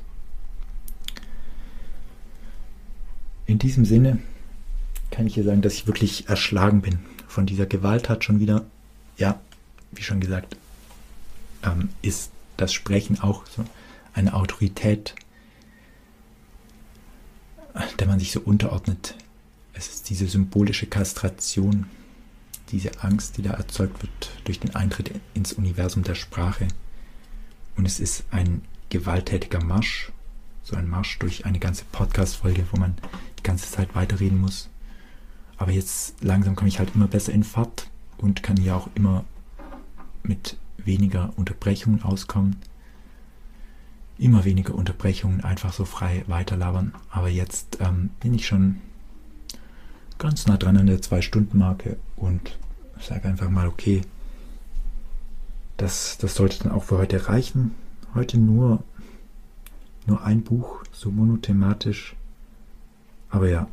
[SPEAKER 1] In diesem Sinne kann ich hier sagen, dass ich wirklich erschlagen bin von dieser Gewalttat schon wieder. Ja, wie schon gesagt, ist das Sprechen auch so eine Autorität, der man sich so unterordnet. Es ist diese symbolische Kastration, diese Angst, die da erzeugt wird durch den Eintritt ins Universum der Sprache. Und es ist ein gewalttätiger Marsch, so ein Marsch durch eine ganze Podcast-Folge, wo man die ganze Zeit weiterreden muss. Aber jetzt langsam komme ich halt immer besser in Fahrt und kann hier auch immer mit weniger Unterbrechungen auskommen. Immer weniger Unterbrechungen, einfach so frei weiterlabern. Aber jetzt bin ich schon ganz nah dran an der 2-Stunden-Marke und sage einfach mal, okay, das sollte dann auch für heute reichen. Heute nur ein Buch, so monothematisch. Aber ja,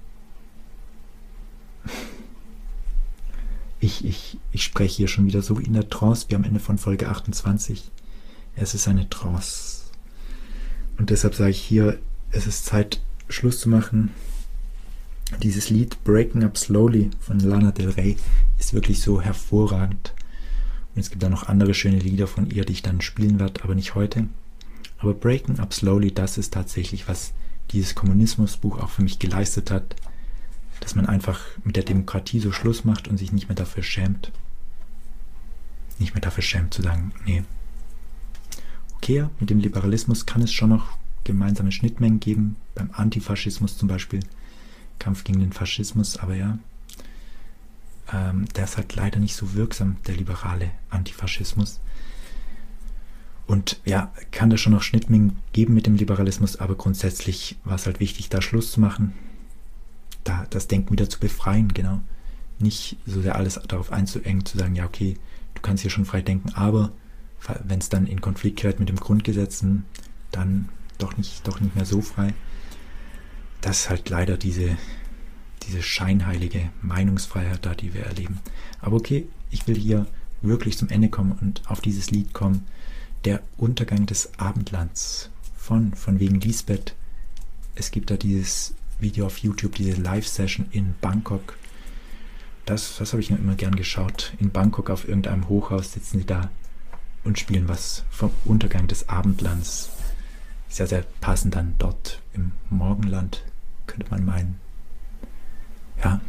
[SPEAKER 1] ich spreche hier schon wieder so wie in der Trance, wie am Ende von Folge 28. Es ist eine Trance. Und deshalb sage ich hier, es ist Zeit, Schluss zu machen. Dieses Lied Breaking Up Slowly von Lana Del Rey ist wirklich so hervorragend. Und es gibt auch noch andere schöne Lieder von ihr, die ich dann spielen werde, aber nicht heute. Aber Breaking Up Slowly, das ist tatsächlich, was dieses Kommunismusbuch auch für mich geleistet hat, dass man einfach mit der Demokratie so Schluss macht und sich nicht mehr dafür schämt. Nicht mehr dafür schämt zu sagen, nee. Okay, mit dem Liberalismus kann es schon noch gemeinsame Schnittmengen geben, beim Antifaschismus zum Beispiel. Kampf gegen den Faschismus, aber ja, der ist halt leider nicht so wirksam, der liberale Antifaschismus. Und ja, kann da schon noch Schnittmengen geben mit dem Liberalismus, aber grundsätzlich war es halt wichtig, da Schluss zu machen, da das Denken wieder zu befreien, genau. Nicht so sehr alles darauf einzuengen, zu sagen, ja okay, du kannst hier schon frei denken, aber wenn es dann in Konflikt gerät mit dem Grundgesetz, dann doch nicht mehr so frei. Das ist halt leider diese scheinheilige Meinungsfreiheit da, die wir erleben. Aber okay, ich will hier wirklich zum Ende kommen und auf dieses Lied kommen. Der Untergang des Abendlands von wegen Lisbeth. Es gibt da dieses Video auf YouTube, diese Live-Session in Bangkok. Das habe ich mir immer gern geschaut. In Bangkok auf irgendeinem Hochhaus sitzen sie da und spielen was vom Untergang des Abendlands. Ist ja sehr passend dann dort im Morgenland, könnte man meinen. Ja.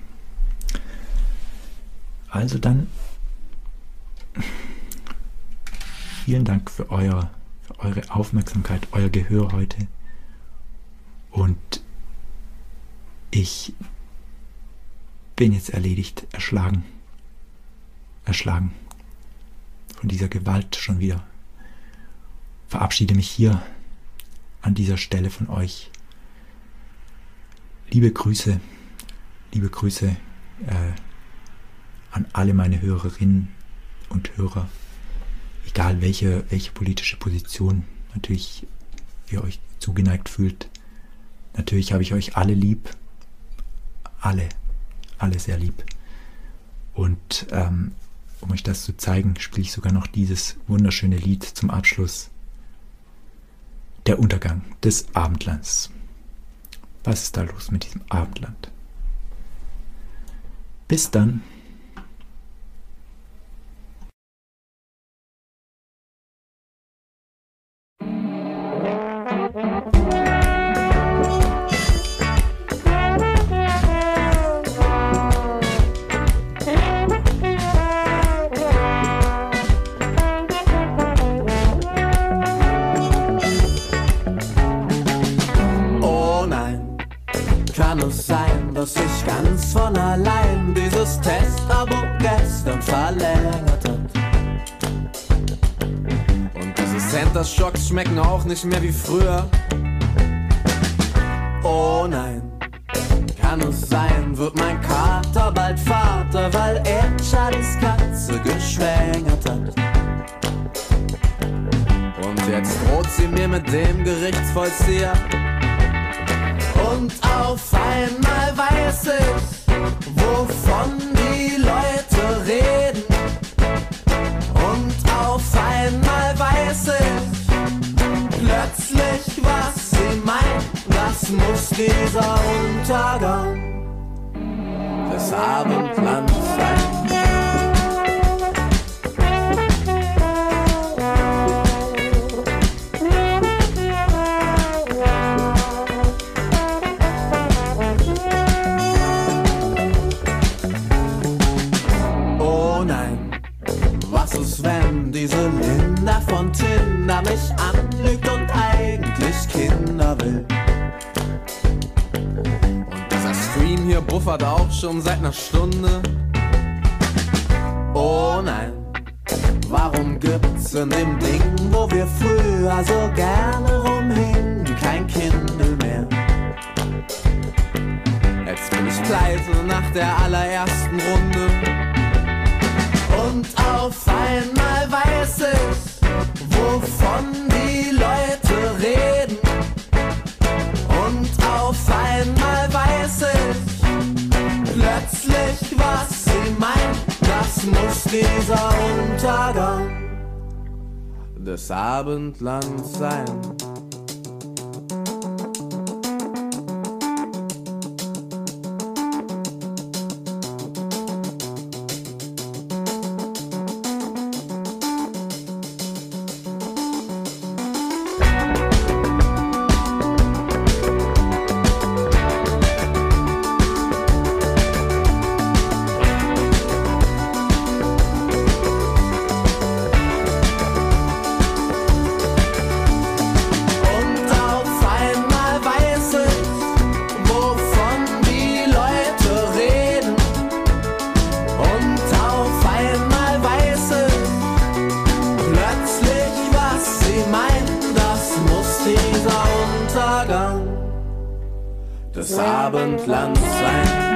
[SPEAKER 1] Also dann vielen Dank für eure Aufmerksamkeit, euer Gehör heute. Und ich bin jetzt erledigt, erschlagen von dieser Gewalt schon wieder. Verabschiede mich hier an dieser Stelle von euch. Liebe Grüße an alle meine Hörerinnen und Hörer, egal welche politische Position natürlich ihr euch zugeneigt fühlt. Natürlich habe ich euch alle lieb, alle sehr lieb. Und um euch das zu zeigen, spiele ich sogar noch dieses wunderschöne Lied zum Abschluss. Der Untergang des Abendlands. Was ist da los mit diesem Abendland? Bis dann.
[SPEAKER 2] Kann es sein, dass sich ganz von allein dieses Testabo gestern verlängert hat? Und diese Center Shocks schmecken auch nicht mehr wie früher. Oh nein, kann es sein, wird mein Kater bald Vater, weil er Charlies Katze geschwängert hat? Und jetzt droht sie mir mit dem Gerichtsvollzieher. Und auf einmal weiß ich, wovon die Leute reden. Und auf einmal weiß ich plötzlich, was sie meint. Das muss dieser Untergang des Abendlands sein. Wenn diese Linda von Tinder mich anlügt und eigentlich Kinder will. Und dieser Stream hier buffert auch schon seit einer Stunde. Oh nein, warum gibt's in dem Ding, wo wir früher so gerne rumhingen, kein Kindle mehr? Jetzt bin ich pleite nach der allerersten Runde. Und auf einmal weiß ich, wovon die Leute reden. Und auf einmal weiß ich plötzlich, was sie meint. Das muss dieser Untergang des Abendlands sein. des Abendlands sein.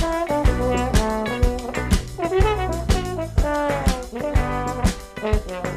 [SPEAKER 3] Thank you.